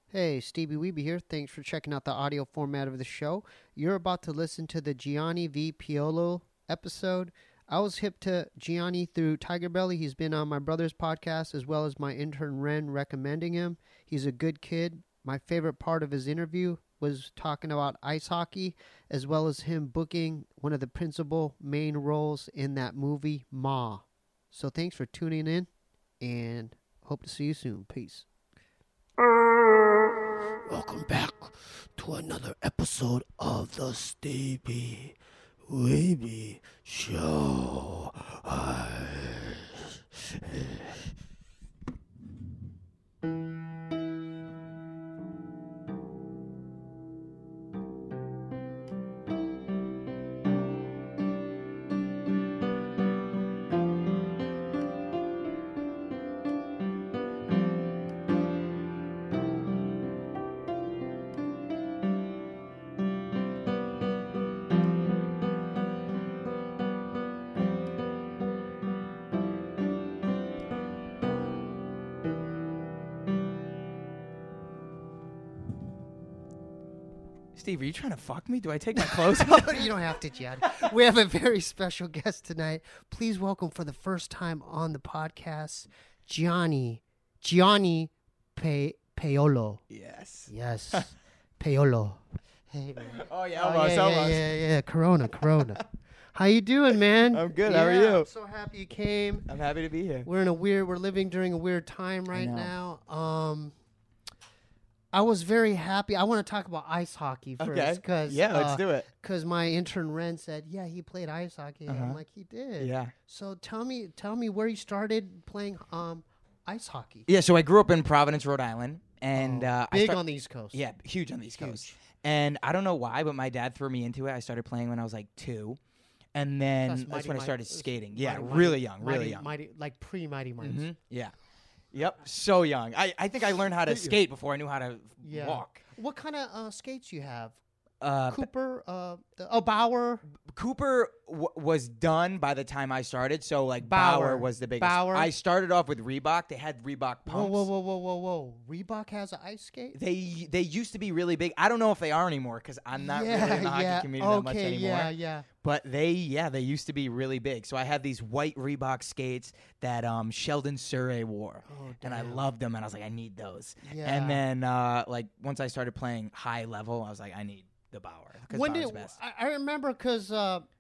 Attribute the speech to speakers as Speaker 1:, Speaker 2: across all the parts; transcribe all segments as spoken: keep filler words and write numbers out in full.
Speaker 1: Hey, Stevie Weeby here. Thanks for checking out the audio format of the show. You're about to listen to the Gianni V. Piolo episode. I was hip to Gianni through Tiger Belly. He's been on my brother's podcast as well as my intern Ren recommending him. He's a good kid. My favorite part of his interview was talking about ice hockey as well as him booking one of the principal main roles in that movie, Ma. So thanks for tuning in and hope to see you soon. Peace. Welcome back to another episode of the Stevie Weeby Show.
Speaker 2: Steve, are you trying to fuck me? Do I take my clothes off?
Speaker 1: You don't have to, Chad. We have a very special guest tonight. Please welcome for the first time on the podcast, Gianni. Gianni Pe- Paolo.
Speaker 2: Yes.
Speaker 1: Yes. Paolo. Hey, man.
Speaker 2: Oh, yeah,
Speaker 1: Oh,
Speaker 2: almost,
Speaker 1: yeah,
Speaker 2: almost.
Speaker 1: yeah, yeah, yeah. Corona, Corona. How you doing, man?
Speaker 2: I'm good.
Speaker 1: Yeah,
Speaker 2: How are you?
Speaker 1: I'm so happy you came.
Speaker 2: I'm happy to be here.
Speaker 1: We're in a weird, we're living during a weird time right
Speaker 2: know.
Speaker 1: now. Um, I was very happy. I want to talk about ice hockey first.
Speaker 2: Okay.
Speaker 1: Cause,
Speaker 2: Yeah, let's
Speaker 1: uh,
Speaker 2: do it.
Speaker 1: Because my intern Ren said, yeah, he played ice hockey.
Speaker 2: Uh-huh.
Speaker 1: I'm like, he did.
Speaker 2: Yeah.
Speaker 1: So tell me, tell me where you started playing um ice hockey.
Speaker 2: Yeah, so I grew up in Providence, Rhode Island. And
Speaker 1: Oh,
Speaker 2: uh, I
Speaker 1: big
Speaker 2: start-
Speaker 1: on the East Coast.
Speaker 2: Yeah, huge on the East
Speaker 1: Huge.
Speaker 2: Coast. And I don't know why, but my dad threw me into it. I started playing when I was like two. And then
Speaker 1: That's
Speaker 2: that's,
Speaker 1: Mighty
Speaker 2: when I
Speaker 1: Mighty-
Speaker 2: started
Speaker 1: it's
Speaker 2: skating. Yeah,
Speaker 1: Mighty-
Speaker 2: really
Speaker 1: Mighty-
Speaker 2: young, really
Speaker 1: Mighty-
Speaker 2: young.
Speaker 1: Mighty, like pre-Mighty Mites.
Speaker 2: Mhm. Yeah. Yep, so young. I, I think I learned how to
Speaker 1: Did you?
Speaker 2: skate before I knew how to
Speaker 1: Yeah.
Speaker 2: walk.
Speaker 1: What kind of uh, skates you have?
Speaker 2: Uh,
Speaker 1: Cooper, uh, the, oh Bauer.
Speaker 2: Cooper w- was done by the time I started, so like
Speaker 1: Bauer.
Speaker 2: Bauer, was the biggest.
Speaker 1: Bauer.
Speaker 2: I started off with Reebok. They had Reebok pumps.
Speaker 1: Whoa, whoa, whoa, whoa, whoa, whoa! Reebok has an ice skate.
Speaker 2: They they used to be really big. I don't know if they are anymore because I'm not
Speaker 1: yeah,
Speaker 2: really in the hockey
Speaker 1: yeah.
Speaker 2: community
Speaker 1: okay,
Speaker 2: that much anymore.
Speaker 1: yeah, yeah.
Speaker 2: But they yeah they used to be really big. So I had these white Reebok skates that um, Sheldon Surrey wore,
Speaker 1: Oh,
Speaker 2: and I
Speaker 1: damn.
Speaker 2: loved them. And I was like, I need those.
Speaker 1: Yeah.
Speaker 2: And then uh, like once I started playing high level, I was like, I need the Bauer. Because
Speaker 1: When
Speaker 2: Bauer's
Speaker 1: did
Speaker 2: best.
Speaker 1: I, I remember because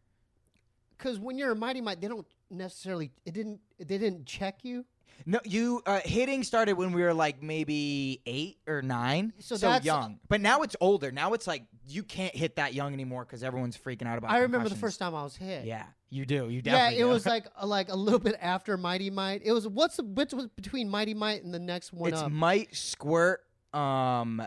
Speaker 1: because when you're a Mighty Might, they don't necessarily it didn't they didn't check you.
Speaker 2: No, you uh, hitting started when we were like maybe eight or nine,
Speaker 1: So
Speaker 2: so,
Speaker 1: that's-
Speaker 2: young. But now it's older. Now it's like you can't hit that young anymore because everyone's freaking out about.
Speaker 1: I remember the
Speaker 2: concussions.
Speaker 1: first time I was hit.
Speaker 2: Yeah, you do. You
Speaker 1: Yeah,
Speaker 2: definitely.
Speaker 1: it
Speaker 2: do.
Speaker 1: was like a, like a little bit after Mighty Might. It was what's the which was between Mighty Might and the next one
Speaker 2: it's
Speaker 1: up.
Speaker 2: might squirt, um,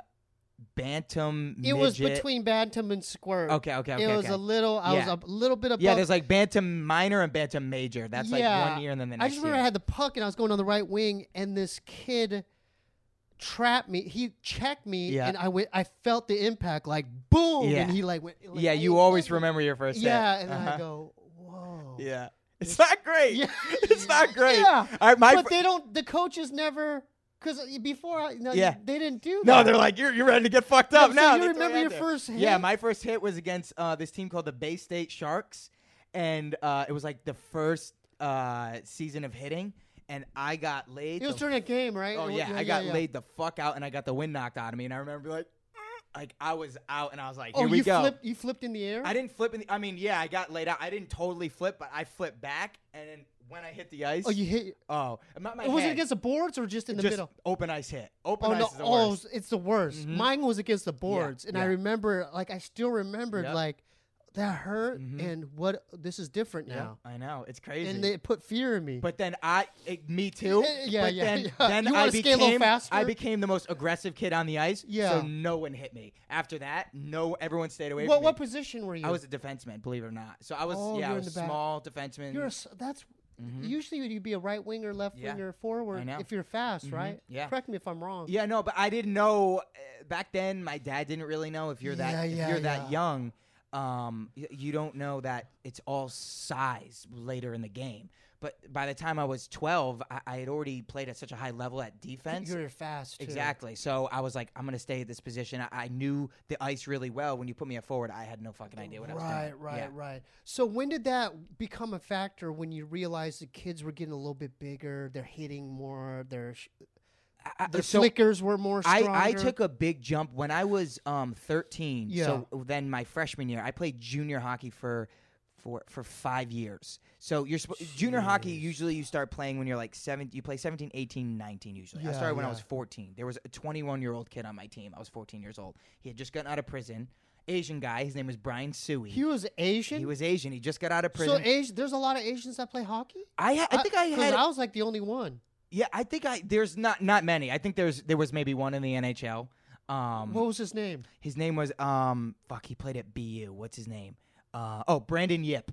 Speaker 2: bantam.
Speaker 1: It was
Speaker 2: midget.
Speaker 1: between Bantam and Squirt.
Speaker 2: Okay, okay, okay.
Speaker 1: it was
Speaker 2: okay.
Speaker 1: a little. I
Speaker 2: Yeah.
Speaker 1: was a little bit above.
Speaker 2: Yeah, there's like bantam minor and bantam major. That's
Speaker 1: Yeah.
Speaker 2: like one year and then the next
Speaker 1: I just remember
Speaker 2: year.
Speaker 1: I had the puck and I was going on the right wing, and this kid trapped me. He checked me,
Speaker 2: Yeah.
Speaker 1: and I went. I felt the impact, like boom,
Speaker 2: Yeah.
Speaker 1: and he like went. Like,
Speaker 2: yeah,
Speaker 1: I
Speaker 2: you
Speaker 1: hit
Speaker 2: always
Speaker 1: him.
Speaker 2: remember your first hit.
Speaker 1: Yeah, and
Speaker 2: Uh-huh.
Speaker 1: I go, whoa.
Speaker 2: Yeah, it's not great.
Speaker 1: Yeah.
Speaker 2: It's not great.
Speaker 1: Yeah.
Speaker 2: All right, my
Speaker 1: but
Speaker 2: fir-
Speaker 1: they don't. The coaches never. Because before, I, no,
Speaker 2: Yeah.
Speaker 1: they didn't do that.
Speaker 2: No, they're like, you're, you're ready to get fucked
Speaker 1: Yeah,
Speaker 2: up
Speaker 1: so
Speaker 2: now.
Speaker 1: you
Speaker 2: They throw
Speaker 1: remember
Speaker 2: out
Speaker 1: your
Speaker 2: there.
Speaker 1: first hit?
Speaker 2: Yeah, my first hit was against uh, this team called the Bay State Sharks, and uh, it was like the first uh, season of hitting, and I got laid.
Speaker 1: It was
Speaker 2: the
Speaker 1: during a game, right?
Speaker 2: Oh
Speaker 1: It
Speaker 2: yeah,
Speaker 1: was-
Speaker 2: I got
Speaker 1: yeah.
Speaker 2: laid the fuck out, and I got the wind knocked out of me, and I remember like, like I was out, and I was like,
Speaker 1: Oh,
Speaker 2: here we
Speaker 1: you
Speaker 2: go.
Speaker 1: flipped. You flipped in the air.
Speaker 2: I didn't flip in. The, I mean, yeah, I got laid out. I didn't totally flip, but I flipped back, and then when I hit the ice,
Speaker 1: Oh, you hit.
Speaker 2: oh, not my
Speaker 1: was it
Speaker 2: head,
Speaker 1: against the boards or just in the
Speaker 2: just
Speaker 1: middle?
Speaker 2: open ice hit. Open
Speaker 1: Oh
Speaker 2: ice
Speaker 1: no!
Speaker 2: is the
Speaker 1: Oh,
Speaker 2: worst.
Speaker 1: it's the worst.
Speaker 2: Mhm.
Speaker 1: Mine was against the boards, and I
Speaker 2: yeah.
Speaker 1: remember, like, I still remembered,
Speaker 2: Yep.
Speaker 1: like, that hurt,
Speaker 2: Mhm.
Speaker 1: and what this is different
Speaker 2: Yeah,
Speaker 1: now,
Speaker 2: I know it's crazy.
Speaker 1: and it put fear in me.
Speaker 2: But then I, it, me too.
Speaker 1: Eh, yeah,
Speaker 2: but
Speaker 1: yeah,
Speaker 2: then,
Speaker 1: yeah.
Speaker 2: then
Speaker 1: You
Speaker 2: I
Speaker 1: wanna skate a little
Speaker 2: became,
Speaker 1: faster?
Speaker 2: I became the most aggressive kid on the ice.
Speaker 1: Yeah.
Speaker 2: So no one hit me. After that, no, everyone stayed away
Speaker 1: what
Speaker 2: from
Speaker 1: what
Speaker 2: me.
Speaker 1: position were you?
Speaker 2: I was a defenseman, believe it or not. So I was,
Speaker 1: Oh,
Speaker 2: yeah, I
Speaker 1: you're in
Speaker 2: was
Speaker 1: the back.
Speaker 2: small defenseman.
Speaker 1: You're a s that's
Speaker 2: Mhm.
Speaker 1: usually you'd be a right winger, left
Speaker 2: Yeah.
Speaker 1: winger, forward.
Speaker 2: I know.
Speaker 1: If you're fast,
Speaker 2: Mhm.
Speaker 1: right?
Speaker 2: Yeah.
Speaker 1: Correct me if I'm wrong.
Speaker 2: Yeah, no, but I didn't know uh, back then. My dad didn't really know if you're that
Speaker 1: Yeah,
Speaker 2: if
Speaker 1: yeah,
Speaker 2: you're that
Speaker 1: yeah.
Speaker 2: young. Um, y- you don't know that it's all size later in the game. But by the time I was twelve, I, I had already played at such a high level at defense.
Speaker 1: You're fast, too.
Speaker 2: Exactly. So I was like, I'm going to stay at this position. I, I knew the ice really well. When you put me at forward, I had no fucking idea what I was doing.
Speaker 1: Right, right,
Speaker 2: Yeah.
Speaker 1: right. So when did that become a factor when you realized the kids were getting a little bit bigger, they're hitting more, their sh-
Speaker 2: I,
Speaker 1: the
Speaker 2: so
Speaker 1: flickers were more
Speaker 2: I,
Speaker 1: stronger?
Speaker 2: I took a big jump when I was um, thirteen.
Speaker 1: Yeah.
Speaker 2: So then my freshman year, I played junior hockey for for for five years. So you're sp- junior hockey,
Speaker 1: Jeez.
Speaker 2: usually you start playing when you're like seven. You play seventeen, eighteen, nineteen usually. I
Speaker 1: Yeah,
Speaker 2: started when I
Speaker 1: yeah.
Speaker 2: was fourteen. There was a twenty-one-year-old kid on my team. I was fourteen years old. He had just gotten out of prison. Asian guy. His name was Brian Suey.
Speaker 1: He was Asian?
Speaker 2: He was Asian. He just got out of
Speaker 1: so
Speaker 2: prison.
Speaker 1: Asian, there's a lot of Asians that play hockey?
Speaker 2: I ha- I think I,
Speaker 1: 'cause
Speaker 2: had
Speaker 1: I was like the only one.
Speaker 2: Yeah, I think I there's not not many. I think there's there was maybe one in the N H L. Um,
Speaker 1: What was his name?
Speaker 2: his name was um fuck. He played at B U. What's his name? Uh oh, Brandon Yip.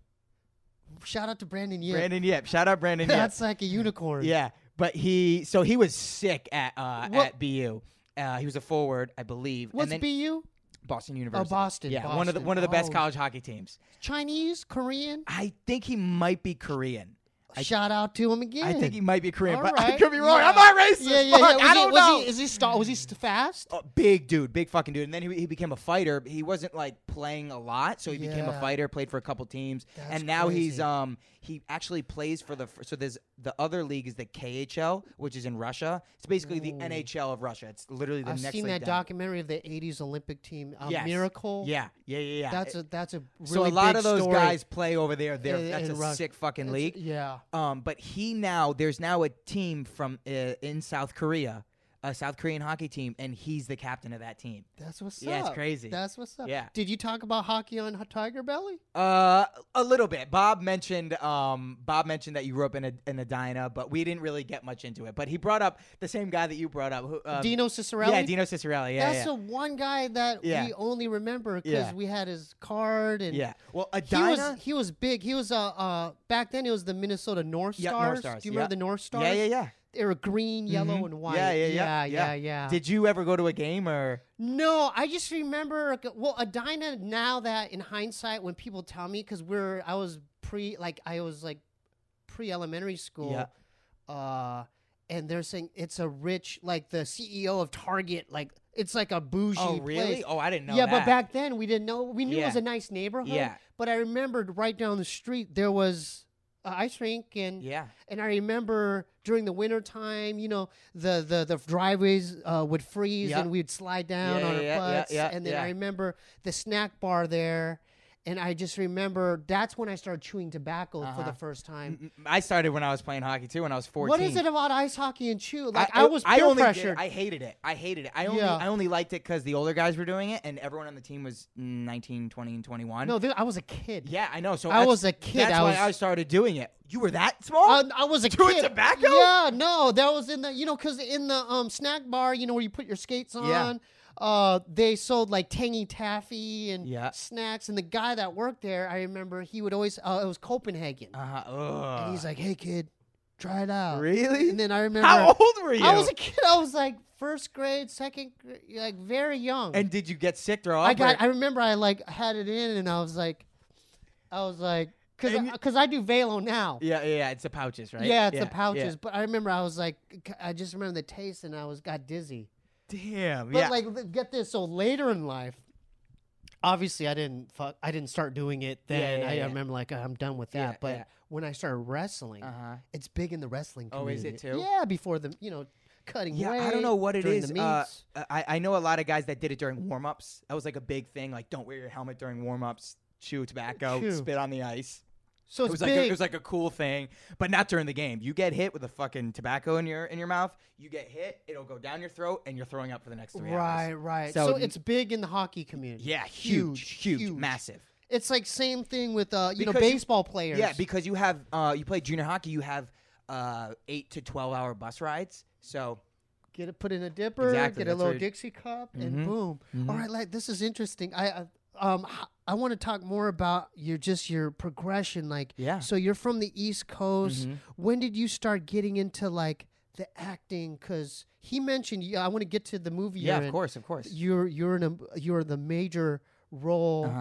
Speaker 1: Shout out to Brandon Yip.
Speaker 2: Brandon Yip. Shout out Brandon Yip.
Speaker 1: That's like a unicorn.
Speaker 2: Yeah, but he so he was sick at uh
Speaker 1: What-
Speaker 2: at B U. Uh, he was a forward, I believe.
Speaker 1: What's
Speaker 2: and then
Speaker 1: B U?
Speaker 2: Boston University.
Speaker 1: Boston,
Speaker 2: Yeah, one of the
Speaker 1: Boston.
Speaker 2: one of the best
Speaker 1: Oh.
Speaker 2: college hockey teams.
Speaker 1: Chinese? Korean?
Speaker 2: I think he might be Korean. I-
Speaker 1: Shout out to him again.
Speaker 2: I think he might be Korean,
Speaker 1: All
Speaker 2: but I
Speaker 1: right.
Speaker 2: could be wrong.
Speaker 1: Yeah.
Speaker 2: I'm not racist.
Speaker 1: Yeah, yeah, yeah.
Speaker 2: Fuck,
Speaker 1: Was
Speaker 2: I
Speaker 1: he,
Speaker 2: don't
Speaker 1: was
Speaker 2: know.
Speaker 1: He, is he sta- was he st- fast?
Speaker 2: Oh, big dude, big fucking dude. And then he, he became a fighter. He wasn't like playing a lot, so he became a
Speaker 1: Yeah.
Speaker 2: fighter. Played for a couple teams,
Speaker 1: That's
Speaker 2: and now he's
Speaker 1: crazy.
Speaker 2: um he actually plays for the f- so there's the other league is the K H L, which is in Russia. It's basically the
Speaker 1: Ooh.
Speaker 2: N H L of Russia. It's literally the
Speaker 1: I've
Speaker 2: next
Speaker 1: seen
Speaker 2: league
Speaker 1: that
Speaker 2: down.
Speaker 1: documentary of the eighties Olympic team, uh,
Speaker 2: Yes.
Speaker 1: Miracle.
Speaker 2: Yeah, yeah, yeah, yeah.
Speaker 1: That's
Speaker 2: It-
Speaker 1: a that's a really
Speaker 2: so a lot
Speaker 1: big
Speaker 2: of those
Speaker 1: story.
Speaker 2: guys play over there. They're,
Speaker 1: In-
Speaker 2: that's
Speaker 1: in
Speaker 2: a
Speaker 1: Russia.
Speaker 2: sick fucking
Speaker 1: It's-
Speaker 2: league.
Speaker 1: Yeah.
Speaker 2: Um, but he now there's now a team from uh, in South Korea, a South Korean hockey team, and he's the captain of that team.
Speaker 1: That's what's
Speaker 2: Yeah,
Speaker 1: up.
Speaker 2: it's crazy.
Speaker 1: That's what's up.
Speaker 2: Yeah.
Speaker 1: Did you talk about hockey on H- Tiger Belly?
Speaker 2: Uh, a little bit. Bob mentioned um Bob mentioned that you grew up in a in Edina, but we didn't really get much into it. But he brought up the same guy that you brought up, who, um,
Speaker 1: Dino Cicerelli?
Speaker 2: Yeah, Dino Cicerelli. Yeah,
Speaker 1: That's
Speaker 2: yeah.
Speaker 1: the one guy that
Speaker 2: Yeah.
Speaker 1: we only remember because
Speaker 2: Yeah.
Speaker 1: we had his card and
Speaker 2: yeah. Well,
Speaker 1: he
Speaker 2: Edina.
Speaker 1: was he was big. He was uh uh back then it was the Minnesota North
Speaker 2: Yeah,
Speaker 1: Stars.
Speaker 2: North Stars,
Speaker 1: Do you
Speaker 2: yeah.
Speaker 1: remember the North Stars?
Speaker 2: yeah, yeah, yeah.
Speaker 1: They were green, yellow,
Speaker 2: Mhm.
Speaker 1: and white.
Speaker 2: Yeah, yeah, yeah,
Speaker 1: yeah,
Speaker 2: yeah.
Speaker 1: yeah, yeah.
Speaker 2: Did you ever go to a game or?
Speaker 1: No, I just remember. Well, Edina. Now that in hindsight, when people tell me, because we're, I was pre, like I was like pre-elementary school,
Speaker 2: Yeah.
Speaker 1: uh, and they're saying it's a rich, like the C E O of Target, like it's like a bougie.
Speaker 2: Oh, really?
Speaker 1: place.
Speaker 2: Oh, I didn't know.
Speaker 1: yeah,
Speaker 2: that.
Speaker 1: but back then we didn't know. We knew it was
Speaker 2: Yeah.
Speaker 1: a nice neighborhood.
Speaker 2: Yeah.
Speaker 1: But I remembered right down the street there was an ice rink, and
Speaker 2: Yeah.
Speaker 1: and I remember during the winter time, you know, the the, the driveways uh, would freeze
Speaker 2: Yeah.
Speaker 1: and we'd slide down
Speaker 2: Yeah,
Speaker 1: on
Speaker 2: yeah,
Speaker 1: our
Speaker 2: yeah, yeah,
Speaker 1: butts.
Speaker 2: yeah,
Speaker 1: and then
Speaker 2: yeah.
Speaker 1: I remember the snack bar there. And I just remember that's when I started chewing tobacco for
Speaker 2: Uh-huh.
Speaker 1: the first time.
Speaker 2: M- I started when I was playing hockey too. When I was fourteen.
Speaker 1: What is it about ice hockey and chew? Like I, was peer
Speaker 2: I only did it.
Speaker 1: pressured.
Speaker 2: I hated it. I hated it. I only
Speaker 1: Yeah.
Speaker 2: I only liked it because the older guys were doing it, and everyone on the team was nineteen, twenty, and twenty-one.
Speaker 1: no, th- I was a kid.
Speaker 2: Yeah, I know. So
Speaker 1: I
Speaker 2: that's-
Speaker 1: was a kid.
Speaker 2: That's
Speaker 1: I
Speaker 2: why
Speaker 1: was-
Speaker 2: I started doing it. You were that small?
Speaker 1: I, I was a
Speaker 2: Chewing
Speaker 1: kid.
Speaker 2: tobacco?
Speaker 1: Yeah, no, that was in the you know because in the um snack bar, you know where you put your skates on.
Speaker 2: Yeah.
Speaker 1: Uh, they sold like tangy taffy and
Speaker 2: Yeah.
Speaker 1: snacks, and the guy that worked there, I remember he would always. Uh, it was Copenhagen,
Speaker 2: uh huh.
Speaker 1: and he's like, "Hey kid, try it out."
Speaker 2: Really?
Speaker 1: And then I remember
Speaker 2: How old were you?
Speaker 1: I was a kid. I was like first grade, second, grade, like very young.
Speaker 2: and did you get sick, throw up?
Speaker 1: I got.
Speaker 2: or-
Speaker 1: I remember I like had it in, and I was like, I was like, because
Speaker 2: And you-
Speaker 1: because I do Velo now.
Speaker 2: yeah, yeah, yeah. It's the pouches, right?
Speaker 1: Yeah, it's
Speaker 2: yeah,
Speaker 1: the pouches.
Speaker 2: yeah.
Speaker 1: But I remember I was like, I just remember the taste, and I was got dizzy.
Speaker 2: Damn.
Speaker 1: But
Speaker 2: yeah.
Speaker 1: like, th- get this. So later in life, obviously, I didn't. Fuck, I didn't start doing it then.
Speaker 2: yeah,
Speaker 1: I,
Speaker 2: yeah.
Speaker 1: I remember like I'm done with that.
Speaker 2: Yeah,
Speaker 1: but
Speaker 2: yeah.
Speaker 1: when I started wrestling,
Speaker 2: uh huh.
Speaker 1: it's big in the wrestling
Speaker 2: Oh, is
Speaker 1: community.
Speaker 2: it too?
Speaker 1: Yeah, before the you know cutting
Speaker 2: Yeah,
Speaker 1: weight.
Speaker 2: I don't know what it
Speaker 1: during
Speaker 2: is.
Speaker 1: The
Speaker 2: Uh,
Speaker 1: meets.
Speaker 2: I, I know a lot of guys that did it during warm ups. That was like a big thing. Like, don't wear your helmet during warm ups. Chew tobacco.
Speaker 1: Chew.
Speaker 2: Spit on the ice.
Speaker 1: so
Speaker 2: It
Speaker 1: it's
Speaker 2: was like a,
Speaker 1: big.
Speaker 2: it was like a cool thing, but not during the game. You get hit with a fucking tobacco in your in your mouth. You get hit. It'll go down your throat, and you're throwing up for the next three
Speaker 1: right,
Speaker 2: hours.
Speaker 1: right.
Speaker 2: So
Speaker 1: So,
Speaker 2: n-
Speaker 1: it's big in the hockey community.
Speaker 2: Yeah, huge, huge,
Speaker 1: huge.
Speaker 2: massive.
Speaker 1: It's like same thing with uh, you know
Speaker 2: Because you-
Speaker 1: baseball players.
Speaker 2: Yeah, because you have uh, you play junior hockey. You have uh, eight to twelve hour bus rides. So
Speaker 1: Get it put in a dipper,
Speaker 2: Exactly,
Speaker 1: get a
Speaker 2: that's
Speaker 1: little
Speaker 2: where-
Speaker 1: Dixie cup,
Speaker 2: Mhm,
Speaker 1: and boom.
Speaker 2: mhm.
Speaker 1: All right, like this is interesting. I uh, um h- I want to talk more about your just your progression. Like,
Speaker 2: Yeah.
Speaker 1: So you're from the East Coast.
Speaker 2: Mhm.
Speaker 1: When did you start getting into like the acting? Because he mentioned, yeah, I want to get to the movie.
Speaker 2: yeah,
Speaker 1: you're
Speaker 2: of
Speaker 1: in.
Speaker 2: course, of course.
Speaker 1: You're you're in a you're the major role
Speaker 2: Uh huh.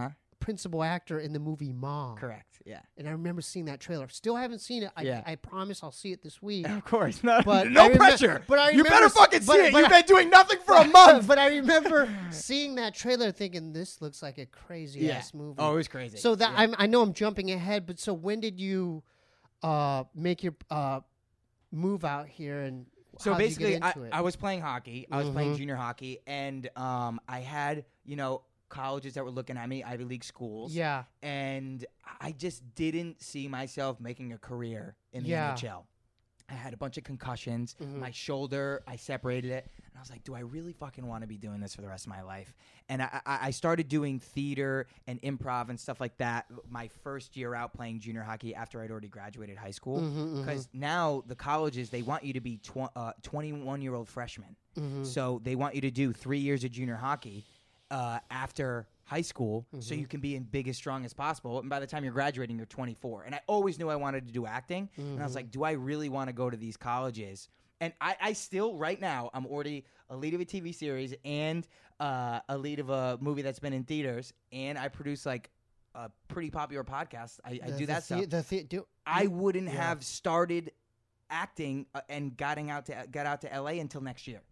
Speaker 1: principal actor in the movie Mom.
Speaker 2: Correct. Yeah.
Speaker 1: And I remember seeing that trailer. Still haven't seen it. I,
Speaker 2: Yeah.
Speaker 1: I promise I'll see it this week.
Speaker 2: Of course. No,
Speaker 1: But
Speaker 2: no
Speaker 1: I remem-
Speaker 2: pressure.
Speaker 1: but I
Speaker 2: you
Speaker 1: remember
Speaker 2: better
Speaker 1: s-
Speaker 2: fucking
Speaker 1: but-
Speaker 2: see it.
Speaker 1: but
Speaker 2: You've
Speaker 1: I-
Speaker 2: been doing nothing for a month.
Speaker 1: But I remember seeing that trailer thinking this looks like a crazy
Speaker 2: Yeah.
Speaker 1: ass movie.
Speaker 2: Oh, it was crazy.
Speaker 1: So that
Speaker 2: Yeah.
Speaker 1: I'm, I know I'm jumping ahead, but so when did you uh, make your uh, move out here and
Speaker 2: So
Speaker 1: how'd you
Speaker 2: basically,
Speaker 1: get
Speaker 2: I,
Speaker 1: into it?
Speaker 2: I was playing hockey. I was playing
Speaker 1: Mhm.
Speaker 2: junior hockey, and um, I had you know colleges that were looking at me, Ivy League schools.
Speaker 1: yeah,
Speaker 2: And I just didn't see myself making a career in the
Speaker 1: Yeah.
Speaker 2: N H L. I had a bunch of concussions.
Speaker 1: Mhm.
Speaker 2: My shoulder, I separated it. And I was like, do I really fucking want to be doing this for the rest of my life? And I, I, I started doing theater and improv and stuff like that my first year out playing junior hockey after I'd already graduated high school.
Speaker 1: Mhm,
Speaker 2: Because now the colleges, they want you to be tw- uh, twenty-one-year-old freshmen.
Speaker 1: Mhm.
Speaker 2: So they want you to do three years of junior hockey uh, after high school so
Speaker 1: Mhm.
Speaker 2: you can be in big as strong as possible. And by the time you're graduating, you're twenty-four. And I always knew I wanted to do acting. And I was
Speaker 1: Mhm.
Speaker 2: like, do I really want to go to these colleges? And I, I still, right now, I'm already a lead of a T V series and uh, a lead of a movie that's been in theaters. And I produce like a pretty popular podcast. I, I
Speaker 1: The-
Speaker 2: do
Speaker 1: the
Speaker 2: that
Speaker 1: thea-
Speaker 2: stuff.
Speaker 1: The thea- do,
Speaker 2: I wouldn't
Speaker 1: Yeah.
Speaker 2: have started acting uh, and gotten out to got out to L A until next year.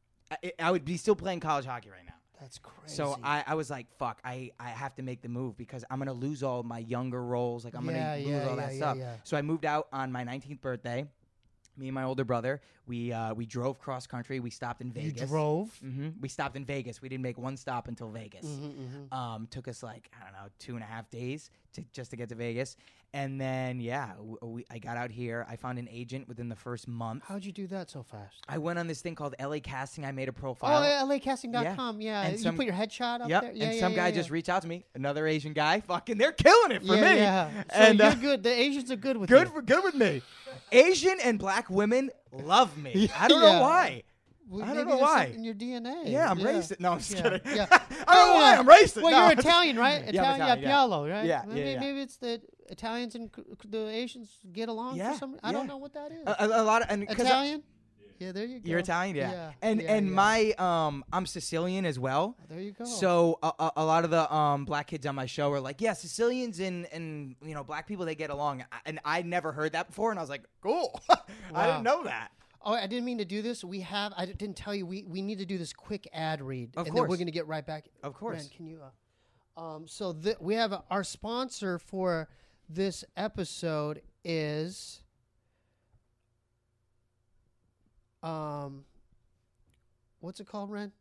Speaker 2: I, I would be still playing college hockey right now.
Speaker 1: that's crazy.
Speaker 2: So I, I was like, fuck, I, I have to make the move because I'm going to lose all my younger roles. Like, I'm
Speaker 1: Yeah,
Speaker 2: going to
Speaker 1: yeah,
Speaker 2: lose all
Speaker 1: yeah,
Speaker 2: that
Speaker 1: yeah,
Speaker 2: stuff.
Speaker 1: yeah.
Speaker 2: So I moved out on my nineteenth birthday. Me and my older brother, we uh, we drove cross country. We stopped in
Speaker 1: you
Speaker 2: Vegas.
Speaker 1: drove.
Speaker 2: hmm We stopped in Vegas. We didn't make one stop until Vegas.
Speaker 1: Mhm, mhm.
Speaker 2: Um, took us like, I don't know, two and a half days to just to get to Vegas. And then, yeah, w- we, I got out here. I found an agent within the first month.
Speaker 1: How'd you do that so fast?
Speaker 2: I went on this thing called L A Casting. I made a
Speaker 1: Oh,
Speaker 2: profile.
Speaker 1: yeah, L A casting dot com. Yeah,
Speaker 2: And
Speaker 1: you
Speaker 2: some-
Speaker 1: put your headshot up
Speaker 2: Yep.
Speaker 1: there. Yeah,
Speaker 2: and
Speaker 1: yeah,
Speaker 2: some
Speaker 1: yeah,
Speaker 2: guy
Speaker 1: yeah.
Speaker 2: just reached out to me, another Asian guy. Fucking, they're killing it for
Speaker 1: yeah,
Speaker 2: me.
Speaker 1: Yeah, so
Speaker 2: And,
Speaker 1: you're
Speaker 2: uh,
Speaker 1: good. The Asians are good with
Speaker 2: Good,
Speaker 1: you.
Speaker 2: for, good with me. Asian and black women love me. I don't
Speaker 1: Yeah.
Speaker 2: know why.
Speaker 1: Well,
Speaker 2: I don't
Speaker 1: maybe
Speaker 2: know
Speaker 1: there's
Speaker 2: why.
Speaker 1: something in your D N A.
Speaker 2: Yeah, I'm racist. No, I'm just
Speaker 1: Yeah,
Speaker 2: kidding.
Speaker 1: yeah.
Speaker 2: I don't know why I'm racist.
Speaker 1: Well,
Speaker 2: No,
Speaker 1: you're
Speaker 2: I'm just-
Speaker 1: Italian, right?
Speaker 2: Yeah, I'm
Speaker 1: Italian,
Speaker 2: Italian,
Speaker 1: yeah,
Speaker 2: yeah.
Speaker 1: Pialo, right?
Speaker 2: Yeah,
Speaker 1: maybe,
Speaker 2: yeah, yeah.
Speaker 1: maybe it's the Italians and c- the Asians get along
Speaker 2: Yeah,
Speaker 1: for some. I don't
Speaker 2: yeah.
Speaker 1: know what that is.
Speaker 2: A, a, a lot of and 'cause I-
Speaker 1: Italian? Yeah, there you go.
Speaker 2: You're Italian, yeah.
Speaker 1: Yeah,
Speaker 2: and
Speaker 1: yeah,
Speaker 2: and
Speaker 1: yeah.
Speaker 2: my um, I'm Sicilian as well.
Speaker 1: There you go.
Speaker 2: So a, a, a lot of the um black kids on my show are like, yeah, Sicilians and and you know black people, they get along, I- and I never heard that before, and I was like, cool. I
Speaker 1: Wow.
Speaker 2: didn't know that.
Speaker 1: Oh, I didn't mean to do this. We have. I didn't tell you. We we need to do this quick ad read,
Speaker 2: Of
Speaker 1: and then we're
Speaker 2: course.
Speaker 1: going to get right back.
Speaker 2: Of course.
Speaker 1: Ren, can you? Uh, um. So th- we have a, our sponsor for this episode is. Um. What's it called, Ren?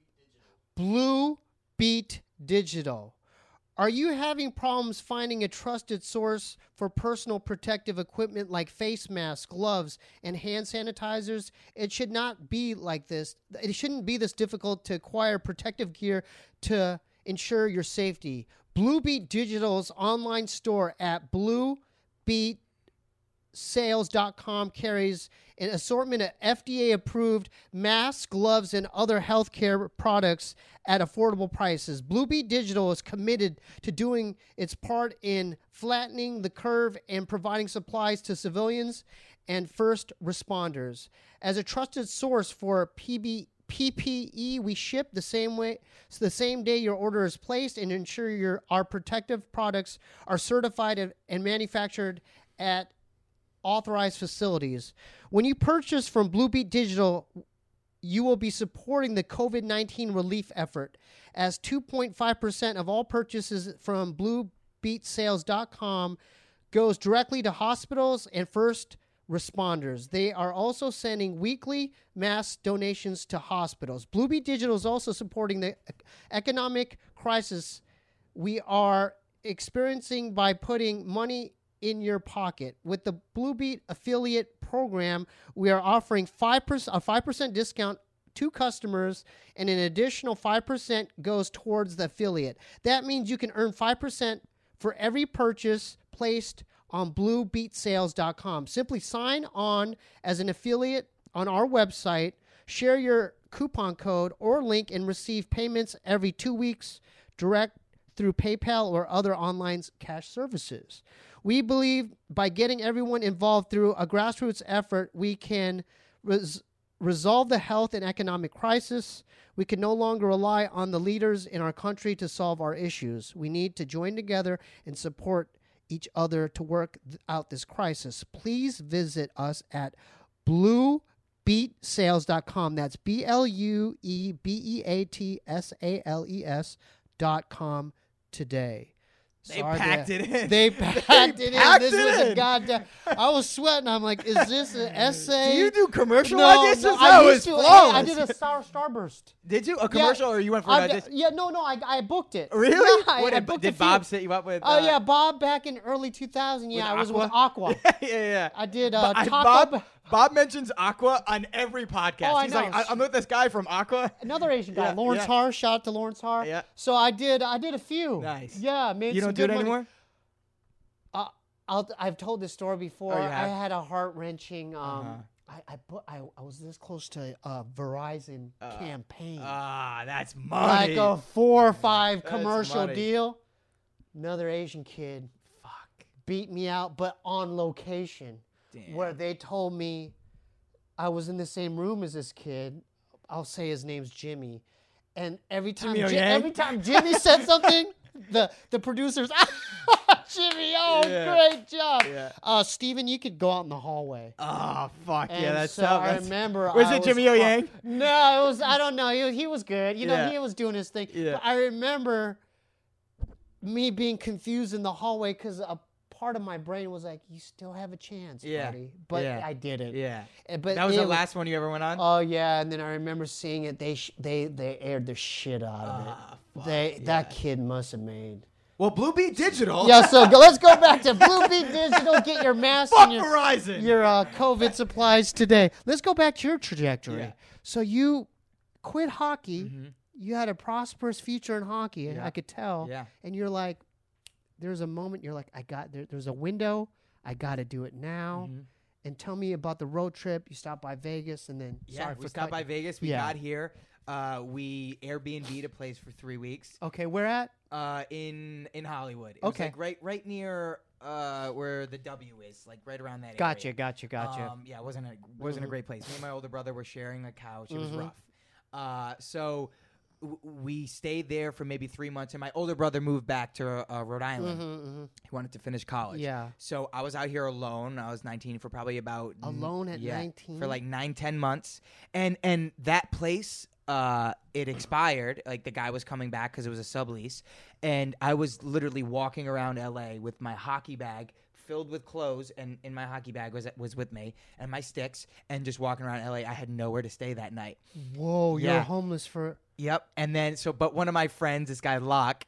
Speaker 1: Blue Beat Digital. Are you having problems finding a trusted source for personal protective equipment like face masks, gloves, and hand sanitizers? It should not be like this. It shouldn't be this difficult to acquire protective gear to ensure your safety. Blue Beat Digital's online store at blue beat sales dot com carries an assortment of F D A-approved masks, gloves, and other healthcare products at affordable prices. Blue Beat Digital is committed to doing its part in flattening the curve and providing supplies to civilians and first responders. As a trusted source for P B P P E, we ship the same way, so the same day your order is placed, and ensure your our protective products are certified and, and manufactured at authorized facilities. When you purchase from Blue Beat Digital, you will be supporting the COVID nineteen relief effort, as two point five percent of all purchases from blue beat sales dot com goes directly to hospitals and first responders. They are also sending weekly mass donations to hospitals. Blue Beat Digital is also supporting the economic crisis we are experiencing by putting money in your pocket. With the Blue Beat affiliate program, we are offering five percent a five percent discount to customers, and an additional five percent goes towards the affiliate. That means you can earn five percent for every purchase placed on blue beat sales dot com. Simply sign on as an affiliate on our website, share your coupon code or link, and receive payments every two weeks direct through PayPal or other online cash services. We believe by getting everyone involved through a grassroots effort, we can res- resolve the health and economic crisis. We can no longer rely on the leaders in our country to solve our issues. We need to join together and support each other to work th- out this crisis. Please visit us at blue beat sales dot com. That's B L U E B E A T S A L E S dot com today.
Speaker 2: They
Speaker 1: Sorry
Speaker 2: packed
Speaker 1: to-
Speaker 2: it in.
Speaker 1: They packed
Speaker 2: They
Speaker 1: it
Speaker 2: packed
Speaker 1: in. This
Speaker 2: it
Speaker 1: was a
Speaker 2: in.
Speaker 1: goddamn. I was sweating. I'm like, is this an essay?
Speaker 2: Do you do commercial
Speaker 1: no,
Speaker 2: auditions?
Speaker 1: no,
Speaker 2: That
Speaker 1: I
Speaker 2: was
Speaker 1: used to.
Speaker 2: flawless.
Speaker 1: I did a Star Starburst.
Speaker 2: Did you a commercial or you went for an
Speaker 1: I d-
Speaker 2: audition?
Speaker 1: yeah, no, no, I, I booked it.
Speaker 2: Really?
Speaker 1: Yeah, I,
Speaker 2: What,
Speaker 1: I
Speaker 2: did
Speaker 1: booked
Speaker 2: did
Speaker 1: a few.
Speaker 2: Bob set you up with?
Speaker 1: Oh
Speaker 2: uh,
Speaker 1: yeah, Bob back in early two thousand. Yeah,
Speaker 2: with
Speaker 1: I was with
Speaker 2: Aqua?
Speaker 1: Aqua.
Speaker 2: yeah, yeah.
Speaker 1: I did
Speaker 2: Bo-
Speaker 1: uh,
Speaker 2: I-
Speaker 1: Taco.
Speaker 2: Bob,
Speaker 1: B-
Speaker 2: Bob mentions Aqua on every podcast.
Speaker 1: Oh, I
Speaker 2: He's
Speaker 1: know.
Speaker 2: like, I, I'm with this guy from Aqua.
Speaker 1: Another Asian guy,
Speaker 2: Yeah,
Speaker 1: Lawrence
Speaker 2: yeah.
Speaker 1: Har. Shout out to Lawrence Har.
Speaker 2: Yeah.
Speaker 1: So I did. I did a few.
Speaker 2: Nice.
Speaker 1: Yeah, made
Speaker 2: You
Speaker 1: some
Speaker 2: don't do it
Speaker 1: good money.
Speaker 2: anymore?
Speaker 1: Uh, I'll, I've told this story before.
Speaker 2: Oh, you
Speaker 1: I
Speaker 2: have?
Speaker 1: had a heart wrenching. Um,
Speaker 2: Uh-huh.
Speaker 1: I I, bu- I I was this close to a Verizon
Speaker 2: Uh,
Speaker 1: campaign,
Speaker 2: Ah, that's money.
Speaker 1: like a four or five
Speaker 2: That's
Speaker 1: commercial
Speaker 2: money.
Speaker 1: deal. Another Asian kid
Speaker 2: Fuck.
Speaker 1: beat me out, but on location,
Speaker 2: Damn.
Speaker 1: where they told me I was in the same room as this kid. I'll say his name's Jimmy, and every time
Speaker 2: Jimmy
Speaker 1: Ji-
Speaker 2: O'Yang?
Speaker 1: every time Jimmy said something, the the producers, Jimmy, oh
Speaker 2: Yeah.
Speaker 1: great job.
Speaker 2: Yeah.
Speaker 1: Uh, Steven, you could go out in the hallway.
Speaker 2: Oh, fuck.
Speaker 1: And
Speaker 2: yeah, that's
Speaker 1: so
Speaker 2: tough.
Speaker 1: I
Speaker 2: That's-
Speaker 1: remember.
Speaker 2: Was
Speaker 1: I
Speaker 2: it Jimmy O Yang?
Speaker 1: No, it was. I don't know. He, he was good. You know,
Speaker 2: Yeah.
Speaker 1: he was doing his thing.
Speaker 2: Yeah.
Speaker 1: But I remember me being confused in the hallway because a part of my brain was like, "You still have a chance,
Speaker 2: Yeah.
Speaker 1: buddy." But
Speaker 2: Yeah.
Speaker 1: I didn't.
Speaker 2: Yeah.
Speaker 1: Uh, But
Speaker 2: That was
Speaker 1: it
Speaker 2: the last one you ever went on?
Speaker 1: Oh yeah, and then I remember seeing it. They sh- they they aired the shit out of it.
Speaker 2: Ah, fuck,
Speaker 1: they that
Speaker 2: yeah.
Speaker 1: kid must have made.
Speaker 2: Well, Blue Beat Digital.
Speaker 1: Yeah, so go, let's go back to Blue Beat Digital. Get your mask
Speaker 2: Fuck
Speaker 1: and your,
Speaker 2: Verizon.
Speaker 1: your uh, COVID supplies today. Let's go back to your trajectory.
Speaker 2: Yeah.
Speaker 1: So you quit hockey.
Speaker 2: Mhm.
Speaker 1: You had a prosperous future in hockey.
Speaker 2: Yeah.
Speaker 1: I could tell.
Speaker 2: Yeah.
Speaker 1: And you're like, there's a moment you're like, I got there, there's a window. I got to do it now.
Speaker 2: Mhm.
Speaker 1: And tell me about the road trip. You stopped by Vegas, and then
Speaker 2: Yeah,
Speaker 1: sorry
Speaker 2: we
Speaker 1: for
Speaker 2: stopped by
Speaker 1: cutting-
Speaker 2: Vegas. We
Speaker 1: Yeah.
Speaker 2: got here. Uh, we Airbnb'd a place for three weeks.
Speaker 1: Okay, where at?
Speaker 2: Uh, in in Hollywood. It
Speaker 1: Okay.
Speaker 2: was like right right near uh where the W is, like right around that
Speaker 1: Gotcha,
Speaker 2: area.
Speaker 1: gotcha, gotcha.
Speaker 2: Um, yeah, it wasn't a wasn't a
Speaker 1: Mhm.
Speaker 2: great place. Me and my older brother were sharing a couch. It was
Speaker 1: Mhm.
Speaker 2: rough. Uh, so w- we stayed there for maybe three months, and my older brother moved back to uh, Rhode Island.
Speaker 1: mm-hmm,
Speaker 2: He wanted to finish college.
Speaker 1: Yeah.
Speaker 2: So I was out here alone. I was nineteen for probably about
Speaker 1: Alone at
Speaker 2: yeah,
Speaker 1: nineteen?
Speaker 2: for like nine, ten months, and and that place, uh, it expired. Like the guy was coming back because it was a sublease, and I was literally walking around L A with my hockey bag filled with clothes, and in my hockey bag was was with me and my sticks, and just walking around L A. I had nowhere to stay that night.
Speaker 1: Whoa, you're
Speaker 2: Yeah.
Speaker 1: homeless for.
Speaker 2: Yep. And then so, but one of my friends, this guy Locke,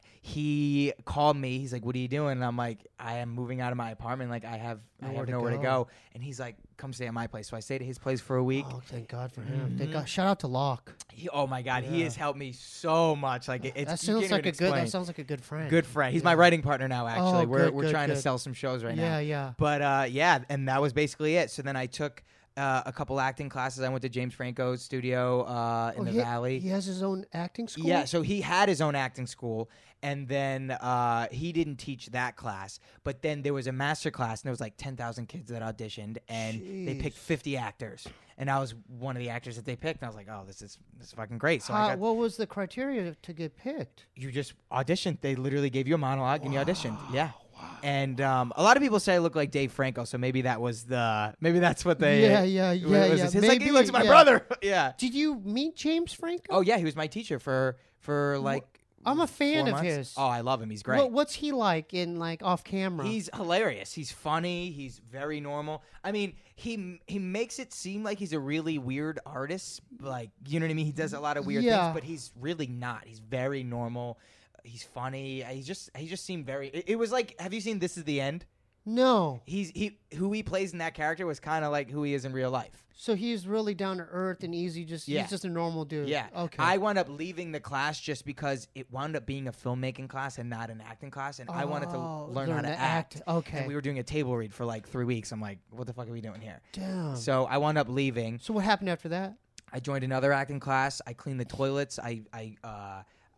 Speaker 2: he called me. He's like, "What are you doing?" And I'm like, "I am moving out of my apartment. Like, I have, I
Speaker 1: Nowhere
Speaker 2: have
Speaker 1: to
Speaker 2: nowhere to
Speaker 1: go."
Speaker 2: go." And he's like, "Come stay at my place." So I stayed at his place for a week.
Speaker 1: Oh, thank God for him.
Speaker 2: Mhm.
Speaker 1: Thank God. Shout out to Locke.
Speaker 2: He, oh my God, he
Speaker 1: Yeah.
Speaker 2: has helped me so much. Like, it, it's
Speaker 1: That
Speaker 2: you
Speaker 1: sounds
Speaker 2: can't
Speaker 1: like
Speaker 2: even
Speaker 1: a good.
Speaker 2: explain.
Speaker 1: That sounds like a good friend.
Speaker 2: Good friend. He's
Speaker 1: Yeah.
Speaker 2: my writing partner now. Actually,
Speaker 1: Oh,
Speaker 2: we're
Speaker 1: good,
Speaker 2: we're
Speaker 1: good,
Speaker 2: trying to
Speaker 1: good.
Speaker 2: sell some shows right
Speaker 1: Yeah,
Speaker 2: now.
Speaker 1: yeah.
Speaker 2: But uh, yeah, and that was basically it. So then I took uh, a couple acting classes. I went to James Franco's studio uh, in
Speaker 1: Oh,
Speaker 2: the
Speaker 1: he,
Speaker 2: Valley.
Speaker 1: He has his own acting school.
Speaker 2: Yeah, so he had his own acting school, and then uh, he didn't teach that class. But then there was a master class, and there was like ten thousand kids that auditioned, and they picked
Speaker 1: Jeez.
Speaker 2: fifty actors. And I was one of the actors that they picked, and I was like, oh, this is this is fucking great. So I
Speaker 1: How-
Speaker 2: got,
Speaker 1: what was the criteria to get picked?
Speaker 2: you just auditioned. They literally gave you a monologue, and you auditioned. Yeah. And um, a lot of people say I look like Dave Franco, so maybe that was the maybe that's what they
Speaker 1: Yeah, yeah,
Speaker 2: it
Speaker 1: yeah,
Speaker 2: was
Speaker 1: yeah.
Speaker 2: his- He's like, he
Speaker 1: Maybe,
Speaker 2: looks like my
Speaker 1: yeah.
Speaker 2: brother. Yeah.
Speaker 1: Did you meet James Franco?
Speaker 2: Oh yeah, he was my teacher for for like.
Speaker 1: I'm a fan
Speaker 2: four
Speaker 1: of
Speaker 2: months.
Speaker 1: his.
Speaker 2: Oh, I love him. He's great.
Speaker 1: What, what's he like in like off camera?
Speaker 2: He's hilarious. He's funny. He's very normal. I mean, he he makes it seem like he's a really weird artist. Like, you know what I mean? He does a lot of weird
Speaker 1: Yeah.
Speaker 2: things, but he's really not. He's very normal. He's funny. He just he just seemed very. It, it was like, have you seen This Is the End?
Speaker 1: no.
Speaker 2: He's he who he plays in that character was kind of like who he is in real life.
Speaker 1: So he's really down to earth and easy. Just
Speaker 2: Yeah.
Speaker 1: he's just a normal dude.
Speaker 2: Yeah.
Speaker 1: Okay.
Speaker 2: I wound up leaving the class just because it wound up being a filmmaking class and not an acting class, and I wanted to
Speaker 1: Oh,
Speaker 2: learn, how to act.
Speaker 1: Okay.
Speaker 2: And we were doing a table read for like three weeks. I'm like, what the fuck are we doing here?
Speaker 1: Damn. So,
Speaker 2: So I wound up leaving.
Speaker 1: what happened after that?
Speaker 2: I joined another acting class. I cleaned the toilets. I I uh,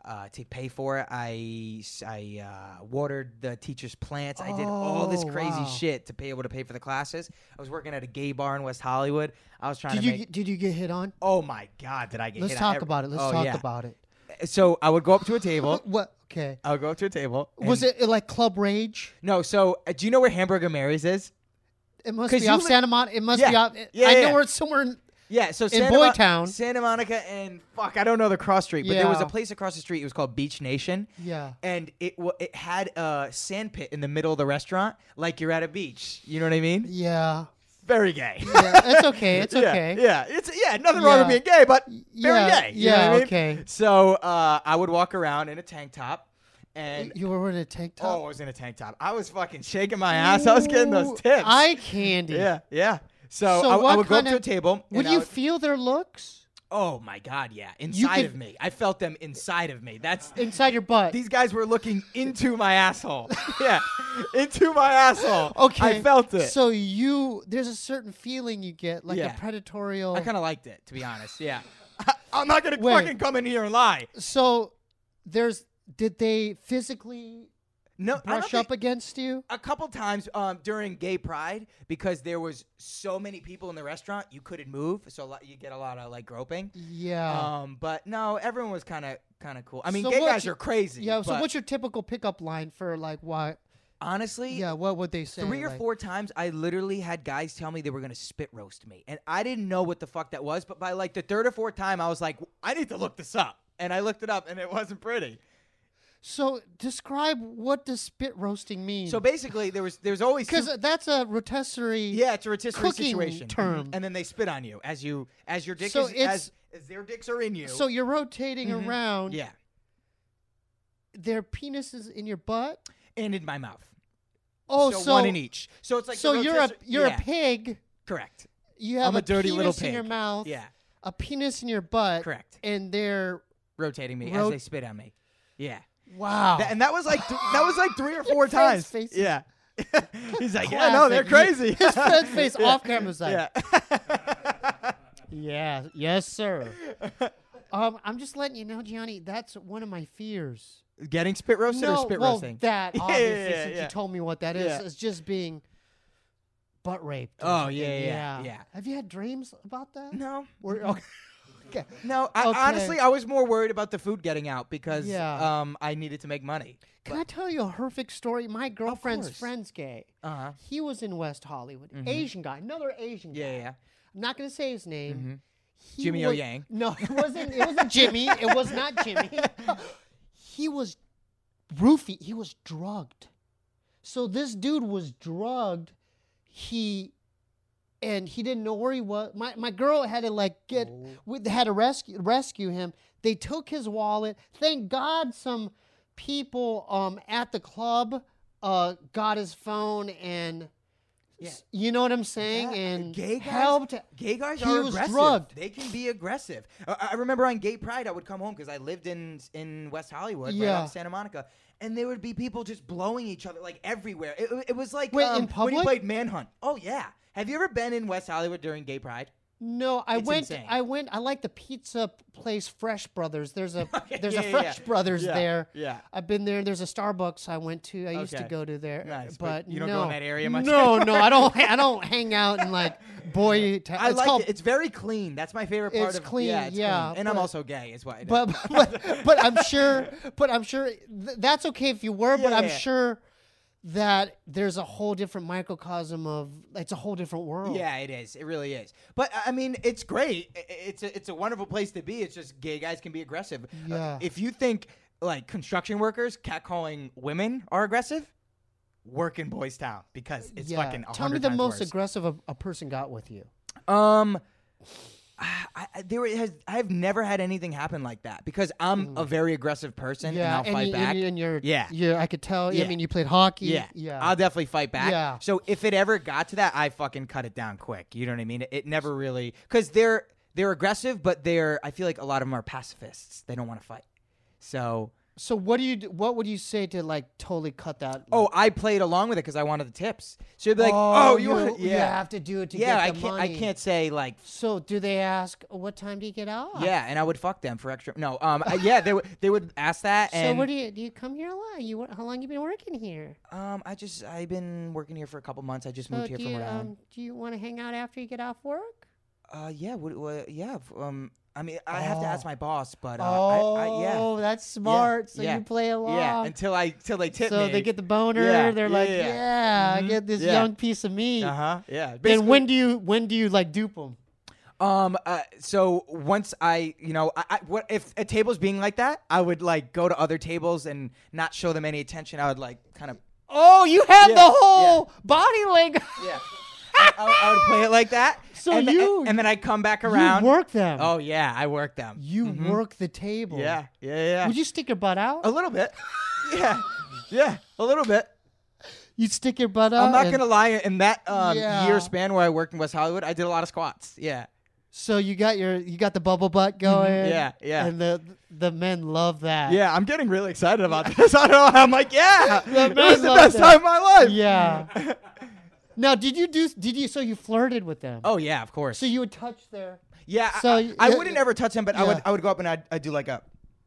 Speaker 2: uh, to pay for it. I, s- I uh, watered the teachers' plants. I did all this
Speaker 1: Oh,
Speaker 2: crazy
Speaker 1: wow.
Speaker 2: shit to be able to pay for the classes. I was working at a gay bar in West Hollywood. I was trying
Speaker 1: Did
Speaker 2: to
Speaker 1: you
Speaker 2: make.
Speaker 1: get, did you get hit on?
Speaker 2: Oh my God! Did I get?
Speaker 1: Let's
Speaker 2: hit on
Speaker 1: talk
Speaker 2: every-
Speaker 1: about it. Let's
Speaker 2: oh,
Speaker 1: talk
Speaker 2: yeah.
Speaker 1: about it.
Speaker 2: So I would go up to a table.
Speaker 1: What? Okay.
Speaker 2: I would go up to a table.
Speaker 1: Was
Speaker 2: and-
Speaker 1: it like Club Rage?
Speaker 2: No. So uh, do you know where Hamburger Mary's is?
Speaker 1: It must
Speaker 2: 'Cause
Speaker 1: be
Speaker 2: you
Speaker 1: off
Speaker 2: li-
Speaker 1: Santa Monica. It must
Speaker 2: Yeah.
Speaker 1: be off.
Speaker 2: Yeah,
Speaker 1: I
Speaker 2: yeah,
Speaker 1: know
Speaker 2: yeah.
Speaker 1: where it's somewhere. In,
Speaker 2: Yeah, so
Speaker 1: In
Speaker 2: Santa Mo-
Speaker 1: Boytown.
Speaker 2: Santa Monica, and fuck, I don't know the cross street, but there was
Speaker 1: Yeah.
Speaker 2: a place across the street. It was called Beach Nation,
Speaker 1: yeah.
Speaker 2: and it w- it had a sand pit in the middle of the restaurant, like you're at a beach. You know what I mean?
Speaker 1: Yeah.
Speaker 2: Very gay.
Speaker 1: Yeah. It's okay. It's
Speaker 2: Yeah,
Speaker 1: okay.
Speaker 2: Yeah, it's yeah, nothing wrong with
Speaker 1: Yeah.
Speaker 2: being gay, but very
Speaker 1: Yeah,
Speaker 2: gay. You know
Speaker 1: yeah,
Speaker 2: what I mean?
Speaker 1: okay.
Speaker 2: So uh, I would walk around in a tank top, and
Speaker 1: You were wearing a tank top.
Speaker 2: oh, I was in a tank top. I was fucking shaking my ass. I was getting those
Speaker 1: Ooh,
Speaker 2: tips.
Speaker 1: Eye candy.
Speaker 2: yeah, yeah. So,
Speaker 1: So
Speaker 2: I, I
Speaker 1: what
Speaker 2: would go up
Speaker 1: kind
Speaker 2: to a
Speaker 1: of-
Speaker 2: table.
Speaker 1: Would
Speaker 2: and I
Speaker 1: you
Speaker 2: would-
Speaker 1: feel their looks
Speaker 2: Oh my God, yeah. Inside
Speaker 1: could-
Speaker 2: of me. I felt them inside of me. That's
Speaker 1: inside your butt?
Speaker 2: these guys were looking into my asshole. Yeah. Into my asshole.
Speaker 1: Okay.
Speaker 2: I felt it.
Speaker 1: So you, there's a certain feeling you get, like
Speaker 2: Yeah.
Speaker 1: a predatorial.
Speaker 2: I kind of liked it, to be honest. Yeah. I'm not going to
Speaker 1: Wait.
Speaker 2: fucking come in here and lie.
Speaker 1: So there's, did they physically
Speaker 2: No, I don't
Speaker 1: brush up
Speaker 2: think-
Speaker 1: against you?
Speaker 2: a couple times um, during Gay Pride, because there was so many people in the restaurant, you couldn't move, so a lot- you get a lot of like groping.
Speaker 1: Yeah.
Speaker 2: Um, but no, everyone was kind of kind of cool. I mean,
Speaker 1: So
Speaker 2: gay
Speaker 1: what's
Speaker 2: guys
Speaker 1: your-
Speaker 2: are crazy.
Speaker 1: yeah. So
Speaker 2: but
Speaker 1: what's your typical pickup line for like what?
Speaker 2: honestly?
Speaker 1: Yeah. What would they say?
Speaker 2: Three or
Speaker 1: like-
Speaker 2: four times, I literally had guys tell me they were gonna spit roast me, and I didn't know what the fuck that was. But by like the third or fourth time, I was like, I need to look this up, and I looked it up, and it wasn't pretty.
Speaker 1: So describe what does spit roasting mean?
Speaker 2: So basically, there was there's always two-
Speaker 1: because that's a rotisserie.
Speaker 2: yeah, it's a rotisserie
Speaker 1: cooking
Speaker 2: situation
Speaker 1: term.
Speaker 2: and then they spit on you as you as your dick
Speaker 1: So
Speaker 2: is
Speaker 1: it's-
Speaker 2: as as their dicks are in you.
Speaker 1: So you're rotating
Speaker 2: Mhm.
Speaker 1: around.
Speaker 2: yeah,
Speaker 1: Their penises in your butt.
Speaker 2: and in my mouth.
Speaker 1: Oh,
Speaker 2: so,
Speaker 1: so
Speaker 2: one in each. So it's like
Speaker 1: so
Speaker 2: the
Speaker 1: you're a
Speaker 2: rotisserie-
Speaker 1: you're
Speaker 2: yeah,
Speaker 1: a pig.
Speaker 2: correct.
Speaker 1: You have
Speaker 2: I'm a dirty
Speaker 1: penis
Speaker 2: little
Speaker 1: in
Speaker 2: pig.
Speaker 1: your mouth.
Speaker 2: Yeah,
Speaker 1: A penis in your butt.
Speaker 2: correct.
Speaker 1: And they're
Speaker 2: Rotating me
Speaker 1: Rot-
Speaker 2: as they spit on me. Yeah.
Speaker 1: wow.
Speaker 2: Th- and that was like th- that was like three or four
Speaker 1: Fred's
Speaker 2: times.
Speaker 1: face is
Speaker 2: Yeah. He's like, yeah, no, they're
Speaker 1: Classic.
Speaker 2: crazy.
Speaker 1: His Fred's face
Speaker 2: Yeah.
Speaker 1: off camera's like,
Speaker 2: Yeah.
Speaker 1: yeah, yes, sir. um, I'm just letting you know, Gianni, that's one of my fears.
Speaker 2: Getting spit roasted
Speaker 1: no,
Speaker 2: or spit
Speaker 1: well,
Speaker 2: roasting?
Speaker 1: that
Speaker 2: Yeah,
Speaker 1: obviously,
Speaker 2: yeah, yeah,
Speaker 1: since
Speaker 2: yeah.
Speaker 1: you told me what that is,
Speaker 2: Yeah.
Speaker 1: is just being butt raped. or
Speaker 2: Oh,
Speaker 1: something.
Speaker 2: yeah, yeah, yeah.
Speaker 1: Have you had dreams about that?
Speaker 2: No.
Speaker 1: Or, okay. okay.
Speaker 2: No, I,
Speaker 1: Okay.
Speaker 2: honestly, I was more worried about the food getting out because
Speaker 1: Yeah.
Speaker 2: um, I needed to make money.
Speaker 1: Can I tell you a horrific story? My girlfriend's
Speaker 2: course.
Speaker 1: friend's gay.
Speaker 2: Uh huh.
Speaker 1: He was in West Hollywood.
Speaker 2: Mhm.
Speaker 1: Asian guy, another Asian
Speaker 2: Yeah,
Speaker 1: guy.
Speaker 2: yeah.
Speaker 1: I'm not going to say his name.
Speaker 2: Mhm.
Speaker 1: He
Speaker 2: Jimmy O
Speaker 1: was-
Speaker 2: Yang.
Speaker 1: No, it wasn't. It wasn't Jimmy. It was not Jimmy. He was roofie. He was drugged. So this dude was drugged. He and he didn't know where he was. My my girl had to like get
Speaker 2: Oh.
Speaker 1: we had to rescue rescue him. They took his wallet. Thank God some people um at the club uh got his phone and
Speaker 2: Yeah.
Speaker 1: s- you know what I'm saying
Speaker 2: Yeah,
Speaker 1: and
Speaker 2: gay guys-
Speaker 1: helped.
Speaker 2: Gay guys
Speaker 1: He
Speaker 2: are
Speaker 1: was
Speaker 2: aggressive.
Speaker 1: drugged.
Speaker 2: They can be aggressive. I, I remember on Gay Pride, I would come home because I lived in in West Hollywood, right
Speaker 1: Yeah.
Speaker 2: off Santa Monica, and there would be people just blowing each other like everywhere. It, it was like
Speaker 1: Wait,
Speaker 2: um,
Speaker 1: in
Speaker 2: when
Speaker 1: public?
Speaker 2: you played Manhunt. Oh yeah. Have you ever been in West Hollywood during Gay Pride?
Speaker 1: No, I
Speaker 2: It's
Speaker 1: went.
Speaker 2: insane.
Speaker 1: I went. I like the pizza place, Fresh Brothers. There's a
Speaker 2: Okay,
Speaker 1: there's
Speaker 2: yeah,
Speaker 1: a
Speaker 2: yeah,
Speaker 1: Fresh
Speaker 2: yeah.
Speaker 1: Brothers
Speaker 2: Yeah,
Speaker 1: there.
Speaker 2: yeah.
Speaker 1: I've been there. There's a Starbucks I went to. I used to
Speaker 2: Okay.
Speaker 1: go to there.
Speaker 2: Nice,
Speaker 1: but,
Speaker 2: but you don't
Speaker 1: no.
Speaker 2: go in that area much?
Speaker 1: No, no, I don't. I don't hang out in like boy. Ta-
Speaker 2: I
Speaker 1: it's
Speaker 2: like
Speaker 1: called,
Speaker 2: it. It's very clean. That's my favorite part
Speaker 1: It's
Speaker 2: of
Speaker 1: clean,
Speaker 2: Yeah, it's
Speaker 1: yeah,
Speaker 2: clean. And I'm
Speaker 1: but-
Speaker 2: also gay. Is why.
Speaker 1: But but but I'm sure. But I'm sure th- that's okay if you were. But
Speaker 2: Yeah,
Speaker 1: I'm
Speaker 2: yeah.
Speaker 1: sure that there's a whole different microcosm of. It's a whole different world.
Speaker 2: Yeah, it is. It really is. But I mean, it's great. I- It's a, it's a wonderful place to be. It's just gay guys can be aggressive. Uh,
Speaker 1: Yeah.
Speaker 2: if you think like construction workers catcalling women are aggressive, work in Boys Town because it's
Speaker 1: Yeah.
Speaker 2: fucking. a
Speaker 1: Tell me
Speaker 2: hundred
Speaker 1: the
Speaker 2: times
Speaker 1: most
Speaker 2: worse.
Speaker 1: aggressive a, a person got with you.
Speaker 2: Um, I, I, there has I've never had anything happen like that because I'm a very aggressive person
Speaker 1: Yeah,
Speaker 2: and I'll fight
Speaker 1: you,
Speaker 2: back.
Speaker 1: And, you- and you're,
Speaker 2: Yeah.
Speaker 1: yeah, I could tell.
Speaker 2: Yeah.
Speaker 1: I mean, you played hockey.
Speaker 2: Yeah,
Speaker 1: yeah.
Speaker 2: I'll definitely fight back.
Speaker 1: Yeah.
Speaker 2: So if it ever got to that, I fucking cut it down quick. You know what I mean? It, it never really because they're they're aggressive, but they're I feel like a lot of them are pacifists. They don't want to fight. So
Speaker 1: So what do you do, what would you say to like totally cut that?
Speaker 2: Oh, I played along with it because I wanted the tips. So you'd be like, "Oh, you, want
Speaker 1: you
Speaker 2: yeah,
Speaker 1: have to do it to
Speaker 2: yeah." I
Speaker 1: get the
Speaker 2: can't.
Speaker 1: money.
Speaker 2: I can't say like,
Speaker 1: So do they ask what time do you get off?
Speaker 2: yeah, and I would fuck them for extra. No, um, uh, yeah, they would they would ask that.
Speaker 1: So
Speaker 2: And
Speaker 1: what do you do? You come here a lot? You wor- how long you been working here?
Speaker 2: um, I just I've been working here for a couple months. I just
Speaker 1: So
Speaker 2: moved here
Speaker 1: do
Speaker 2: from
Speaker 1: you
Speaker 2: Rhode Island.
Speaker 1: um do you want to hang out after you get off work?
Speaker 2: Uh, yeah, what, what, yeah. f- Um, I mean, I have to ask
Speaker 1: Oh.
Speaker 2: my boss, but uh,
Speaker 1: oh,
Speaker 2: I, I, yeah,
Speaker 1: that's smart. So
Speaker 2: yeah,
Speaker 1: you play along.
Speaker 2: yeah. Until I till they tip
Speaker 1: so
Speaker 2: me.
Speaker 1: they get the boner.
Speaker 2: Yeah,
Speaker 1: They're
Speaker 2: yeah,
Speaker 1: like,
Speaker 2: yeah.
Speaker 1: yeah, I
Speaker 2: Mhm,
Speaker 1: get this
Speaker 2: yeah.
Speaker 1: young piece of meat.
Speaker 2: Uh huh. Yeah.
Speaker 1: Then
Speaker 2: Basically-
Speaker 1: when do you when do you like dupe them?
Speaker 2: Um. Uh, so once I, you know, I, I, what if a table's being like that, I would like go to other tables and not show them any attention. I would like kind of,
Speaker 1: Oh, you have
Speaker 2: Yeah,
Speaker 1: the whole body language.
Speaker 2: yeah. I, I, I would play it like that.
Speaker 1: So
Speaker 2: and, th-
Speaker 1: you-
Speaker 2: and then I come back around.
Speaker 1: You work them.
Speaker 2: Oh yeah, I work them.
Speaker 1: You
Speaker 2: Mhm.
Speaker 1: work the table.
Speaker 2: Yeah, yeah, yeah.
Speaker 1: Would you stick your butt out?
Speaker 2: A little bit. Yeah, yeah, a little bit.
Speaker 1: You stick your butt out.
Speaker 2: I'm not
Speaker 1: and-
Speaker 2: gonna lie. In that um,
Speaker 1: Yeah.
Speaker 2: year span where I worked in West Hollywood, I did a lot of squats. Yeah,
Speaker 1: So you got your you got the bubble butt going.
Speaker 2: Mm-hmm. Yeah, yeah.
Speaker 1: And the the men love that.
Speaker 2: yeah. I'm getting really excited about this. I don't know. I'm like, yeah,
Speaker 1: The
Speaker 2: it was
Speaker 1: men
Speaker 2: the
Speaker 1: love
Speaker 2: best
Speaker 1: that.
Speaker 2: time of my life.
Speaker 1: Yeah. Now, did you do? Did you? So you flirted with them?
Speaker 2: Oh yeah, of course.
Speaker 1: So you would touch their.
Speaker 2: yeah.
Speaker 1: so
Speaker 2: I,
Speaker 1: y-
Speaker 2: I
Speaker 1: yeah,
Speaker 2: wouldn't
Speaker 1: yeah.
Speaker 2: ever touch him, but I would.
Speaker 1: Yeah.
Speaker 2: I would go up and I'd, I'd do like a.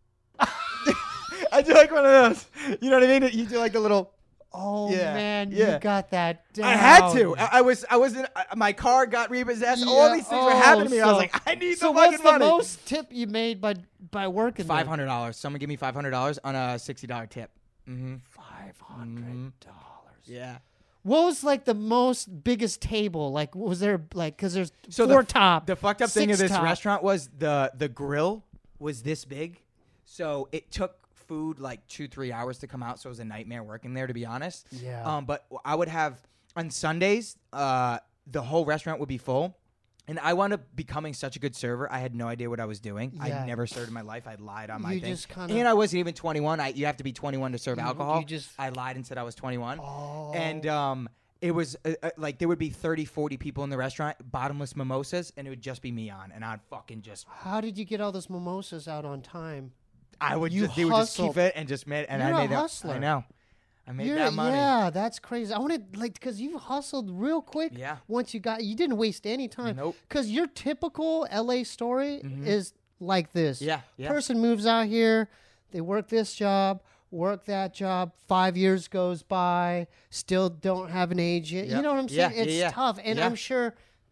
Speaker 2: I do like one of those. You know what I mean? You do like a little.
Speaker 1: Oh
Speaker 2: Yeah,
Speaker 1: man,
Speaker 2: yeah.
Speaker 1: you got that down.
Speaker 2: I had to. I, I was. I was in. Uh, my car got repossessed. All
Speaker 1: Yeah,
Speaker 2: these things were
Speaker 1: oh,
Speaker 2: happening to me. I was
Speaker 1: so-
Speaker 2: like, I need
Speaker 1: So
Speaker 2: the
Speaker 1: what's
Speaker 2: fucking
Speaker 1: the
Speaker 2: money.
Speaker 1: most tip you made by by working?
Speaker 2: Five hundred dollars. Someone give me five hundred dollars on a sixty dollar tip. Mm-hmm.
Speaker 1: Five hundred dollars.
Speaker 2: Yeah.
Speaker 1: What was like the most biggest table? Like, was there like because there's
Speaker 2: So
Speaker 1: four
Speaker 2: the,
Speaker 1: top.
Speaker 2: The fucked up thing of
Speaker 1: six
Speaker 2: this
Speaker 1: top.
Speaker 2: restaurant was the the grill was this big, so it took food like two three hours to come out. So it was a nightmare working there, to be honest.
Speaker 1: Yeah.
Speaker 2: Um, but I would have on Sundays, uh, the whole restaurant would be full. And I wound up becoming such a good server. I had no idea what I was doing.
Speaker 1: Yeah.
Speaker 2: I never served in my life. I lied on my
Speaker 1: You
Speaker 2: thing.
Speaker 1: just kinda-
Speaker 2: and I wasn't even twenty-one. I, you have to be twenty-one to serve
Speaker 1: You-
Speaker 2: alcohol.
Speaker 1: you just-
Speaker 2: I lied and said I was twenty-one.
Speaker 1: Oh.
Speaker 2: And um, it was uh, uh, like there would be thirty, forty people in the restaurant, bottomless mimosas, and it would just be me on. And I'd fucking just,
Speaker 1: How did you get all those mimosas out on time?
Speaker 2: I would
Speaker 1: You
Speaker 2: just, they would just keep
Speaker 1: hustled.
Speaker 2: it and just made, and
Speaker 1: You're
Speaker 2: I
Speaker 1: a
Speaker 2: made that.
Speaker 1: hustler.
Speaker 2: I know. I made
Speaker 1: You're-
Speaker 2: that money.
Speaker 1: Yeah, that's crazy. I wanted like because you hustled real quick.
Speaker 2: Yeah.
Speaker 1: Once you got, you didn't waste any time.
Speaker 2: Nope.
Speaker 1: Because your typical L A story is like this.
Speaker 2: Yeah, yeah.
Speaker 1: Person moves out here, they work this job, work that job. Five years goes by, still don't have an agent. You
Speaker 2: Yep.
Speaker 1: know what I'm
Speaker 2: Yeah,
Speaker 1: saying?
Speaker 2: yeah,
Speaker 1: It's
Speaker 2: yeah.
Speaker 1: tough, and
Speaker 2: Yeah.
Speaker 1: I'm sure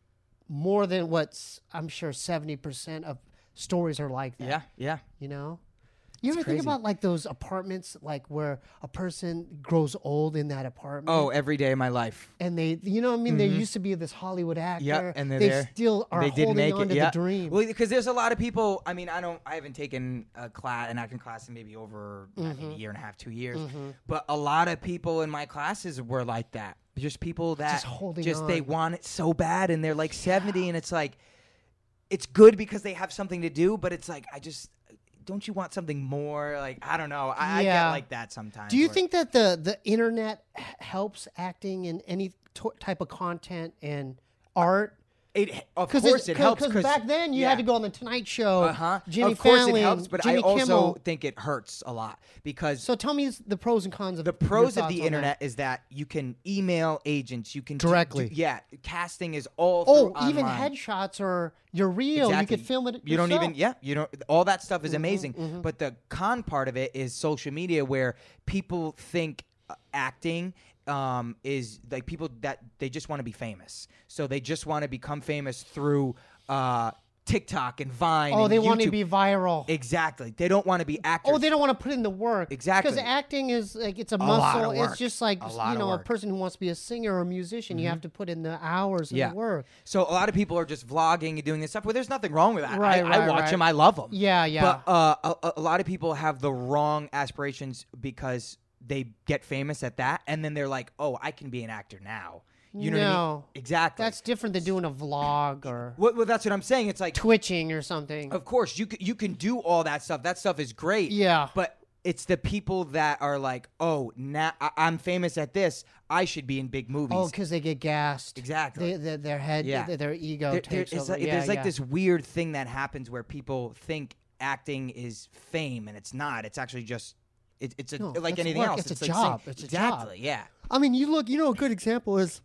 Speaker 1: more than what's I'm sure seventy percent of stories are like that.
Speaker 2: Yeah, yeah.
Speaker 1: You know? You ever think
Speaker 2: crazy.
Speaker 1: about like those apartments like where a person grows old in that apartment?
Speaker 2: Oh, every day of my life.
Speaker 1: And they, you know what I mean? There used to be this Hollywood actor.
Speaker 2: Yeah, and they're
Speaker 1: they
Speaker 2: there.
Speaker 1: still are
Speaker 2: they didn't
Speaker 1: holding
Speaker 2: make
Speaker 1: on
Speaker 2: it.
Speaker 1: to
Speaker 2: Yeah,
Speaker 1: the dream.
Speaker 2: Well, because there's a lot of people. I mean, I don't. I haven't taken a class, an acting class, in maybe over uh,
Speaker 1: Mm-hmm.
Speaker 2: maybe a year and a half, two years. But a lot of people in my classes were like that. Just people that
Speaker 1: Just holding
Speaker 2: just they
Speaker 1: on.
Speaker 2: want it so bad, and they're like seventy, and it's like, it's good because they have something to do, but it's like I just. Don't you want something more? Like I don't know. I, I
Speaker 1: Yeah.
Speaker 2: get like that sometimes.
Speaker 1: Do you
Speaker 2: where-
Speaker 1: think that the, the internet h- helps acting in any to- type of content and art?
Speaker 2: it? Of
Speaker 1: Because
Speaker 2: course, it helps.
Speaker 1: Because back then you
Speaker 2: yeah.
Speaker 1: had to go on the Tonight Show.
Speaker 2: Uh huh.
Speaker 1: Jimmy
Speaker 2: Of course,
Speaker 1: Fallon,
Speaker 2: it helps, but
Speaker 1: Jimmy
Speaker 2: I also
Speaker 1: Kimmel.
Speaker 2: think it hurts a lot because
Speaker 1: So tell me the pros and cons of
Speaker 2: the
Speaker 1: your
Speaker 2: pros of
Speaker 1: thoughts
Speaker 2: the
Speaker 1: on
Speaker 2: internet
Speaker 1: that.
Speaker 2: is that you can email agents, you can do-
Speaker 1: Directly.
Speaker 2: do- yeah, casting is all.
Speaker 1: Oh,
Speaker 2: through
Speaker 1: even
Speaker 2: online.
Speaker 1: headshots are you're real.
Speaker 2: Exactly.
Speaker 1: You could film it.
Speaker 2: You don't
Speaker 1: yourself.
Speaker 2: even. Yeah, you don't. All that stuff is
Speaker 1: Mm-hmm,
Speaker 2: amazing. But the con part of it is social media, where people think uh, acting um, is like people that they just want to be famous. So they just want to become famous through uh, TikTok and Vine.
Speaker 1: Oh,
Speaker 2: and
Speaker 1: they want to
Speaker 2: YouTube.
Speaker 1: be viral.
Speaker 2: Exactly. They don't want to be actors.
Speaker 1: Oh, they don't want to put in the work.
Speaker 2: Exactly.
Speaker 1: Because acting is like it's a,
Speaker 2: lot
Speaker 1: muscle.
Speaker 2: of
Speaker 1: It's
Speaker 2: work.
Speaker 1: just like
Speaker 2: A lot
Speaker 1: you
Speaker 2: of
Speaker 1: know a
Speaker 2: work.
Speaker 1: person who wants to be a singer or a musician. You have to put in the hours and
Speaker 2: Yeah.
Speaker 1: the work.
Speaker 2: So a lot of people are just vlogging and doing this stuff. Well, there's nothing wrong with that.
Speaker 1: Right,
Speaker 2: I,
Speaker 1: right,
Speaker 2: I watch
Speaker 1: right.
Speaker 2: them. I love them.
Speaker 1: Yeah, yeah.
Speaker 2: But uh, a, a lot of people have the wrong aspirations because they get famous at that, and then they're like, "Oh, I can be an actor now." You know what I mean?
Speaker 1: No.
Speaker 2: Exactly.
Speaker 1: That's different than doing a vlog or
Speaker 2: well, well, that's what I'm saying. It's like,
Speaker 1: twitching or something.
Speaker 2: of course, you can, you can do all that stuff. That stuff is great.
Speaker 1: Yeah.
Speaker 2: But it's the people that are like, "Oh, now I, I'm famous at this. I should be in big movies."
Speaker 1: Oh, because they get gassed.
Speaker 2: Exactly.
Speaker 1: They, their, their head,
Speaker 2: Yeah.
Speaker 1: their, their ego
Speaker 2: There- there-
Speaker 1: takes
Speaker 2: it's
Speaker 1: over.
Speaker 2: like,
Speaker 1: yeah,
Speaker 2: there's like
Speaker 1: yeah.
Speaker 2: this weird thing that happens where people think acting is fame, and it's not. It's actually just it, it's a,
Speaker 1: No,
Speaker 2: like
Speaker 1: it's
Speaker 2: anything
Speaker 1: work.
Speaker 2: else.
Speaker 1: It's a
Speaker 2: like
Speaker 1: job.
Speaker 2: saying-
Speaker 1: It's a
Speaker 2: exactly.
Speaker 1: job.
Speaker 2: Yeah.
Speaker 1: I mean, you look. You know, a good example is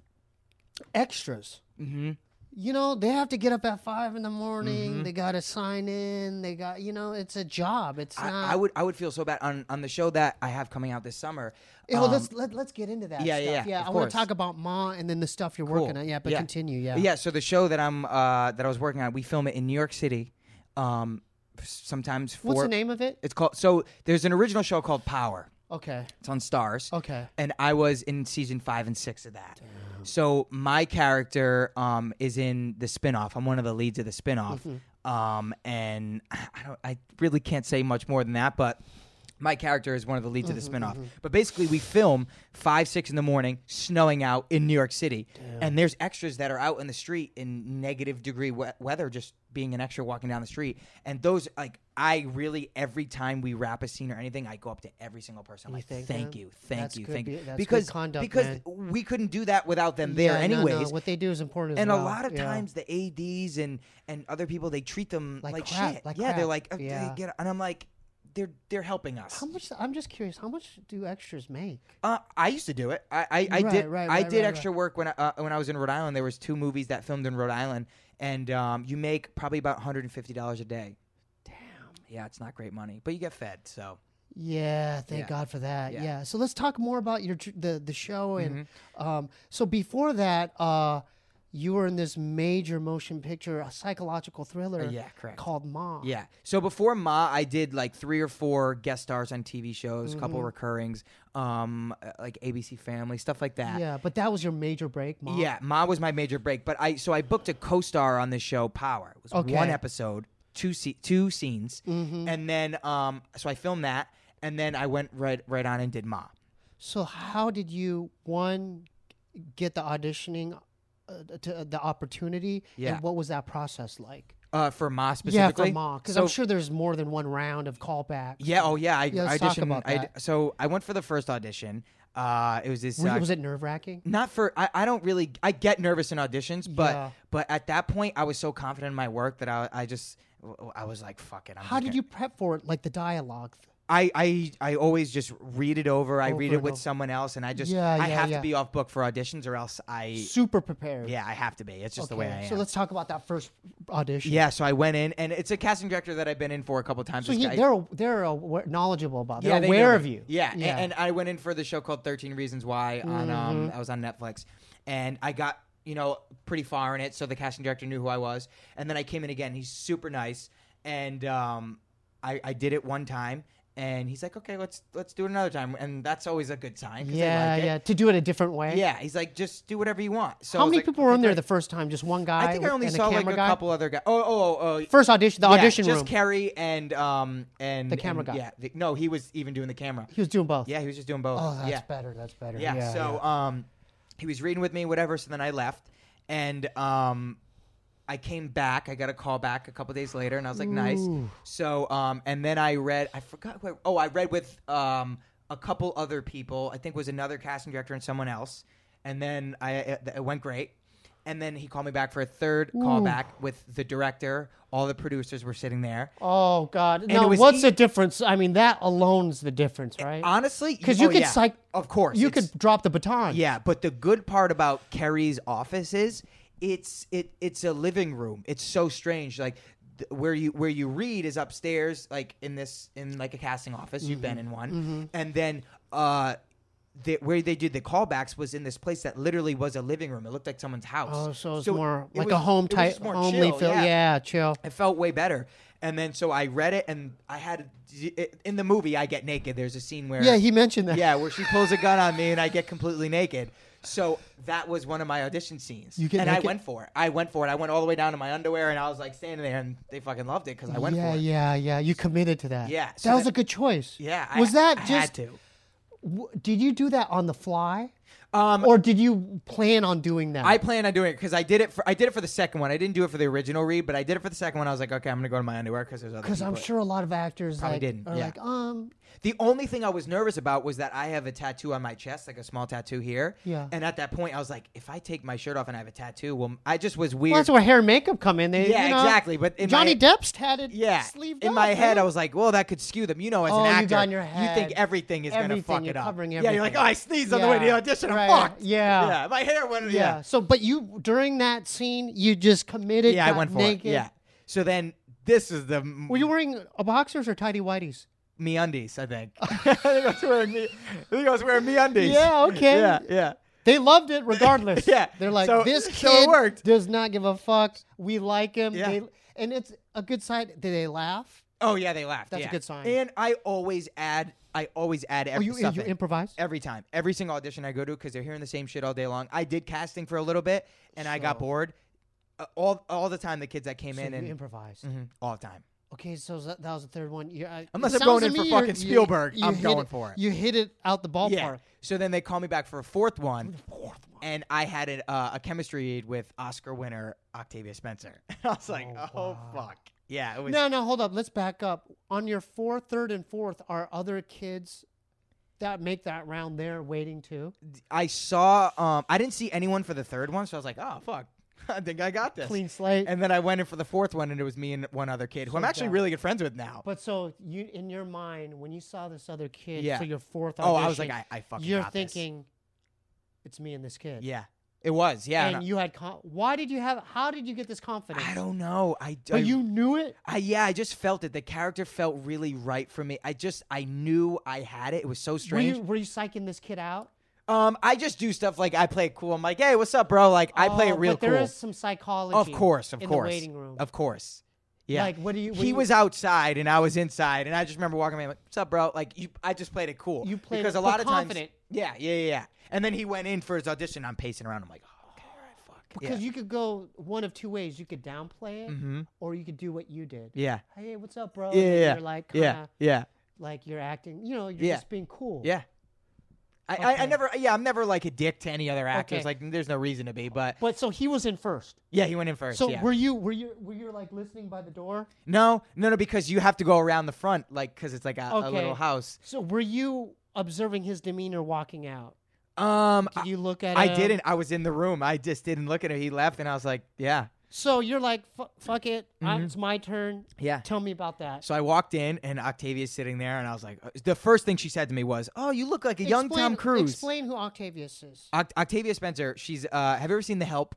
Speaker 1: extras.
Speaker 2: Mm-hmm.
Speaker 1: You know, they have to get up at five in the morning.
Speaker 2: Mhm.
Speaker 1: They got to sign in. They got, you know, it's a job. It's
Speaker 2: I,
Speaker 1: not.
Speaker 2: I would I would feel so bad on, on the show that I have coming out this summer.
Speaker 1: Yeah, well,
Speaker 2: um,
Speaker 1: let's let, let's get into that.
Speaker 2: yeah,
Speaker 1: stuff.
Speaker 2: yeah,
Speaker 1: yeah.
Speaker 2: of
Speaker 1: I want
Speaker 2: course.
Speaker 1: to talk about Ma and then the stuff you're
Speaker 2: Cool.
Speaker 1: working on. Yeah, but
Speaker 2: Yeah.
Speaker 1: continue. Yeah.
Speaker 2: Yeah, so the show that I'm uh, that I was working on, we film it in New York City. Um, sometimes for
Speaker 1: What's the name of it?
Speaker 2: It's called. So there's an original show called Power.
Speaker 1: Okay.
Speaker 2: It's on Stars.
Speaker 1: Okay.
Speaker 2: And I was in season five and six of that. So my character um, is in the spinoff. I'm one of the leads of the spinoff.
Speaker 1: Mm-hmm.
Speaker 2: Um, and I don't. I really can't say much more than that, but. My character is one of the leads
Speaker 1: Mm-hmm,
Speaker 2: of the spinoff. But basically, we film five, six in the morning, snowing out in New York City.
Speaker 1: Damn.
Speaker 2: And there's extras that are out in the street in negative degree we- weather, just being an extra walking down the street. And those, like, I really, every time we wrap a scene or anything, I go up to every single person. I'm
Speaker 1: You
Speaker 2: like,
Speaker 1: think,
Speaker 2: thank
Speaker 1: man?
Speaker 2: you, thank
Speaker 1: That's
Speaker 2: you,
Speaker 1: good
Speaker 2: thank
Speaker 1: be-
Speaker 2: you.
Speaker 1: that's good
Speaker 2: because
Speaker 1: conduct,
Speaker 2: because
Speaker 1: man.
Speaker 2: we couldn't do that without them there
Speaker 1: Yeah, no, no.
Speaker 2: anyways.
Speaker 1: What they do is important as
Speaker 2: And
Speaker 1: well.
Speaker 2: a lot of
Speaker 1: Yeah.
Speaker 2: times the A Ds and, and other people, they treat them
Speaker 1: Like
Speaker 2: like,
Speaker 1: crap,
Speaker 2: shit.
Speaker 1: like
Speaker 2: yeah, they're
Speaker 1: crap.
Speaker 2: like, uh,
Speaker 1: Yeah.
Speaker 2: they get, and I'm like, they're they're helping us.
Speaker 1: How much? I'm just curious. How much do extras make?
Speaker 2: Uh, I used to do it. I I, I
Speaker 1: Right,
Speaker 2: did
Speaker 1: right,
Speaker 2: I
Speaker 1: right,
Speaker 2: did
Speaker 1: right,
Speaker 2: extra work when I uh, when I was in Rhode Island. There was two movies that filmed in Rhode Island, and um, you make probably about one hundred fifty dollars a day.
Speaker 1: Damn.
Speaker 2: Yeah, it's not great money, but you get fed. So
Speaker 1: Yeah, thank
Speaker 2: Yeah.
Speaker 1: God for that. Yeah.
Speaker 2: Yeah.
Speaker 1: So let's talk more about your tr- the the show and
Speaker 2: Mm-hmm.
Speaker 1: um. So before that, uh, you were in this major motion picture, a psychological thriller.
Speaker 2: Uh, yeah, correct.
Speaker 1: Called Ma.
Speaker 2: yeah. So before Ma, I did like three or four guest stars on T V shows, a
Speaker 1: Mm-hmm.
Speaker 2: couple recurrings, um, uh, like A B C Family, stuff like that.
Speaker 1: Yeah, but that was your major break, Ma.
Speaker 2: Yeah, Ma was my major break, but I so I booked a co-star on this show, Power. It was
Speaker 1: Okay.
Speaker 2: one episode, two se- two scenes,
Speaker 1: Mm-hmm.
Speaker 2: and then um, so I filmed that, and then I went right right on and did Ma.
Speaker 1: So how did you one get the auditioning, uh, to, uh, the opportunity?
Speaker 2: Yeah.
Speaker 1: And what was that process like?
Speaker 2: Uh, for Ma
Speaker 1: Yeah,
Speaker 2: specifically.
Speaker 1: for Ma, because
Speaker 2: so,
Speaker 1: I'm sure there's more than one round of callbacks.
Speaker 2: Yeah. Oh yeah. I
Speaker 1: Yeah, let's
Speaker 2: I
Speaker 1: talk
Speaker 2: auditioned.
Speaker 1: about
Speaker 2: I,
Speaker 1: that.
Speaker 2: so I went for the first audition. Uh, it was this.
Speaker 1: Was,
Speaker 2: Uh,
Speaker 1: was it nerve wracking?
Speaker 2: not for I, I don't really I get nervous in auditions, but
Speaker 1: Yeah.
Speaker 2: but at that point I was so confident in my work that I I just I was like fuck it. I'm
Speaker 1: How
Speaker 2: just
Speaker 1: did
Speaker 2: gonna-
Speaker 1: you prep for it? Like the dialogue?
Speaker 2: I, I I always just read it over. I
Speaker 1: Over
Speaker 2: read it
Speaker 1: and
Speaker 2: with
Speaker 1: over.
Speaker 2: someone else, and I just
Speaker 1: Yeah,
Speaker 2: I
Speaker 1: yeah,
Speaker 2: have
Speaker 1: yeah.
Speaker 2: to be off book for auditions, or else I
Speaker 1: Super prepared.
Speaker 2: yeah I have to be. It's just the way I am.
Speaker 1: So let's talk about that first audition.
Speaker 2: yeah, so I went in, and it's a casting director that I've been in for a couple times.
Speaker 1: So
Speaker 2: This
Speaker 1: he,
Speaker 2: guy-
Speaker 1: they're they're awa- knowledgeable about. They're
Speaker 2: yeah, they
Speaker 1: aware
Speaker 2: knew
Speaker 1: of
Speaker 2: me.
Speaker 1: you.
Speaker 2: Yeah, a-
Speaker 1: Yeah.
Speaker 2: And, I went in for the show called thirteen Reasons Why on um
Speaker 1: Mm-hmm.
Speaker 2: I was on Netflix, and I got you know pretty far in it, so the casting director knew who I was, and then I came in again. He's super nice, and um I I did it one time. And he's like, okay, let's let's do it another time, and that's always a good sign. 'cause they
Speaker 1: yeah,
Speaker 2: like it.
Speaker 1: yeah. To do it a different way.
Speaker 2: Yeah, he's like, just do whatever you want. So I
Speaker 1: How
Speaker 2: was
Speaker 1: many
Speaker 2: like,
Speaker 1: people were
Speaker 2: okay,
Speaker 1: in there
Speaker 2: great.
Speaker 1: the first time? Just one guy.
Speaker 2: I think I
Speaker 1: with-
Speaker 2: only
Speaker 1: and
Speaker 2: saw
Speaker 1: a
Speaker 2: like
Speaker 1: camera
Speaker 2: a
Speaker 1: guy?
Speaker 2: couple other guys. Oh, oh, oh.
Speaker 1: First audition, the
Speaker 2: yeah,
Speaker 1: audition
Speaker 2: just
Speaker 1: room.
Speaker 2: Kerry and um and
Speaker 1: The camera
Speaker 2: and-
Speaker 1: guy.
Speaker 2: Yeah, the, no, he was even doing the camera.
Speaker 1: He was doing both.
Speaker 2: Yeah, he was just doing both.
Speaker 1: Oh, that's
Speaker 2: yeah,
Speaker 1: better. That's better.
Speaker 2: yeah.
Speaker 1: Yeah.
Speaker 2: so
Speaker 1: yeah.
Speaker 2: um, he was reading with me, whatever. So then I left, and um, I came back. I got a call back a couple days later, and I was like, nice.
Speaker 1: Ooh.
Speaker 2: So um, and then I read. I forgot. Where, oh, I read with um a couple other people. I think it was another casting director and someone else. And then I it, it went great. And then he called me back for a third callback with the director. All the producers were sitting there.
Speaker 1: Oh God!
Speaker 2: it
Speaker 1: Now,
Speaker 2: was
Speaker 1: what's
Speaker 2: e-
Speaker 1: the difference? I mean, that alone's the difference, right?
Speaker 2: Honestly,
Speaker 1: Because you
Speaker 2: oh,
Speaker 1: could
Speaker 2: yeah.
Speaker 1: psych.
Speaker 2: Of course,
Speaker 1: You
Speaker 2: it's-
Speaker 1: could drop the baton.
Speaker 2: Yeah, but the good part about Kerry's office is it's it it's a living room. It's so strange. Like th- where you where you read is upstairs, like in this in like a casting office. You've been in one, and then uh, the, where they did the callbacks was in this place that literally was a living room. It looked like someone's house.
Speaker 1: Oh, so it's
Speaker 2: So
Speaker 1: more
Speaker 2: it
Speaker 1: like
Speaker 2: was-
Speaker 1: a home
Speaker 2: it was
Speaker 1: type,
Speaker 2: just more
Speaker 1: homely
Speaker 2: chill,
Speaker 1: feel.
Speaker 2: yeah.
Speaker 1: Yeah, chill.
Speaker 2: It felt way better. And then so I read it, and I had in the movie I get naked. There's a scene where
Speaker 1: Yeah, he mentioned that.
Speaker 2: yeah, where she pulls a gun on me and I get completely naked. So that was one of my audition scenes.
Speaker 1: You get
Speaker 2: and
Speaker 1: naked?
Speaker 2: I went for it. I went for it. I went all the way down to my underwear, and I was like standing there, and they fucking loved it because I went
Speaker 1: yeah,
Speaker 2: for it.
Speaker 1: yeah, yeah. You committed to that.
Speaker 2: Yeah,
Speaker 1: that
Speaker 2: so
Speaker 1: was
Speaker 2: that-
Speaker 1: a good choice.
Speaker 2: Yeah,
Speaker 1: Was
Speaker 2: I,
Speaker 1: that
Speaker 2: I
Speaker 1: just?
Speaker 2: had to.
Speaker 1: w- Did you do that on the fly?
Speaker 2: Um,
Speaker 1: or did you plan on doing that?
Speaker 2: I plan on doing it because I did it for I did it for the second one. I didn't do it for the original read, but I did it for the second one. I was like, okay, I'm gonna go to my underwear because there's other.
Speaker 1: Because I'm
Speaker 2: people.
Speaker 1: sure a lot of actors
Speaker 2: Probably
Speaker 1: like,
Speaker 2: didn't,
Speaker 1: are
Speaker 2: yeah.
Speaker 1: like, um,
Speaker 2: The only thing I was nervous about was that I have a tattoo on my chest, like a small tattoo here.
Speaker 1: Yeah.
Speaker 2: And at that point, I was like, if I take my shirt off and I have a tattoo, well, I just was weird.
Speaker 1: well, that's where hair and makeup come in. They,
Speaker 2: yeah,
Speaker 1: you know,
Speaker 2: exactly. But in
Speaker 1: Johnny
Speaker 2: my,
Speaker 1: Depp's had it
Speaker 2: yeah,
Speaker 1: sleeved
Speaker 2: in
Speaker 1: up,
Speaker 2: my head,
Speaker 1: man.
Speaker 2: I was like, well, that could skew them. You know, as
Speaker 1: Oh,
Speaker 2: an
Speaker 1: you
Speaker 2: actor,
Speaker 1: got in your
Speaker 2: you
Speaker 1: head.
Speaker 2: think everything is gonna
Speaker 1: Everything,
Speaker 2: fuck
Speaker 1: you're
Speaker 2: it up.
Speaker 1: covering
Speaker 2: Yeah, you're like,
Speaker 1: everything.
Speaker 2: oh, I sneezed on the way to the
Speaker 1: Yeah,
Speaker 2: audition. I'm
Speaker 1: right,
Speaker 2: fucked.
Speaker 1: yeah.
Speaker 2: yeah, my hair went.
Speaker 1: Yeah.
Speaker 2: Yeah,
Speaker 1: So, but you during that scene, you just committed.
Speaker 2: yeah, I
Speaker 1: got
Speaker 2: went for
Speaker 1: naked.
Speaker 2: it. Yeah. So then this is the
Speaker 1: Were you wearing a boxers or tidy whities?
Speaker 2: me undies, I think. I think I was wearing me. I think I was wearing me undies.
Speaker 1: Yeah. Okay.
Speaker 2: Yeah, yeah.
Speaker 1: They loved it regardless.
Speaker 2: Yeah.
Speaker 1: They're like,
Speaker 2: So-
Speaker 1: this
Speaker 2: so it
Speaker 1: kid
Speaker 2: worked.
Speaker 1: does not give a fuck. We like him.
Speaker 2: Yeah.
Speaker 1: They, and it's a good sign. Did they laugh?
Speaker 2: Oh yeah, they laughed.
Speaker 1: That's a
Speaker 2: yeah.
Speaker 1: good sign.
Speaker 2: And I always add, I always add
Speaker 1: Oh,
Speaker 2: every
Speaker 1: you,
Speaker 2: stuff
Speaker 1: you
Speaker 2: in.
Speaker 1: improvise?
Speaker 2: every time, every single audition I go to because they're hearing the same shit all day long. I did casting for a little bit, and I got
Speaker 1: So-
Speaker 2: bored. Uh, all all the time, the kids that came
Speaker 1: So
Speaker 2: in
Speaker 1: you
Speaker 2: and
Speaker 1: improvise.
Speaker 2: Mhm, all the time.
Speaker 1: Okay, so that, that was the third one. You, I,
Speaker 2: Unless
Speaker 1: it
Speaker 2: I'm going
Speaker 1: sounds
Speaker 2: in
Speaker 1: to
Speaker 2: for
Speaker 1: me you're-
Speaker 2: fucking
Speaker 1: you-
Speaker 2: Spielberg,
Speaker 1: you
Speaker 2: I'm
Speaker 1: hit
Speaker 2: going
Speaker 1: it-
Speaker 2: for it.
Speaker 1: You hit it out the ballpark.
Speaker 2: Yeah. So then they called me back for a fourth one,
Speaker 1: Fourth one.
Speaker 2: and I had an, uh, a chemistry aid with Oscar winner Octavia Spencer. I was like,
Speaker 1: Oh,
Speaker 2: oh,
Speaker 1: wow.
Speaker 2: fuck. Yeah, it was.
Speaker 1: No, no, hold up. Let's back up. On your fourth, third, and fourth, are other kids that make that round there waiting too?
Speaker 2: I saw. Um, I didn't see anyone for the third one, so I was like, oh fuck. I think I got this.
Speaker 1: Clean slate.
Speaker 2: And then I went in for the fourth one, and it was me and one other kid who I'm
Speaker 1: So
Speaker 2: actually
Speaker 1: that-
Speaker 2: really good friends with now.
Speaker 1: But so you, in your mind, when you saw this other kid
Speaker 2: Yeah.
Speaker 1: for your fourth
Speaker 2: Oh,
Speaker 1: audition,
Speaker 2: I was like, I, I fucking
Speaker 1: you're
Speaker 2: got this.
Speaker 1: thinking, it's me and this kid.
Speaker 2: Yeah, it was. Yeah,
Speaker 1: and
Speaker 2: and
Speaker 1: you had. Con- Why did you have? How did you get this confidence?
Speaker 2: I don't know. I,
Speaker 1: But
Speaker 2: I,
Speaker 1: you knew it.
Speaker 2: I yeah, I just felt it. The character felt really right for me. I just I knew I had it. It was so
Speaker 1: Were
Speaker 2: strange.
Speaker 1: you, were you psyching this kid out?
Speaker 2: Um, I just do stuff like I play it cool. I'm like, hey, what's up, bro? Like I play
Speaker 1: Oh,
Speaker 2: it real
Speaker 1: but there
Speaker 2: cool.
Speaker 1: is some psychology.
Speaker 2: Of course, of
Speaker 1: in
Speaker 2: course,
Speaker 1: the waiting room.
Speaker 2: of course. Yeah.
Speaker 1: Like, what do you? what
Speaker 2: he
Speaker 1: do you-
Speaker 2: was outside and I was inside, and I just remember walking in like, "What's up, bro?" Like, you, I just played it cool.
Speaker 1: You played
Speaker 2: because
Speaker 1: it-
Speaker 2: a lot
Speaker 1: but
Speaker 2: of times,
Speaker 1: confident.
Speaker 2: yeah, yeah, yeah, yeah. And then he went in for his audition. I'm pacing around. I'm like, oh, okay, all right, fuck.
Speaker 1: because
Speaker 2: yeah.
Speaker 1: you could go one of two ways. You could downplay it,
Speaker 2: Mhm.
Speaker 1: or you could do what you did.
Speaker 2: Yeah,
Speaker 1: Hey, what's up, bro?
Speaker 2: yeah,
Speaker 1: And
Speaker 2: yeah,
Speaker 1: You're like,
Speaker 2: yeah,
Speaker 1: kinda,
Speaker 2: yeah,
Speaker 1: like you're acting. You know, you're
Speaker 2: Yeah.
Speaker 1: just being cool.
Speaker 2: yeah. I, I, I
Speaker 1: Okay.
Speaker 2: never, yeah, I'm never like a dick to any other actors.
Speaker 1: Okay.
Speaker 2: Like, there's no reason to be, but
Speaker 1: But so he was in first.
Speaker 2: yeah, he went in first.
Speaker 1: So
Speaker 2: yeah.
Speaker 1: were you? Were you? Were you like listening by the door?
Speaker 2: No, no, no, because you have to go around the front, like, because it's like a, a
Speaker 1: Okay.
Speaker 2: little house.
Speaker 1: So were you observing his demeanor walking out?
Speaker 2: Um,
Speaker 1: Did you look at
Speaker 2: I
Speaker 1: him?
Speaker 2: didn't. I was in the room. I just didn't look at him. He left, and I was like, yeah,
Speaker 1: So you're like, F- fuck it. I-
Speaker 2: Mhm.
Speaker 1: it's my turn.
Speaker 2: yeah.
Speaker 1: Tell me about that.
Speaker 2: So I walked in, and Octavia's sitting there, and I was like, uh, the first thing she said to me was, "Oh, you look like a young
Speaker 1: Explain-
Speaker 2: Tom Cruise."
Speaker 1: Explain who Octavius is.
Speaker 2: Oct- Octavia Spencer. She's. Uh, have you ever seen The Help?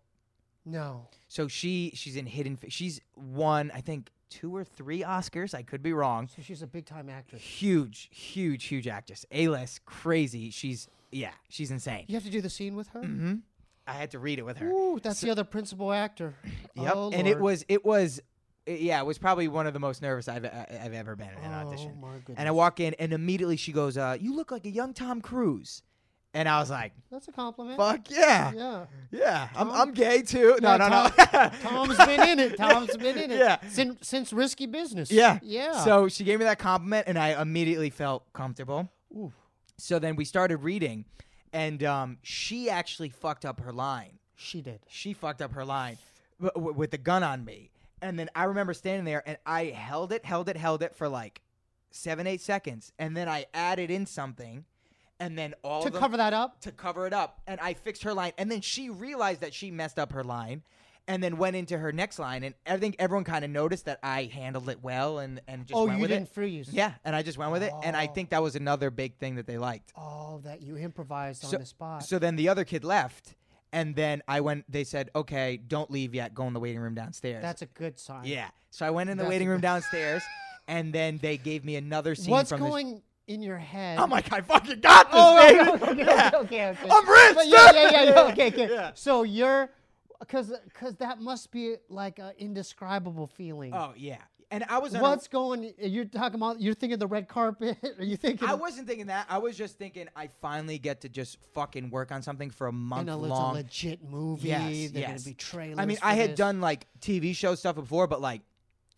Speaker 1: No.
Speaker 2: So she she's in Hidden. F- she's won, I think, two or three Oscars. I could be wrong.
Speaker 1: So she's a big time actress.
Speaker 2: Huge, huge, huge actress. A-list, crazy. She's yeah, she's insane.
Speaker 1: You have to do the scene with her.
Speaker 2: hmm I had to read it with her.
Speaker 1: Ooh, that's the other principal actor.
Speaker 2: Yep.
Speaker 1: Oh,
Speaker 2: and it
Speaker 1: Lord.
Speaker 2: was it was it- yeah, it was probably one of the most nervous I've I- I've ever been in an audition.
Speaker 1: Oh my goodness.
Speaker 2: And I walk in, and immediately she goes, uh, "You look like a young Tom Cruise," and I was like,
Speaker 1: That's a compliment.
Speaker 2: "Fuck yeah,
Speaker 1: Yeah.
Speaker 2: yeah, I'm
Speaker 1: Tom-
Speaker 2: I'm gay too." No,
Speaker 1: Yeah,
Speaker 2: no, no.
Speaker 1: Tom's been in it. Tom's been in it.
Speaker 2: Yeah.
Speaker 1: Since since Risky Business.
Speaker 2: Yeah.
Speaker 1: Yeah.
Speaker 2: So she gave me that compliment, and I immediately felt comfortable.
Speaker 1: Ooh.
Speaker 2: So then we started reading, and um, she actually fucked up her line.
Speaker 1: She did.
Speaker 2: She fucked up her line w- w- with the gun on me. And then I remember standing there, and I held it, held it, held it for like seven, eight seconds. And then I added in something, and then all
Speaker 1: To
Speaker 2: of them-
Speaker 1: cover that up.
Speaker 2: to cover it up. And I fixed her line. And then she realized that she messed up her line, and then went into her next line. And I think everyone kind of noticed that I handled it well, and, and just
Speaker 1: Oh,
Speaker 2: went
Speaker 1: you
Speaker 2: with
Speaker 1: didn't
Speaker 2: it.
Speaker 1: freeze.
Speaker 2: Yeah, and I just went with it. And I
Speaker 1: Oh.
Speaker 2: think that was another big thing that they liked.
Speaker 1: Oh, that you improvised
Speaker 2: So-
Speaker 1: on the spot.
Speaker 2: So then the other kid left. And then I went, they said, okay, don't leave yet. Go in the waiting room downstairs.
Speaker 1: That's a good sign.
Speaker 2: Yeah. So I went in the
Speaker 1: That's
Speaker 2: waiting
Speaker 1: a
Speaker 2: room
Speaker 1: good-
Speaker 2: downstairs, and then they gave me another scene
Speaker 1: What's
Speaker 2: from this.
Speaker 1: going in your head?
Speaker 2: I'm like, I fucking got this,
Speaker 1: Oh,
Speaker 2: baby.
Speaker 1: okay, okay,
Speaker 2: Yeah.
Speaker 1: okay, okay, okay.
Speaker 2: I'm rich,
Speaker 1: But yeah,
Speaker 2: dude.
Speaker 1: yeah, yeah, yeah. Okay, okay.
Speaker 2: Yeah.
Speaker 1: So you're, because because that must be like an indescribable feeling.
Speaker 2: Oh yeah. And I was. on a-
Speaker 1: What's going? You're talking about. You're thinking the red carpet. Are you thinking?
Speaker 2: I wasn't thinking that. I was just thinking I finally get to just fucking work on something for a month
Speaker 1: in a, it's a
Speaker 2: long.
Speaker 1: legit movie.
Speaker 2: Yes,
Speaker 1: They're
Speaker 2: yes.
Speaker 1: gonna be trailers.
Speaker 2: I mean,
Speaker 1: for
Speaker 2: I had
Speaker 1: this.
Speaker 2: done like T V show stuff before, but like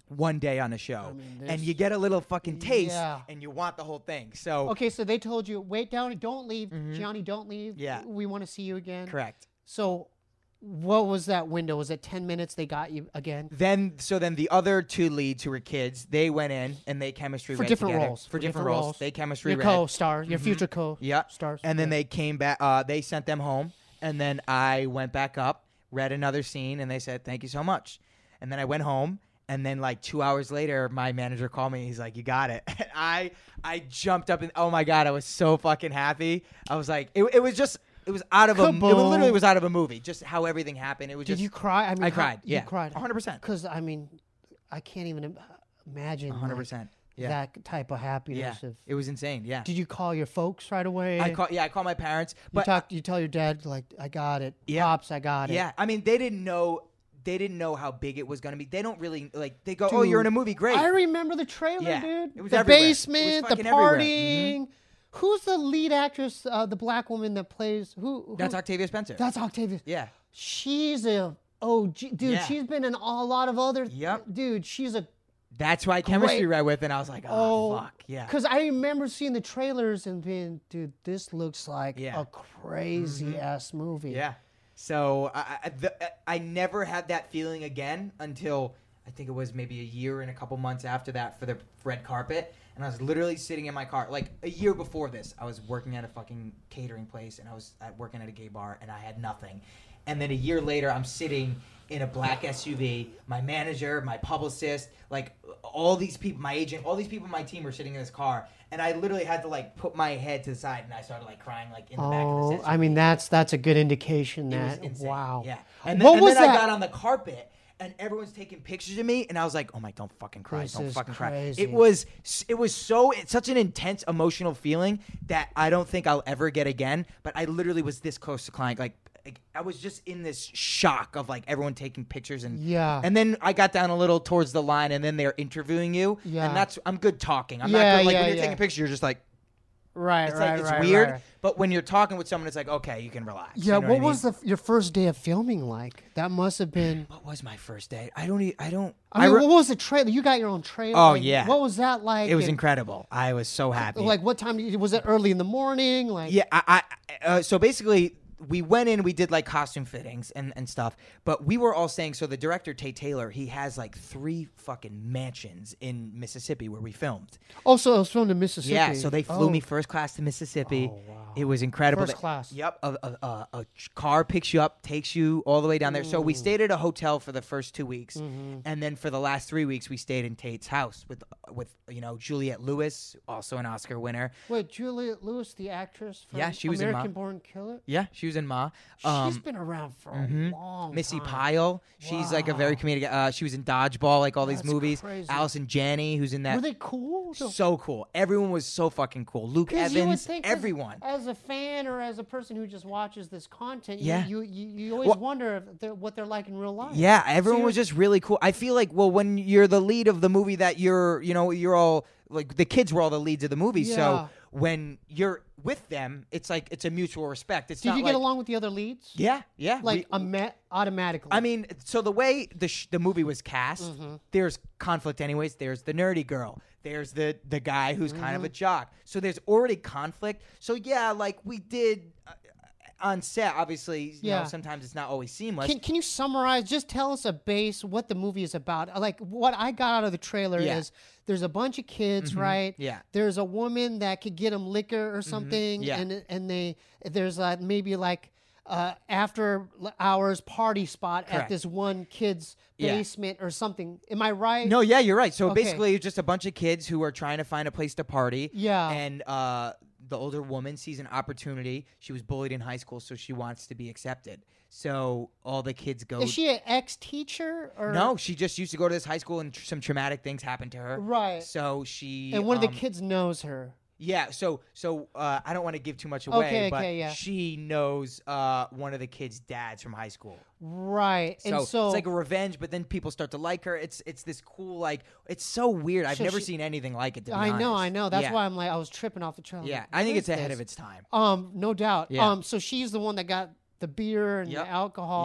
Speaker 2: one day on a show,
Speaker 1: I mean,
Speaker 2: and
Speaker 1: there's-
Speaker 2: you get a little fucking taste,
Speaker 1: Yeah.
Speaker 2: and you want the whole thing. So
Speaker 1: Okay, so they told you, wait down, don't leave,
Speaker 2: Mhm.
Speaker 1: Gianni, don't leave.
Speaker 2: Yeah.
Speaker 1: we want to see you again.
Speaker 2: correct.
Speaker 1: So, what was that window? Was it ten minutes? They got you again
Speaker 2: Then, so then the other two leads who were kids, they went in and they chemistry
Speaker 1: For
Speaker 2: read
Speaker 1: different
Speaker 2: together.
Speaker 1: roles.
Speaker 2: For, different, roles. They chemistry
Speaker 1: your
Speaker 2: read.
Speaker 1: co-stars, your future co
Speaker 2: Yeah.
Speaker 1: stars.
Speaker 2: And then
Speaker 1: Yeah.
Speaker 2: they came back. Uh, they sent them home, and then I went back up, read another scene, and they said, "Thank you so much." And then I went home, and then like two hours later, my manager called me. He's like, "You got it." And I I jumped up and oh my god, I was so fucking happy. I was like, it, it was just it was out of a it
Speaker 1: Kaboom.
Speaker 2: literally was out of a movie. Just how everything happened. It was
Speaker 1: Did
Speaker 2: just
Speaker 1: you cry? I mean,
Speaker 2: I
Speaker 1: how-
Speaker 2: cried.
Speaker 1: You
Speaker 2: Yeah,
Speaker 1: cried.
Speaker 2: one hundred percent.
Speaker 1: Because I mean, I can't even im- imagine
Speaker 2: one hundred
Speaker 1: like,
Speaker 2: percent. Yeah.
Speaker 1: that type of
Speaker 2: Yeah.
Speaker 1: happiness. Of,
Speaker 2: It was insane. Yeah.
Speaker 1: did you call your folks right away?
Speaker 2: I call yeah I called my parents,
Speaker 1: you
Speaker 2: but
Speaker 1: talk. You tell your dad like, I got it.
Speaker 2: Yeah.
Speaker 1: Pops, I got it.
Speaker 2: yeah, I mean they didn't know they didn't know how big it was going to be. They don't really like they go, "Oh, you're in a movie, great."
Speaker 1: I remember the trailer,
Speaker 2: Yeah.
Speaker 1: dude.
Speaker 2: It was
Speaker 1: the
Speaker 2: everywhere. It was
Speaker 1: basement, the
Speaker 2: fucking everywhere. Mm-hmm.
Speaker 1: partying. Who's the lead actress? Uh, the black woman that plays who? who
Speaker 2: That's Octavia Spencer.
Speaker 1: that's Octavia.
Speaker 2: yeah.
Speaker 1: She's a oh, dude.
Speaker 2: Yeah.
Speaker 1: She's been in a lot of other.
Speaker 2: Yep.
Speaker 1: Dude, she's a.
Speaker 2: That's why chemistry
Speaker 1: Great.
Speaker 2: read with, and I was like, "Oh,
Speaker 1: Oh,
Speaker 2: fuck, yeah."
Speaker 1: Because I remember seeing the trailers and being, dude, this looks like
Speaker 2: Yeah.
Speaker 1: a crazy ass movie.
Speaker 2: Yeah. So I I, the, I never had that feeling again until I think it was maybe a year and a couple months after that for the red carpet. And I was literally sitting in my car. Like a year before this, I was working at a fucking catering place and I was at, working at a gay bar and I had nothing. And then a year later, I'm sitting in a black S U V. My manager, my publicist, like all these people, my agent, all these people in my team were sitting in this car. And I literally had to like put my head to the side and I started like crying like in the back of
Speaker 1: Oh,
Speaker 2: this S U V.
Speaker 1: I mean that's that's a good indication
Speaker 2: It was
Speaker 1: that
Speaker 2: insane.
Speaker 1: wow.
Speaker 2: Yeah. And then,
Speaker 1: What
Speaker 2: and
Speaker 1: was
Speaker 2: then I
Speaker 1: that?
Speaker 2: got on the carpet and everyone's taking pictures of me and I was like, "Oh my, don't fucking cry.
Speaker 1: This
Speaker 2: don't
Speaker 1: is
Speaker 2: fucking cry."
Speaker 1: crazy.
Speaker 2: It was it was so it's such an intense emotional feeling that I don't think I'll ever get again, but I literally was this close to crying like like, I was just in this shock of like everyone taking pictures and
Speaker 1: Yeah.
Speaker 2: and then I got down a little towards the line and then they're interviewing you
Speaker 1: Yeah.
Speaker 2: and that's I'm good talking. I'm
Speaker 1: Yeah,
Speaker 2: not good like
Speaker 1: yeah,
Speaker 2: when you're
Speaker 1: yeah.
Speaker 2: taking a picture you're just like
Speaker 1: Right,
Speaker 2: it's
Speaker 1: right,
Speaker 2: like it's
Speaker 1: right,
Speaker 2: weird,
Speaker 1: right.
Speaker 2: but when you're talking with someone it's like okay, you can relax.
Speaker 1: Yeah,
Speaker 2: You know
Speaker 1: what
Speaker 2: I mean?
Speaker 1: was the your first day of filming like? That must have been.
Speaker 2: What was my first day? I don't. e- I don't.
Speaker 1: I mean,
Speaker 2: re-
Speaker 1: what was the trailer? You got your own trailer.
Speaker 2: Oh,
Speaker 1: like,
Speaker 2: yeah.
Speaker 1: What was that like?
Speaker 2: it was
Speaker 1: And,
Speaker 2: incredible. I was so happy.
Speaker 1: Like, what time? Did you, was it early in the morning? Like,
Speaker 2: yeah. I. I uh, so basically, we went in. We did like costume fittings and and stuff. But we were all saying. So the director Tate Taylor, he has like three fucking mansions in Mississippi where we filmed.
Speaker 1: Also, it was filmed in Mississippi.
Speaker 2: Yeah. So they flew
Speaker 1: Oh.
Speaker 2: me first class to Mississippi.
Speaker 1: Oh, wow.
Speaker 2: It was incredible.
Speaker 1: First
Speaker 2: They-
Speaker 1: class.
Speaker 2: Yep. A, a, a, a car picks you up, takes you all the way down there. So we stayed at a hotel for the first two weeks,
Speaker 1: Mm-hmm.
Speaker 2: and then for the last three weeks we stayed in Tate's house with with you know Juliette Lewis, also an Oscar winner.
Speaker 1: Wait, Juliette Lewis, the actress from
Speaker 2: Yeah, she was in Ma.
Speaker 1: American Born Killer.
Speaker 2: Yeah, she was in Ma.
Speaker 1: She's
Speaker 2: Um,
Speaker 1: been around for
Speaker 2: mhm.
Speaker 1: a long
Speaker 2: Missy
Speaker 1: time.
Speaker 2: Pyle, she's like a very
Speaker 1: Wow.
Speaker 2: comedic. Uh, she was in Dodgeball, like all these
Speaker 1: That's
Speaker 2: movies.
Speaker 1: crazy.
Speaker 2: Allison Janney, who's in that.
Speaker 1: Were they cool? So-
Speaker 2: so cool. Everyone was so fucking cool. Luke
Speaker 1: 'cause you would
Speaker 2: Evans,
Speaker 1: think as-
Speaker 2: everyone.
Speaker 1: As, a fan or as a person who just watches this content, you-
Speaker 2: Yeah.
Speaker 1: you you, you always
Speaker 2: Well-
Speaker 1: wonder if they're, what they're like in real life.
Speaker 2: Yeah, everyone
Speaker 1: you're-
Speaker 2: was just really cool. I feel like, well, when you're the lead of the movie, that you're, you know, you're all like the kids were all the leads of the movie.
Speaker 1: Yeah.
Speaker 2: So when you're with them, it's like it's a mutual respect. It's
Speaker 1: Did
Speaker 2: not
Speaker 1: you
Speaker 2: like,
Speaker 1: get along with the other leads?
Speaker 2: Yeah, yeah.
Speaker 1: Like
Speaker 2: we-
Speaker 1: ama- automatically.
Speaker 2: I mean, so the way the sh- the movie was cast,
Speaker 1: Mm-hmm.
Speaker 2: there's conflict anyways. There's the nerdy girl. There's the the guy who's kind
Speaker 1: Mm-hmm.
Speaker 2: of a jock. So there's already conflict. So yeah, like we did uh, on set. Obviously, you
Speaker 1: Yeah.
Speaker 2: know, sometimes it's not always seamless.
Speaker 1: Can, can you summarize? Just tell us a base what the movie is about. Like what I got out of the trailer
Speaker 2: Yeah.
Speaker 1: is there's a bunch of kids, right?
Speaker 2: Yeah.
Speaker 1: There's a woman that could get them liquor or something,
Speaker 2: Yeah.
Speaker 1: and and they there's like maybe like uh, after hours party spot at
Speaker 2: Correct.
Speaker 1: this one kid's
Speaker 2: Yeah.
Speaker 1: basement or something. Am I right?
Speaker 2: No, yeah, you're right. So
Speaker 1: Okay.
Speaker 2: basically, it's just a bunch of kids who are trying to find a place to party.
Speaker 1: Yeah.
Speaker 2: And uh, the older woman sees an opportunity. She was bullied in high school, so she wants to be accepted. So all the kids go.
Speaker 1: Is she an ex teacher or
Speaker 2: No, she just used to go to this high school, and tr- some traumatic things happened to her.
Speaker 1: Right.
Speaker 2: So she.
Speaker 1: And one of
Speaker 2: um,
Speaker 1: the kids knows her.
Speaker 2: Yeah. So so uh, I don't want to give too much away,
Speaker 1: Okay,
Speaker 2: but
Speaker 1: okay, yeah.
Speaker 2: she knows uh, one of the kids' dads from high school.
Speaker 1: Right.
Speaker 2: So,
Speaker 1: and so
Speaker 2: it's like a revenge, but then people start to like her. It's it's this cool like it's so weird. I've
Speaker 1: So
Speaker 2: never
Speaker 1: she-
Speaker 2: seen anything like it. To be
Speaker 1: I know,
Speaker 2: honest.
Speaker 1: I know. That's
Speaker 2: Yeah.
Speaker 1: why I'm like I was tripping off the trailer.
Speaker 2: Yeah,
Speaker 1: Like,
Speaker 2: I think
Speaker 1: what
Speaker 2: it's
Speaker 1: is
Speaker 2: ahead
Speaker 1: this?
Speaker 2: of its time.
Speaker 1: Um, no doubt.
Speaker 2: Yeah.
Speaker 1: Um, so she's the one that got the beer and
Speaker 2: Yep.
Speaker 1: the alcohol.
Speaker 2: Yeah.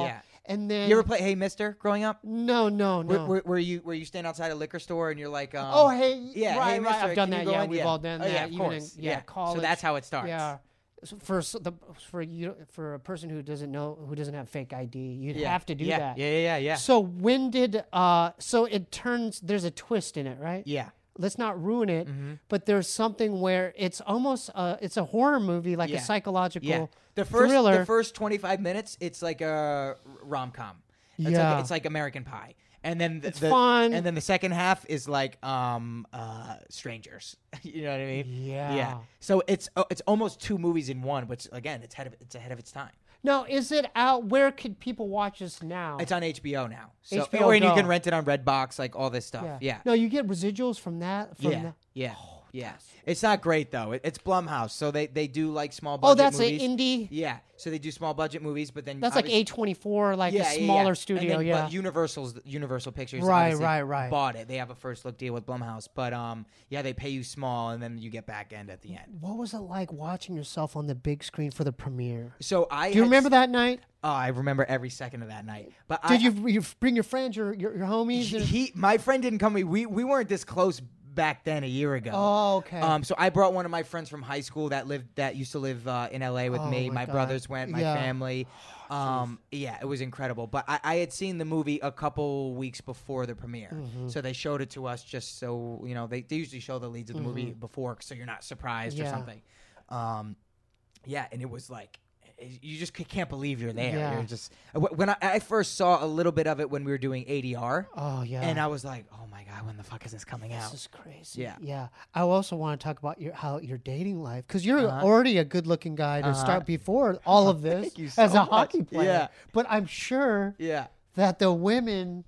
Speaker 1: and then
Speaker 2: You ever play Hey Mister growing up?
Speaker 1: no, no, no.
Speaker 2: Where, where, where you where you stand outside a liquor store and you're like, um,
Speaker 1: oh, hey,
Speaker 2: yeah,
Speaker 1: right,
Speaker 2: hey,
Speaker 1: right.
Speaker 2: mister,
Speaker 1: I've done
Speaker 2: can
Speaker 1: that.
Speaker 2: you go
Speaker 1: Yeah,
Speaker 2: in?
Speaker 1: we've
Speaker 2: Yeah.
Speaker 1: all done
Speaker 2: Oh,
Speaker 1: that.
Speaker 2: yeah, of
Speaker 1: even
Speaker 2: course.
Speaker 1: in, yeah,
Speaker 2: yeah.
Speaker 1: college.
Speaker 2: So that's how it starts.
Speaker 1: Yeah. So for so the for you for a person who doesn't know who doesn't have fake I D, you'd
Speaker 2: Yeah.
Speaker 1: have to do
Speaker 2: yeah.
Speaker 1: that.
Speaker 2: Yeah, yeah, yeah, yeah.
Speaker 1: So when did uh? So it turns. There's a twist in it, right?
Speaker 2: Yeah.
Speaker 1: Let's not ruin it.
Speaker 2: Mm-hmm.
Speaker 1: But there's something where it's almost uh, it's a horror movie, like
Speaker 2: Yeah.
Speaker 1: a psychological
Speaker 2: Yeah. The first
Speaker 1: thriller.
Speaker 2: the first twenty-five minutes, it's like a rom com. It's
Speaker 1: Yeah.
Speaker 2: like it's like American Pie. And then the,
Speaker 1: It's
Speaker 2: the-
Speaker 1: fun.
Speaker 2: And then the second half is like um uh strangers. You know what I mean?
Speaker 1: Yeah.
Speaker 2: Yeah. So it's uh, it's almost two movies in one, which again, it's ahead of it's ahead of its time.
Speaker 1: Now, is it out? Where could people watch this now?
Speaker 2: It's on H B O now. So
Speaker 1: H B O
Speaker 2: or and you
Speaker 1: Go.
Speaker 2: can rent it on Redbox, like all this stuff. Yeah. Yeah.
Speaker 1: No, you get residuals from that. From
Speaker 2: Yeah.
Speaker 1: that?
Speaker 2: Yeah.
Speaker 1: Oh,
Speaker 2: yeah.
Speaker 1: that's-
Speaker 2: It's not great though. It, it's Blumhouse, so they, they do like small
Speaker 1: Oh,
Speaker 2: budget
Speaker 1: that's
Speaker 2: movies.
Speaker 1: an indie.
Speaker 2: Yeah. So they do small budget movies, but then
Speaker 1: That's like
Speaker 2: obviously-
Speaker 1: A twenty-four, like
Speaker 2: yeah,
Speaker 1: a
Speaker 2: yeah, yeah.
Speaker 1: smaller
Speaker 2: And
Speaker 1: studio.
Speaker 2: then,
Speaker 1: yeah.
Speaker 2: But Universal's Universal Pictures
Speaker 1: Right,
Speaker 2: obviously
Speaker 1: right, right.
Speaker 2: bought it. They have a first look deal with Blumhouse, but um yeah, they pay you small and then you get back end at the end.
Speaker 1: What was it like watching yourself on the big screen for the premiere?
Speaker 2: So I
Speaker 1: Do you
Speaker 2: had
Speaker 1: remember
Speaker 2: s-
Speaker 1: that night?
Speaker 2: Oh, I remember every second of that night. But
Speaker 1: Did
Speaker 2: I,
Speaker 1: you, you bring your friends, your your, your homies?
Speaker 2: He,
Speaker 1: and-
Speaker 2: he my friend didn't come with me. We we weren't this close back then a year ago.
Speaker 1: oh, okay.
Speaker 2: Um, so I brought one of my friends from high school that lived that used to live uh, in L A with
Speaker 1: Oh,
Speaker 2: me.
Speaker 1: my
Speaker 2: My
Speaker 1: God.
Speaker 2: brothers went, my
Speaker 1: Yeah.
Speaker 2: family. Um, yeah, it was incredible. But I, I had seen the movie a couple weeks before the premiere,
Speaker 1: Mm-hmm.
Speaker 2: so they showed it to us just so you know they, they usually show the leads of the movie before, so you're not surprised or
Speaker 1: Mm-hmm. Yeah.
Speaker 2: something. Um, yeah, and it was like. You just c- can't believe you're there.
Speaker 1: Yeah.
Speaker 2: You're just wh- when I, I first saw a little bit of it when we were doing A D R,
Speaker 1: oh, yeah.
Speaker 2: and I was like, "Oh my god, when the fuck is this coming
Speaker 1: This
Speaker 2: out?"
Speaker 1: is crazy.
Speaker 2: Yeah.
Speaker 1: Yeah. I also want to talk about your how your dating life, because you're
Speaker 2: Uh-huh.
Speaker 1: already a good-looking guy to
Speaker 2: Uh-huh.
Speaker 1: start before all of this
Speaker 2: Thank you
Speaker 1: as
Speaker 2: so
Speaker 1: a hockey
Speaker 2: much.
Speaker 1: player.
Speaker 2: Yeah.
Speaker 1: But I'm sure
Speaker 2: Yeah.
Speaker 1: that the women,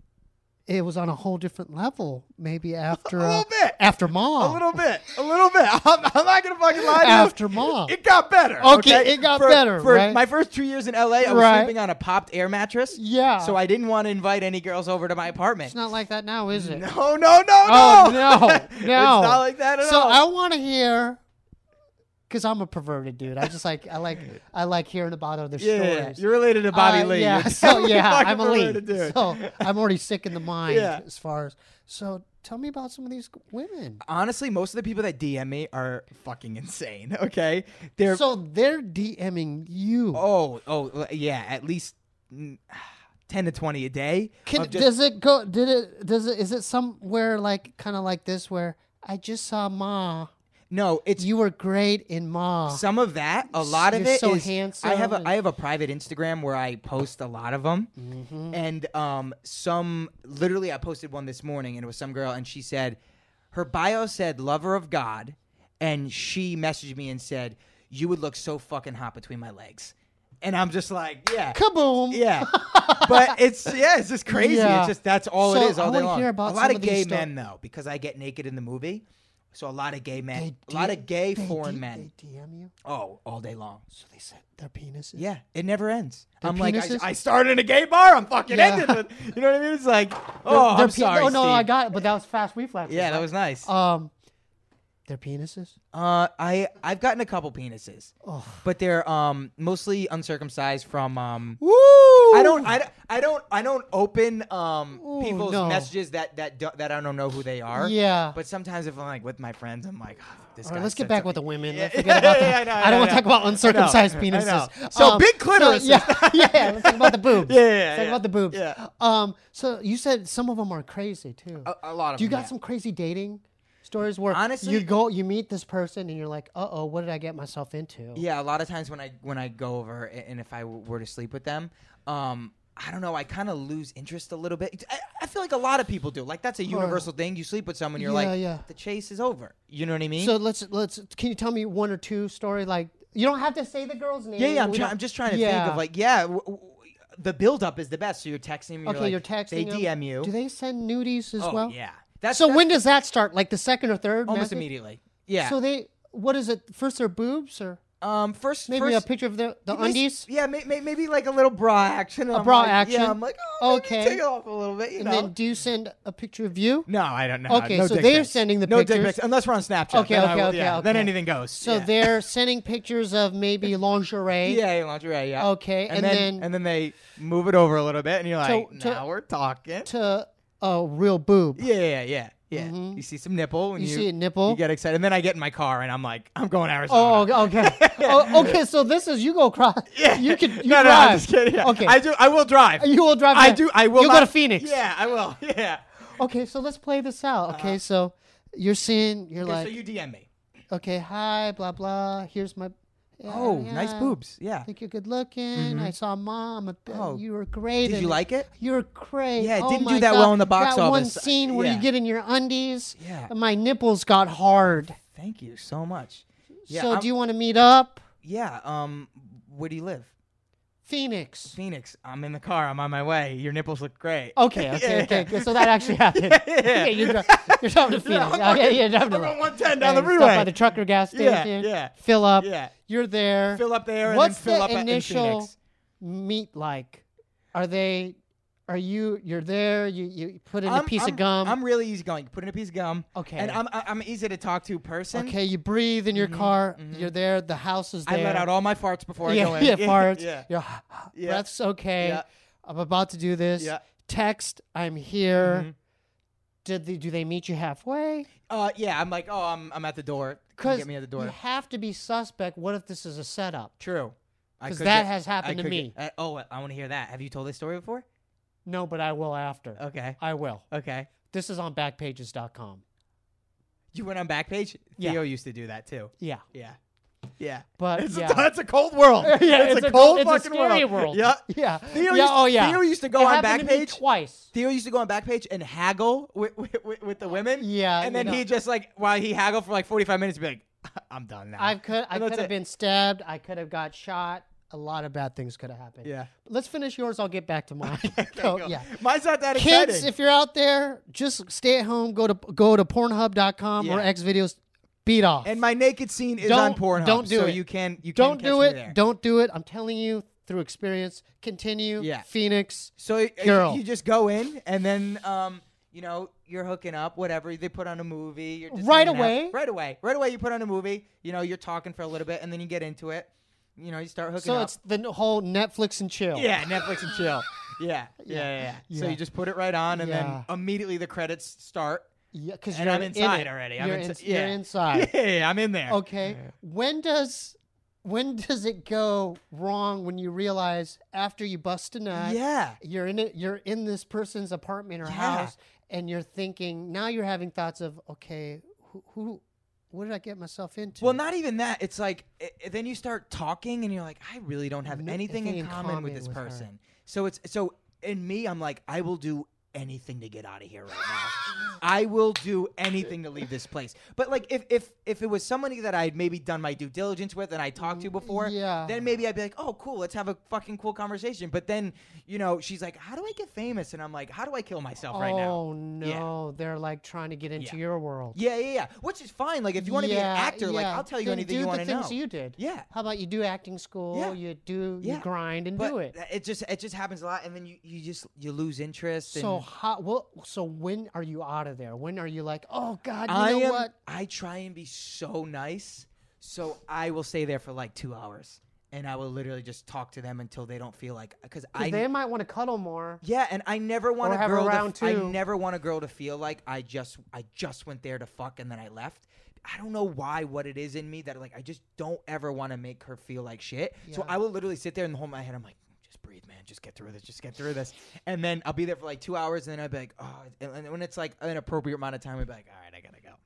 Speaker 1: it was on a whole different level. Maybe after
Speaker 2: A little
Speaker 1: uh,
Speaker 2: bit.
Speaker 1: after mom.
Speaker 2: A little bit, a little bit. I'm, I'm not gonna fucking lie to you.
Speaker 1: After mom.
Speaker 2: It got better.
Speaker 1: Okay, it got
Speaker 2: For-
Speaker 1: better,
Speaker 2: For
Speaker 1: right?
Speaker 2: my first two years in L A, I was
Speaker 1: Right.
Speaker 2: sleeping on a popped air mattress.
Speaker 1: Yeah.
Speaker 2: So I didn't want to invite any girls over to my apartment.
Speaker 1: It's not like that now, is it?
Speaker 2: No, no, no, no.
Speaker 1: Oh, no, no.
Speaker 2: It's not like that at
Speaker 1: so
Speaker 2: all.
Speaker 1: I want to hear, because I'm a perverted dude. I just like I like I like hearing about other
Speaker 2: yeah, yeah,
Speaker 1: stories.
Speaker 2: you're related to Bobby
Speaker 1: Uh,
Speaker 2: Lee.
Speaker 1: Yeah,
Speaker 2: You're
Speaker 1: so
Speaker 2: totally
Speaker 1: yeah,
Speaker 2: fucking
Speaker 1: I'm a Lee.
Speaker 2: perverted, dude.
Speaker 1: So I'm already sick in the mind
Speaker 2: Yeah.
Speaker 1: as far as. So tell me about some of these women.
Speaker 2: Honestly, most of the people that D M me are fucking insane. Okay, they're
Speaker 1: So they're DMing you.
Speaker 2: oh, oh, yeah, at least mm, ten to twenty a day.
Speaker 1: Can,
Speaker 2: of just-
Speaker 1: does it go? Did it? Does it? Is it somewhere like kind of like this where I just saw Ma.
Speaker 2: no, it's
Speaker 1: You were great in Ma.
Speaker 2: some of that. A lot of
Speaker 1: You're
Speaker 2: it
Speaker 1: so
Speaker 2: is-
Speaker 1: handsome
Speaker 2: I have a
Speaker 1: and-
Speaker 2: I have a private Instagram where I post a lot of them,
Speaker 1: Mm-hmm.
Speaker 2: and um, some literally I posted one this morning, and it was some girl, and she said her bio said lover of God, and she messaged me and said you would look so fucking hot between my legs, and I'm just like yeah.
Speaker 1: Kaboom.
Speaker 2: Yeah, but it's yeah, it's just crazy.
Speaker 1: Yeah.
Speaker 2: It's just that's all
Speaker 1: So
Speaker 2: it is all
Speaker 1: I
Speaker 2: day
Speaker 1: wanna
Speaker 2: long.
Speaker 1: hear about
Speaker 2: a lot
Speaker 1: some
Speaker 2: of
Speaker 1: of these
Speaker 2: gay
Speaker 1: sto-
Speaker 2: men though, because I get naked in the movie, so a lot of gay men,
Speaker 1: They
Speaker 2: a lot
Speaker 1: D-
Speaker 2: of gay
Speaker 1: they
Speaker 2: foreign
Speaker 1: D-
Speaker 2: men.
Speaker 1: They D M you.
Speaker 2: Oh, all day long.
Speaker 1: So they said their penises.
Speaker 2: Yeah, it never ends.
Speaker 1: Their
Speaker 2: I'm like, I,
Speaker 1: penises?
Speaker 2: I started in a gay bar. I'm fucking
Speaker 1: Yeah.
Speaker 2: ended with, you know what I mean? It's like, oh,
Speaker 1: Their
Speaker 2: I'm
Speaker 1: pe-
Speaker 2: sorry,
Speaker 1: Oh no,
Speaker 2: Steve.
Speaker 1: I got it, but that was fast reflexes.
Speaker 2: Yeah, that
Speaker 1: right?
Speaker 2: was nice.
Speaker 1: Um, their penises.
Speaker 2: Uh, I I've gotten a couple penises,
Speaker 1: Oh.
Speaker 2: but they're um mostly uncircumcised from um.
Speaker 1: Woo!
Speaker 2: I don't, I, don't- I don't, I don't open um
Speaker 1: Ooh,
Speaker 2: people's
Speaker 1: no.
Speaker 2: messages that that do, that I don't know who they are.
Speaker 1: Yeah.
Speaker 2: But sometimes if I'm like with my friends, I'm like, oh, this
Speaker 1: All
Speaker 2: guy.
Speaker 1: right, let's get
Speaker 2: said
Speaker 1: back
Speaker 2: something.
Speaker 1: with the women.
Speaker 2: Yeah,
Speaker 1: Let's forget about
Speaker 2: yeah,
Speaker 1: the,
Speaker 2: I know, I
Speaker 1: I don't
Speaker 2: know,
Speaker 1: want to
Speaker 2: I
Speaker 1: talk about
Speaker 2: know.
Speaker 1: uncircumcised
Speaker 2: I know, I
Speaker 1: penises.
Speaker 2: know. So big clitorises.
Speaker 1: So, yeah, yeah. Let's talk about the boobs.
Speaker 2: Yeah, yeah, yeah,
Speaker 1: Let's talk
Speaker 2: yeah.
Speaker 1: about the boobs.
Speaker 2: Yeah.
Speaker 1: Um. So you said some of them are crazy too.
Speaker 2: A, a lot of
Speaker 1: Do you
Speaker 2: them,
Speaker 1: got
Speaker 2: yeah.
Speaker 1: some crazy dating stories where
Speaker 2: Honestly-
Speaker 1: you go, you meet this person, and you're like, uh oh, what did I get myself into?
Speaker 2: Yeah, a lot of times when I when I go over a- and if I w- were to sleep with them, um, I don't know, I kind of lose interest a little bit. I, I feel like a lot of people do. Like that's a universal thing. You sleep with someone, you're
Speaker 1: Yeah,
Speaker 2: like,
Speaker 1: yeah.
Speaker 2: the chase is over. You know what I mean?
Speaker 1: So let's let's. Can you tell me one or two story like? You don't have to say the girl's name.
Speaker 2: yeah, yeah. I'm,
Speaker 1: We
Speaker 2: try-
Speaker 1: don't-
Speaker 2: I'm just trying to
Speaker 1: Yeah.
Speaker 2: think of like, yeah, w- w- the build up is the best. So you're texting me. You're
Speaker 1: Okay,
Speaker 2: like,
Speaker 1: you're texting.
Speaker 2: They
Speaker 1: them.
Speaker 2: D M you.
Speaker 1: Do they send nudies as
Speaker 2: oh
Speaker 1: well?
Speaker 2: yeah. That's
Speaker 1: So
Speaker 2: that's
Speaker 1: when does that start? Like the second or third?
Speaker 2: almost
Speaker 1: message?
Speaker 2: immediately. Yeah.
Speaker 1: So they, what is it? First they're boobs or?
Speaker 2: Um, first,
Speaker 1: Maybe
Speaker 2: first,
Speaker 1: a picture of the, the
Speaker 2: maybe s-
Speaker 1: undies?
Speaker 2: Yeah, may, may, maybe like a little bra action.
Speaker 1: A
Speaker 2: I'm
Speaker 1: bra
Speaker 2: like-
Speaker 1: action?
Speaker 2: Yeah, I'm like, oh, maybe
Speaker 1: Okay.
Speaker 2: take it off a little bit, you
Speaker 1: And
Speaker 2: know.
Speaker 1: then do you send a picture of you?
Speaker 2: No, I don't know.
Speaker 1: Okay,
Speaker 2: no
Speaker 1: so
Speaker 2: dick
Speaker 1: they're
Speaker 2: pics.
Speaker 1: sending the
Speaker 2: no dick
Speaker 1: pictures.
Speaker 2: pics, unless we're on Snapchat.
Speaker 1: Okay,
Speaker 2: then I
Speaker 1: okay,
Speaker 2: will-
Speaker 1: okay,
Speaker 2: yeah, Then
Speaker 1: okay.
Speaker 2: anything goes.
Speaker 1: So
Speaker 2: yeah.
Speaker 1: they're sending pictures of maybe lingerie.
Speaker 2: yeah, yeah, lingerie, yeah.
Speaker 1: Okay,
Speaker 2: and,
Speaker 1: and
Speaker 2: then,
Speaker 1: then-
Speaker 2: and then they move it over a little bit, and you're like,
Speaker 1: To- to-
Speaker 2: now we're talking.
Speaker 1: To a real boob.
Speaker 2: Yeah, yeah, yeah, yeah.
Speaker 1: Mhm.
Speaker 2: You see some nipple, and
Speaker 1: You
Speaker 2: you,
Speaker 1: see a nipple?
Speaker 2: You get excited, and then I get in my car, and I'm like, I'm going to
Speaker 1: Oh,
Speaker 2: Arizona.
Speaker 1: okay. oh, okay, so this is you go across.
Speaker 2: Yeah.
Speaker 1: You can you
Speaker 2: no,
Speaker 1: drive.
Speaker 2: no, I'm just kidding. Yeah.
Speaker 1: Okay.
Speaker 2: I do. I will drive.
Speaker 1: You will drive.
Speaker 2: I
Speaker 1: there.
Speaker 2: do. I will.
Speaker 1: You'll
Speaker 2: not,
Speaker 1: go to Phoenix.
Speaker 2: Yeah, I will. Yeah.
Speaker 1: Okay, so let's play this out. Okay,
Speaker 2: Uh-huh.
Speaker 1: so you're seeing, you're
Speaker 2: Okay,
Speaker 1: like,
Speaker 2: so you D M me.
Speaker 1: okay, hi, blah blah. Here's my. yeah,
Speaker 2: Oh, nice
Speaker 1: yeah,
Speaker 2: boobs. Yeah.
Speaker 1: I think you're good looking.
Speaker 2: Mhm.
Speaker 1: I saw mom. a-
Speaker 2: Oh.
Speaker 1: You were great.
Speaker 2: Did
Speaker 1: in
Speaker 2: you like it?
Speaker 1: You're great.
Speaker 2: Yeah, it
Speaker 1: oh
Speaker 2: didn't do
Speaker 1: my
Speaker 2: that
Speaker 1: God.
Speaker 2: well in the box
Speaker 1: that one
Speaker 2: office.
Speaker 1: scene where
Speaker 2: Yeah.
Speaker 1: you get in your undies.
Speaker 2: Yeah.
Speaker 1: and my nipples got hard.
Speaker 2: Thank you so much. Yeah.
Speaker 1: so
Speaker 2: I'm-
Speaker 1: do you want to meet up?
Speaker 2: Yeah. Um. Where do you live?
Speaker 1: Phoenix.
Speaker 2: Phoenix. I'm in the car. I'm on my way. Your nipples look great.
Speaker 1: Okay, okay,
Speaker 2: Yeah.
Speaker 1: okay, okay. So that actually happened.
Speaker 2: Yeah, yeah.
Speaker 1: Okay, you're, dri- you're driving to
Speaker 2: Yeah,
Speaker 1: Phoenix.
Speaker 2: I'm
Speaker 1: Okay, yeah,
Speaker 2: I'm
Speaker 1: driving to
Speaker 2: going one ten down
Speaker 1: yeah,
Speaker 2: the
Speaker 1: you stop
Speaker 2: freeway.
Speaker 1: by the trucker gas
Speaker 2: Yeah,
Speaker 1: station.
Speaker 2: yeah.
Speaker 1: Fill up.
Speaker 2: Yeah.
Speaker 1: You're there.
Speaker 2: Fill up there and
Speaker 1: What's
Speaker 2: then fill
Speaker 1: the
Speaker 2: up at- in
Speaker 1: initial
Speaker 2: Phoenix.
Speaker 1: meet like? Are they? Are you? You're there. You you put in a
Speaker 2: I'm-
Speaker 1: piece
Speaker 2: I'm-
Speaker 1: of gum.
Speaker 2: I'm really easygoing. Put in a piece of gum.
Speaker 1: Okay.
Speaker 2: And I'm I'm easy to talk to person.
Speaker 1: okay. You breathe in your
Speaker 2: Mhm,
Speaker 1: car.
Speaker 2: mhm.
Speaker 1: You're there. The house is
Speaker 2: I
Speaker 1: there.
Speaker 2: let out all my farts before
Speaker 1: yeah,
Speaker 2: I go in.
Speaker 1: yeah, farts.
Speaker 2: Yeah.
Speaker 1: Your
Speaker 2: Yeah.
Speaker 1: breath's okay.
Speaker 2: Yeah.
Speaker 1: I'm about to do this.
Speaker 2: Yeah.
Speaker 1: Text. I'm here.
Speaker 2: Mhm.
Speaker 1: Did they? Do they meet you halfway?
Speaker 2: Uh, yeah. I'm like, oh, I'm I'm at the door. Come
Speaker 1: Because
Speaker 2: get me at the door.
Speaker 1: you have to be suspect. What if this is a setup?
Speaker 2: True. I
Speaker 1: 'Cause
Speaker 2: could
Speaker 1: that
Speaker 2: get-
Speaker 1: has happened
Speaker 2: I
Speaker 1: to
Speaker 2: could
Speaker 1: me.
Speaker 2: get- uh, oh, I want to hear that. Have you told this story before?
Speaker 1: No, but I will after.
Speaker 2: Okay.
Speaker 1: I will.
Speaker 2: Okay.
Speaker 1: This is on backpages dot com.
Speaker 2: You went on Backpage?
Speaker 1: Yeah.
Speaker 2: Theo used to do that too.
Speaker 1: Yeah.
Speaker 2: Yeah. Yeah.
Speaker 1: But
Speaker 2: It's
Speaker 1: yeah.
Speaker 2: a, that's a cold world.
Speaker 1: yeah,
Speaker 2: it's,
Speaker 1: it's
Speaker 2: a cold
Speaker 1: it's
Speaker 2: fucking
Speaker 1: a scary
Speaker 2: world.
Speaker 1: world.
Speaker 2: Yeah.
Speaker 1: Yeah.
Speaker 2: Theo
Speaker 1: yeah,
Speaker 2: used,
Speaker 1: oh yeah.
Speaker 2: Theo used to go
Speaker 1: it
Speaker 2: on
Speaker 1: happened to me
Speaker 2: Backpage.
Speaker 1: twice.
Speaker 2: Theo used to go on Backpage and haggle with with, with, with the women.
Speaker 1: Yeah,
Speaker 2: And then
Speaker 1: you know.
Speaker 2: he just like while he haggled for like forty-five minutes, be like, I'm done now.
Speaker 1: I could I
Speaker 2: And that's
Speaker 1: could have
Speaker 2: it.
Speaker 1: been stabbed. I could have got shot. A lot of bad things could have happened.
Speaker 2: Yeah.
Speaker 1: Let's finish yours. I'll get back to mine.
Speaker 2: Okay,
Speaker 1: So,
Speaker 2: go.
Speaker 1: yeah.
Speaker 2: Mine's not that
Speaker 1: Kids,
Speaker 2: exciting.
Speaker 1: if you're out there, just stay at home. Go to go to pornhub dot com or
Speaker 2: Yeah.
Speaker 1: Xvideos. Beat off.
Speaker 2: and my naked scene is
Speaker 1: Don't-
Speaker 2: on Pornhub.
Speaker 1: don't do
Speaker 2: so
Speaker 1: it.
Speaker 2: you can you
Speaker 1: Don't
Speaker 2: can
Speaker 1: do
Speaker 2: catch
Speaker 1: it.
Speaker 2: me there.
Speaker 1: Don't do it. I'm telling you through experience. Continue.
Speaker 2: Yeah.
Speaker 1: Phoenix.
Speaker 2: So uh,
Speaker 1: Girl.
Speaker 2: you just go in and then um you know you're hooking up whatever they put on a movie. You're just
Speaker 1: Right
Speaker 2: hanging out.
Speaker 1: away?
Speaker 2: Right away. Right away. You put on a movie. You know you're talking for a little bit and then you get into it. You know you start hooking
Speaker 1: So
Speaker 2: up.
Speaker 1: it's the n- whole Netflix and chill.
Speaker 2: Yeah, Netflix and chill. Yeah, yeah, yeah. yeah. So
Speaker 1: Yeah.
Speaker 2: you just put it right on, and
Speaker 1: Yeah.
Speaker 2: then immediately the credits start,
Speaker 1: Yeah, because
Speaker 2: and
Speaker 1: you're
Speaker 2: I'm
Speaker 1: in
Speaker 2: inside
Speaker 1: it.
Speaker 2: already. I'm
Speaker 1: You're,
Speaker 2: insi-
Speaker 1: in, you're
Speaker 2: yeah.
Speaker 1: inside.
Speaker 2: Yeah, I'm in there.
Speaker 1: Okay. When does when does it go wrong when you realize after you bust a nut,
Speaker 2: Yeah.
Speaker 1: you're in it, you're in this person's apartment or
Speaker 2: Yeah.
Speaker 1: house, and you're thinking now you're having thoughts of okay, who, who what did I get myself into?
Speaker 2: Well, not even that. It's like i i- then you start talking, and you're like, I really don't have
Speaker 1: No-
Speaker 2: anything in
Speaker 1: anything in
Speaker 2: common with
Speaker 1: common
Speaker 2: this
Speaker 1: with her.
Speaker 2: person. So it's so in me, I'm like, I will do anything to get out of here right now. I will do anything to leave this place. But like if if if it was somebody that I'd maybe done my due diligence with and I talked to before,
Speaker 1: yeah.
Speaker 2: then maybe I'd be like, oh, cool, let's have a fucking cool conversation. But then, you know, she's like, how do I get famous? And I'm like, how do I kill myself right now?
Speaker 1: Oh no, they're like trying to get into
Speaker 2: Yeah.
Speaker 1: your world.
Speaker 2: Yeah, yeah, yeah. Which is fine. Like if you want to be an
Speaker 1: Yeah,
Speaker 2: actor, like
Speaker 1: yeah.
Speaker 2: I'll tell you
Speaker 1: Then
Speaker 2: anything
Speaker 1: do
Speaker 2: you want
Speaker 1: the
Speaker 2: to know.
Speaker 1: things you did.
Speaker 2: Yeah.
Speaker 1: How about you do acting school?
Speaker 2: Yeah.
Speaker 1: You do
Speaker 2: Yeah.
Speaker 1: you grind and
Speaker 2: But
Speaker 1: do it.
Speaker 2: th- it just it just happens a lot, and then you, you just you lose interest.
Speaker 1: So
Speaker 2: and
Speaker 1: how? Well, so when are you out of there? When are you like, oh God, you
Speaker 2: I
Speaker 1: know
Speaker 2: am,
Speaker 1: what?
Speaker 2: I try and be so nice, so I will stay there for like two hours, and I will literally just talk to them until they don't feel like because I
Speaker 1: They might want to cuddle more.
Speaker 2: yeah, and I never want
Speaker 1: Or
Speaker 2: a
Speaker 1: have a
Speaker 2: girl.
Speaker 1: round
Speaker 2: to, I
Speaker 1: two.
Speaker 2: never want a girl to feel like I just I just went there to fuck and then I left. I don't know why, what it is in me that like I just don't ever want to make her feel like shit. So
Speaker 1: Yeah.
Speaker 2: I will literally sit there and hold my head. I'm like, just breathe, man. Just get through this. Just get through this. And then I'll be there for like two hours, and then I'll be like, oh. And and when it's like an appropriate amount of time, I'll be like, all right, I gotta go.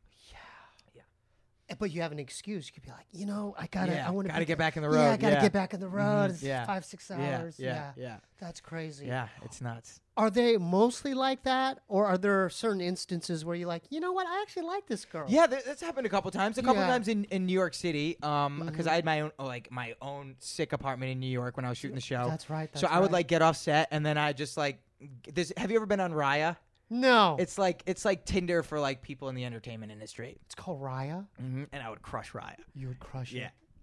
Speaker 1: But you have an excuse. You could be like, you know, I gotta,
Speaker 2: Yeah,
Speaker 1: I want to
Speaker 2: gotta get back in the
Speaker 1: Yeah, I
Speaker 2: road,
Speaker 1: gotta
Speaker 2: yeah.
Speaker 1: get back on the road.
Speaker 2: Mhm,
Speaker 1: It's
Speaker 2: yeah.
Speaker 1: five, six
Speaker 2: Yeah,
Speaker 1: hours.
Speaker 2: yeah, yeah,
Speaker 1: That's crazy.
Speaker 2: yeah. It's nuts.
Speaker 1: Are they mostly like that, or are there certain instances where you're like, you know what, I actually like this girl?
Speaker 2: Yeah, th- that's happened a couple times. A couple
Speaker 1: Yeah.
Speaker 2: times in, in New York City, um, because
Speaker 1: Mhm.
Speaker 2: I had my own like my own sick apartment in New York when I was shooting the show.
Speaker 1: That's right. That's
Speaker 2: so I would
Speaker 1: right.
Speaker 2: like get off set, and then I just like, this. Have you ever been on Raya?
Speaker 1: No, it's,
Speaker 2: It's like it's like Tinder for like people in the entertainment industry.
Speaker 1: called Raya.
Speaker 2: Mm-hmm. And I would crush Raya.
Speaker 1: You would crush
Speaker 2: Yeah.
Speaker 1: it.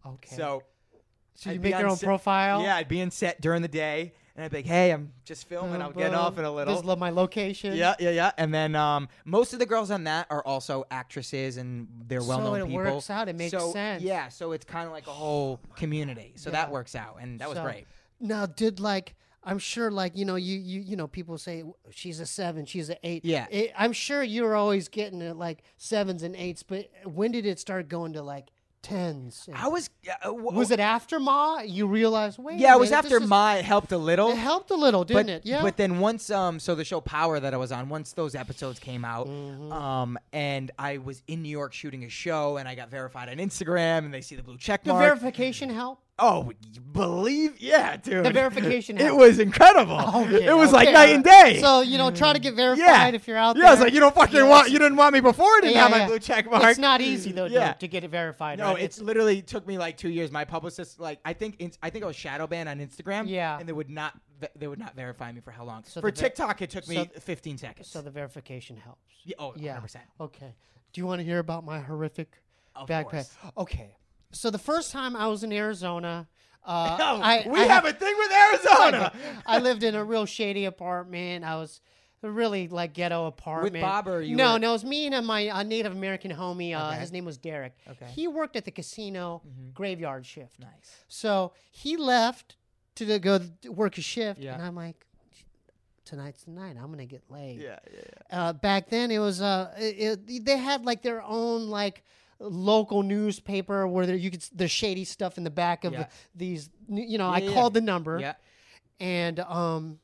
Speaker 1: Okay.
Speaker 2: So,
Speaker 1: so you
Speaker 2: I'd be
Speaker 1: make your
Speaker 2: on
Speaker 1: own
Speaker 2: set-
Speaker 1: profile?
Speaker 2: Yeah, I'd be in set during the day, and I'd be like, "Hey, I'm just filming. I'll get off in a little."
Speaker 1: Just love my location.
Speaker 2: Yeah, yeah, yeah. And then um, most of the girls on that are also actresses, and they're well-known
Speaker 1: so it
Speaker 2: people.
Speaker 1: works out. It makes
Speaker 2: so,
Speaker 1: sense.
Speaker 2: Yeah, so it's kind of like a whole community. So
Speaker 1: Yeah.
Speaker 2: that works out, and that was
Speaker 1: So-
Speaker 2: great.
Speaker 1: Now, did like I'm sure, like you know, you you you know, people say she's a seven, she's an eight.
Speaker 2: Yeah.
Speaker 1: It, I'm sure you were always getting at like sevens and eights, but when did it start going to like tens? and-
Speaker 2: I was. Uh, w-
Speaker 1: was it after Ma? You realized, wait.
Speaker 2: Yeah,
Speaker 1: a
Speaker 2: it was
Speaker 1: minute,
Speaker 2: after
Speaker 1: this is-
Speaker 2: my. It helped a little.
Speaker 1: It helped a little, didn't
Speaker 2: but,
Speaker 1: it? Yeah.
Speaker 2: But then once, um, so the show Power that I was on, once those episodes came out,
Speaker 1: Mm-hmm.
Speaker 2: um, and I was in New York shooting a show, and I got verified on Instagram, and they see the blue check
Speaker 1: the
Speaker 2: mark.
Speaker 1: verification help.
Speaker 2: Oh, you believe? Yeah, dude.
Speaker 1: The verification
Speaker 2: It
Speaker 1: help.
Speaker 2: was incredible.
Speaker 1: Okay,
Speaker 2: it was
Speaker 1: okay,
Speaker 2: like
Speaker 1: all
Speaker 2: night
Speaker 1: right.
Speaker 2: and day.
Speaker 1: So you know, try to get verified
Speaker 2: yeah.
Speaker 1: if you're out
Speaker 2: yeah,
Speaker 1: there.
Speaker 2: it's like you don't fucking
Speaker 1: Yes.
Speaker 2: want. You didn't want me before. I didn't
Speaker 1: Yeah,
Speaker 2: have my
Speaker 1: yeah.
Speaker 2: blue check mark.
Speaker 1: It's not easy though,
Speaker 2: Yeah.
Speaker 1: dude, to get it verified.
Speaker 2: No,
Speaker 1: right?
Speaker 2: it's literally took me like two years. My publicist, like, I think, in, I think I was shadow banned on Instagram.
Speaker 1: Yeah.
Speaker 2: and they would not, ve- they would not verify me for how long?
Speaker 1: So
Speaker 2: for
Speaker 1: the ver-
Speaker 2: TikTok, it took me
Speaker 1: so-
Speaker 2: fifteen seconds.
Speaker 1: so the verification helps.
Speaker 2: yeah, oh,
Speaker 1: Yeah.
Speaker 2: one hundred percent.
Speaker 1: Okay. Do you want to hear about my horrific
Speaker 2: Of
Speaker 1: backpack?
Speaker 2: course.
Speaker 1: Okay. So the first time I was in Arizona, uh,
Speaker 2: Oh,
Speaker 1: I,
Speaker 2: we
Speaker 1: I
Speaker 2: have a thing with Arizona.
Speaker 1: I lived in a real shady apartment. I was a really like ghetto apartment.
Speaker 2: Bob or you
Speaker 1: No,
Speaker 2: were-
Speaker 1: no, it was me and my uh, Native American homie. Uh,
Speaker 2: Okay.
Speaker 1: His name was Derek.
Speaker 2: Okay.
Speaker 1: He worked at the casino graveyard shift.
Speaker 2: Nice.
Speaker 1: So he left to the- go th- work a shift,
Speaker 2: Yeah.
Speaker 1: and I'm like, tonight's the night. I'm gonna get laid.
Speaker 2: Yeah, yeah, yeah.
Speaker 1: Uh, back then, it was uh, it, it- they had like their own like local newspaper where there, you could s- the shady stuff in the back of
Speaker 2: Yeah.
Speaker 1: these. You know,
Speaker 2: Yeah,
Speaker 1: I
Speaker 2: yeah,
Speaker 1: called
Speaker 2: yeah.
Speaker 1: the number,
Speaker 2: Yeah.
Speaker 1: and um,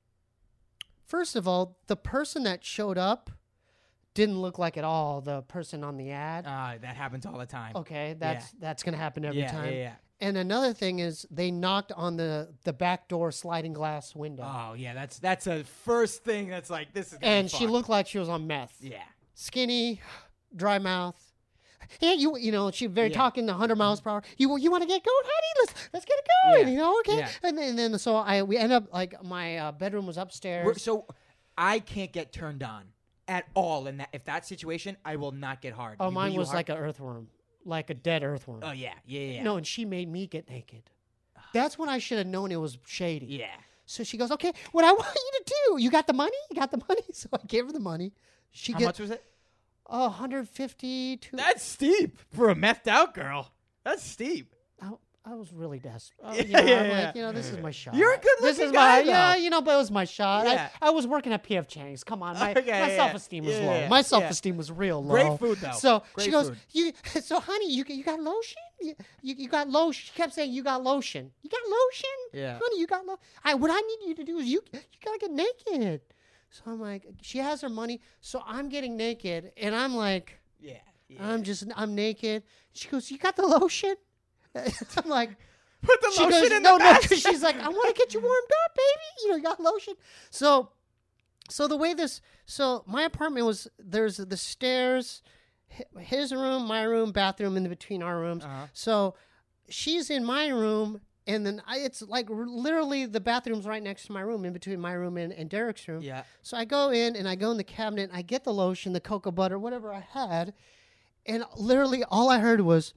Speaker 1: first of all, the person that showed up didn't look like at all the person on the ad.
Speaker 2: Uh, that happens all the time.
Speaker 1: Okay, that's that's gonna happen every
Speaker 2: yeah,
Speaker 1: time.
Speaker 2: yeah, yeah.
Speaker 1: And another thing is they knocked on the the back door sliding glass window,
Speaker 2: Oh, yeah. That's that's a first thing. That's like this is. gonna be
Speaker 1: and she
Speaker 2: fucked.
Speaker 1: looked like she was on meth.
Speaker 2: Yeah.
Speaker 1: Skinny, dry mouth. Yeah, you you know she very
Speaker 2: Yeah.
Speaker 1: talking one hundred miles per hour. You you want to get going, honey? Let's let's get it going.
Speaker 2: Yeah.
Speaker 1: You know, okay.
Speaker 2: Yeah.
Speaker 1: And then and then so I we end up like my uh, bedroom was upstairs.
Speaker 2: We're- so I can't get turned on at all in that. If that situation, I will not get hard.
Speaker 1: oh,
Speaker 2: You-
Speaker 1: mine
Speaker 2: you
Speaker 1: was
Speaker 2: hard?
Speaker 1: like an earthworm, like a dead earthworm.
Speaker 2: Oh yeah, yeah, yeah. yeah.
Speaker 1: No, and she made me get naked. That's when I should have known it was shady.
Speaker 2: Yeah.
Speaker 1: So she goes, okay, what I want you to do, you got the money? You got the money? So I gave her the money. She
Speaker 2: How
Speaker 1: get
Speaker 2: much was it?
Speaker 1: oh, one hundred fifty to
Speaker 2: That's steep for a methed out girl. That's steep.
Speaker 1: I, I was really desperate. Oh,
Speaker 2: Yeah,
Speaker 1: you know,
Speaker 2: yeah,
Speaker 1: I'm
Speaker 2: yeah.
Speaker 1: like, you know, this is my shot.
Speaker 2: You're a
Speaker 1: This
Speaker 2: good-looking
Speaker 1: is
Speaker 2: guy,
Speaker 1: my yeah,
Speaker 2: though.
Speaker 1: you know, but it was my shot.
Speaker 2: Yeah.
Speaker 1: I, I was working at P F Chang's. Come on, my,
Speaker 2: Okay,
Speaker 1: my
Speaker 2: yeah,
Speaker 1: self-esteem was
Speaker 2: yeah,
Speaker 1: low.
Speaker 2: yeah,
Speaker 1: My
Speaker 2: yeah.
Speaker 1: self-esteem was real low.
Speaker 2: Great food, though.
Speaker 1: So she
Speaker 2: Great
Speaker 1: goes,
Speaker 2: food.
Speaker 1: you. So honey, you you got lotion? You, you you got lotion? She kept saying you got lotion. You got lotion?
Speaker 2: Yeah.
Speaker 1: Honey, you got lotion. I what I need you to do is you you gotta get naked. So I'm like, she has her money, so I'm getting naked, and I'm like.
Speaker 2: Yeah. yeah.
Speaker 1: I'm just I'm naked. She goes, "You got the lotion?" I'm like,
Speaker 2: Put the
Speaker 1: she
Speaker 2: lotion
Speaker 1: goes,
Speaker 2: in
Speaker 1: "No,
Speaker 2: the
Speaker 1: no."
Speaker 2: basket.
Speaker 1: She's like, "I want to get you warmed up, baby. You know, you got lotion." So, so the way this, so my apartment was there's the stairs, hi- his room, my room, bathroom in between our rooms.
Speaker 2: Uh-huh.
Speaker 1: So she's in my room. And then I, it's like r- literally the bathroom's right next to my room, in between my room and, and Derek's room.
Speaker 2: Yeah.
Speaker 1: So I go in and I go in the cabinet. And I get the lotion, the cocoa butter, whatever I had, and literally all I heard was.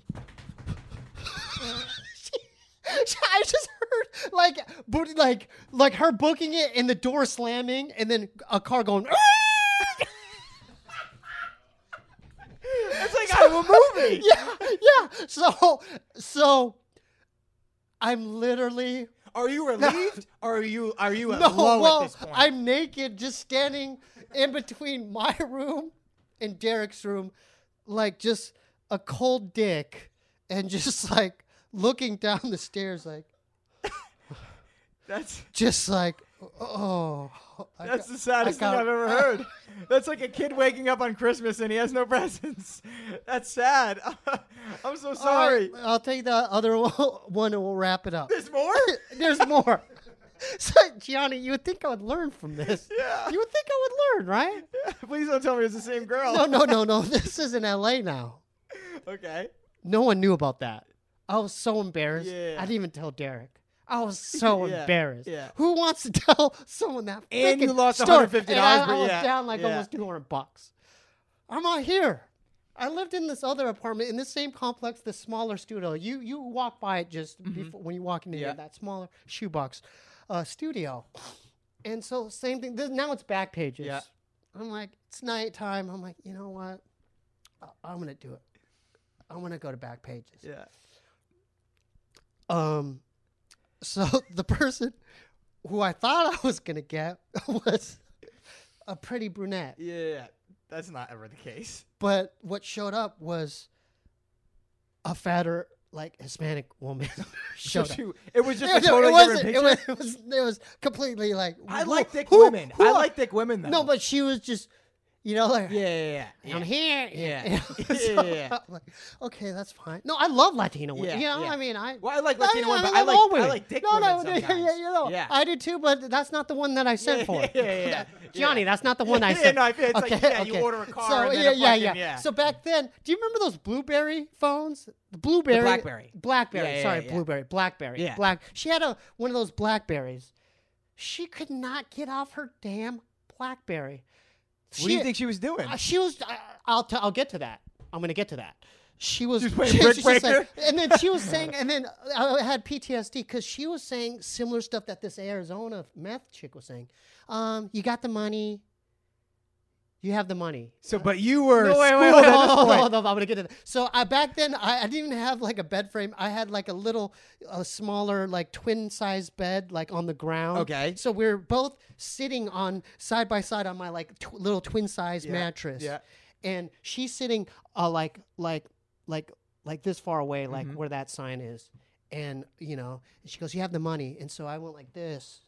Speaker 1: I just heard like, boot, like, like her booking it and the door slamming, and then a car going.
Speaker 2: It's like out of a movie.
Speaker 1: Yeah, yeah. So, so, I'm literally.
Speaker 2: Are you relieved? or are you are you at
Speaker 1: No,
Speaker 2: low
Speaker 1: well,
Speaker 2: at this point?
Speaker 1: I'm naked, just standing in between my room and Derek's room, like just a cold dick, and just like looking down the stairs, like
Speaker 2: That's
Speaker 1: just like, oh. I
Speaker 2: that's
Speaker 1: got-
Speaker 2: the saddest
Speaker 1: I
Speaker 2: thing
Speaker 1: got-
Speaker 2: I've ever heard. That's like a kid waking up on Christmas and he has no presents. That's sad. I'm so
Speaker 1: All
Speaker 2: sorry.
Speaker 1: right, I'll take the other one and we'll wrap it up.
Speaker 2: There's more?
Speaker 1: There's more. So, Gianni, you would think I would learn from this.
Speaker 2: Yeah.
Speaker 1: You would think I would learn, right?
Speaker 2: Please don't tell me it's the same girl.
Speaker 1: No, no, no, no. This is in L A now.
Speaker 2: Okay.
Speaker 1: No one knew about that. I was so embarrassed.
Speaker 2: Yeah.
Speaker 1: I didn't even tell Derek. I was so
Speaker 2: Yeah,
Speaker 1: embarrassed.
Speaker 2: yeah.
Speaker 1: Who wants to tell someone that?
Speaker 2: And you
Speaker 1: freaking
Speaker 2: lost
Speaker 1: story?
Speaker 2: one hundred fifty dollars,
Speaker 1: And I,
Speaker 2: but
Speaker 1: I was
Speaker 2: yeah,
Speaker 1: down like
Speaker 2: yeah.
Speaker 1: almost two hundred bucks. I'm out here. I lived in this other apartment in this same complex, the smaller studio. You you walk by it just
Speaker 2: Mhm.
Speaker 1: before when you walk into
Speaker 2: Yeah.
Speaker 1: that smaller shoebox uh, studio, and so same thing. This, now it's back pages.
Speaker 2: Yeah.
Speaker 1: I'm like, it's nighttime. I'm like, you know what? I- I'm gonna do it. I'm gonna go to back pages.
Speaker 2: Yeah.
Speaker 1: Um, so the person who I thought I was gonna get was a pretty brunette,
Speaker 2: Yeah. That's not ever the case.
Speaker 1: but what showed up was a fatter, like Hispanic woman.
Speaker 2: So
Speaker 1: showed up.
Speaker 2: she, it was just
Speaker 1: Yeah,
Speaker 2: a
Speaker 1: no,
Speaker 2: totally
Speaker 1: it wasn't.
Speaker 2: different
Speaker 1: It
Speaker 2: picture.
Speaker 1: was, it was. It was completely like.
Speaker 2: I
Speaker 1: who-
Speaker 2: like thick
Speaker 1: who-
Speaker 2: women.
Speaker 1: who
Speaker 2: I
Speaker 1: are-
Speaker 2: like thick women though.
Speaker 1: No, but she was just, you know, like.
Speaker 2: yeah, yeah, yeah.
Speaker 1: I'm here.
Speaker 2: Yeah.
Speaker 1: You know,
Speaker 2: Yeah,
Speaker 1: so
Speaker 2: yeah, yeah.
Speaker 1: I'm like, okay, that's fine. No, I love Latino women.
Speaker 2: Yeah,
Speaker 1: you know,
Speaker 2: yeah.
Speaker 1: I mean, I.
Speaker 2: Well, I like
Speaker 1: No,
Speaker 2: Latino
Speaker 1: yeah,
Speaker 2: women, but I
Speaker 1: love
Speaker 2: like
Speaker 1: all
Speaker 2: I
Speaker 1: women.
Speaker 2: like thick
Speaker 1: no,
Speaker 2: women
Speaker 1: no,
Speaker 2: sometimes.
Speaker 1: Yeah, yeah, you know,
Speaker 2: Yeah.
Speaker 1: I do too, but that's not the one that I sent
Speaker 2: Yeah,
Speaker 1: for.
Speaker 2: yeah, yeah, yeah.
Speaker 1: Johnny,
Speaker 2: Yeah.
Speaker 1: that's not the one I
Speaker 2: Yeah,
Speaker 1: sent.
Speaker 2: no, I feel it's like,
Speaker 1: okay,
Speaker 2: yeah,
Speaker 1: okay.
Speaker 2: you order a car
Speaker 1: So
Speaker 2: and then
Speaker 1: yeah,
Speaker 2: a
Speaker 1: yeah,
Speaker 2: fucking-
Speaker 1: yeah,
Speaker 2: yeah.
Speaker 1: So back then, do you remember those BlueBerry phones? The BlueBerry,
Speaker 2: BlackBerry.
Speaker 1: BlackBerry.
Speaker 2: Yeah, yeah,
Speaker 1: sorry,
Speaker 2: yeah.
Speaker 1: BlueBerry, BlackBerry.
Speaker 2: Yeah.
Speaker 1: Black. She had a one of those BlackBerries. She could not get off her damn BlackBerry.
Speaker 2: What do you think she was doing?
Speaker 1: Uh, she was. I I'll. T- I'll get to that. I'm gonna get to that. She was.
Speaker 2: She was playing
Speaker 1: she-
Speaker 2: Brick
Speaker 1: she's just
Speaker 2: Breaker?
Speaker 1: like- and then she was saying, and then I had P T S D because she was saying similar stuff that this Arizona meth chick was saying. Um, you got the money. You have the money.
Speaker 2: So, but you were
Speaker 1: No, wait,
Speaker 2: schooled
Speaker 1: wait, wait,
Speaker 2: at
Speaker 1: hold,
Speaker 2: this
Speaker 1: on, hold, on,
Speaker 2: point.
Speaker 1: hold on, I'm gonna get to that. So I back then I, I didn't even have like a bed frame. I had like a little, a smaller like twin size bed like on the ground.
Speaker 2: Okay.
Speaker 1: So we are both sitting on side by side on my like tw- little twin size
Speaker 2: Yeah,
Speaker 1: mattress.
Speaker 2: yeah.
Speaker 1: And she's sitting uh like like like like this far away, like
Speaker 2: Mhm.
Speaker 1: where that sign is. And you know, and she goes, "You have the money." And so I went like this,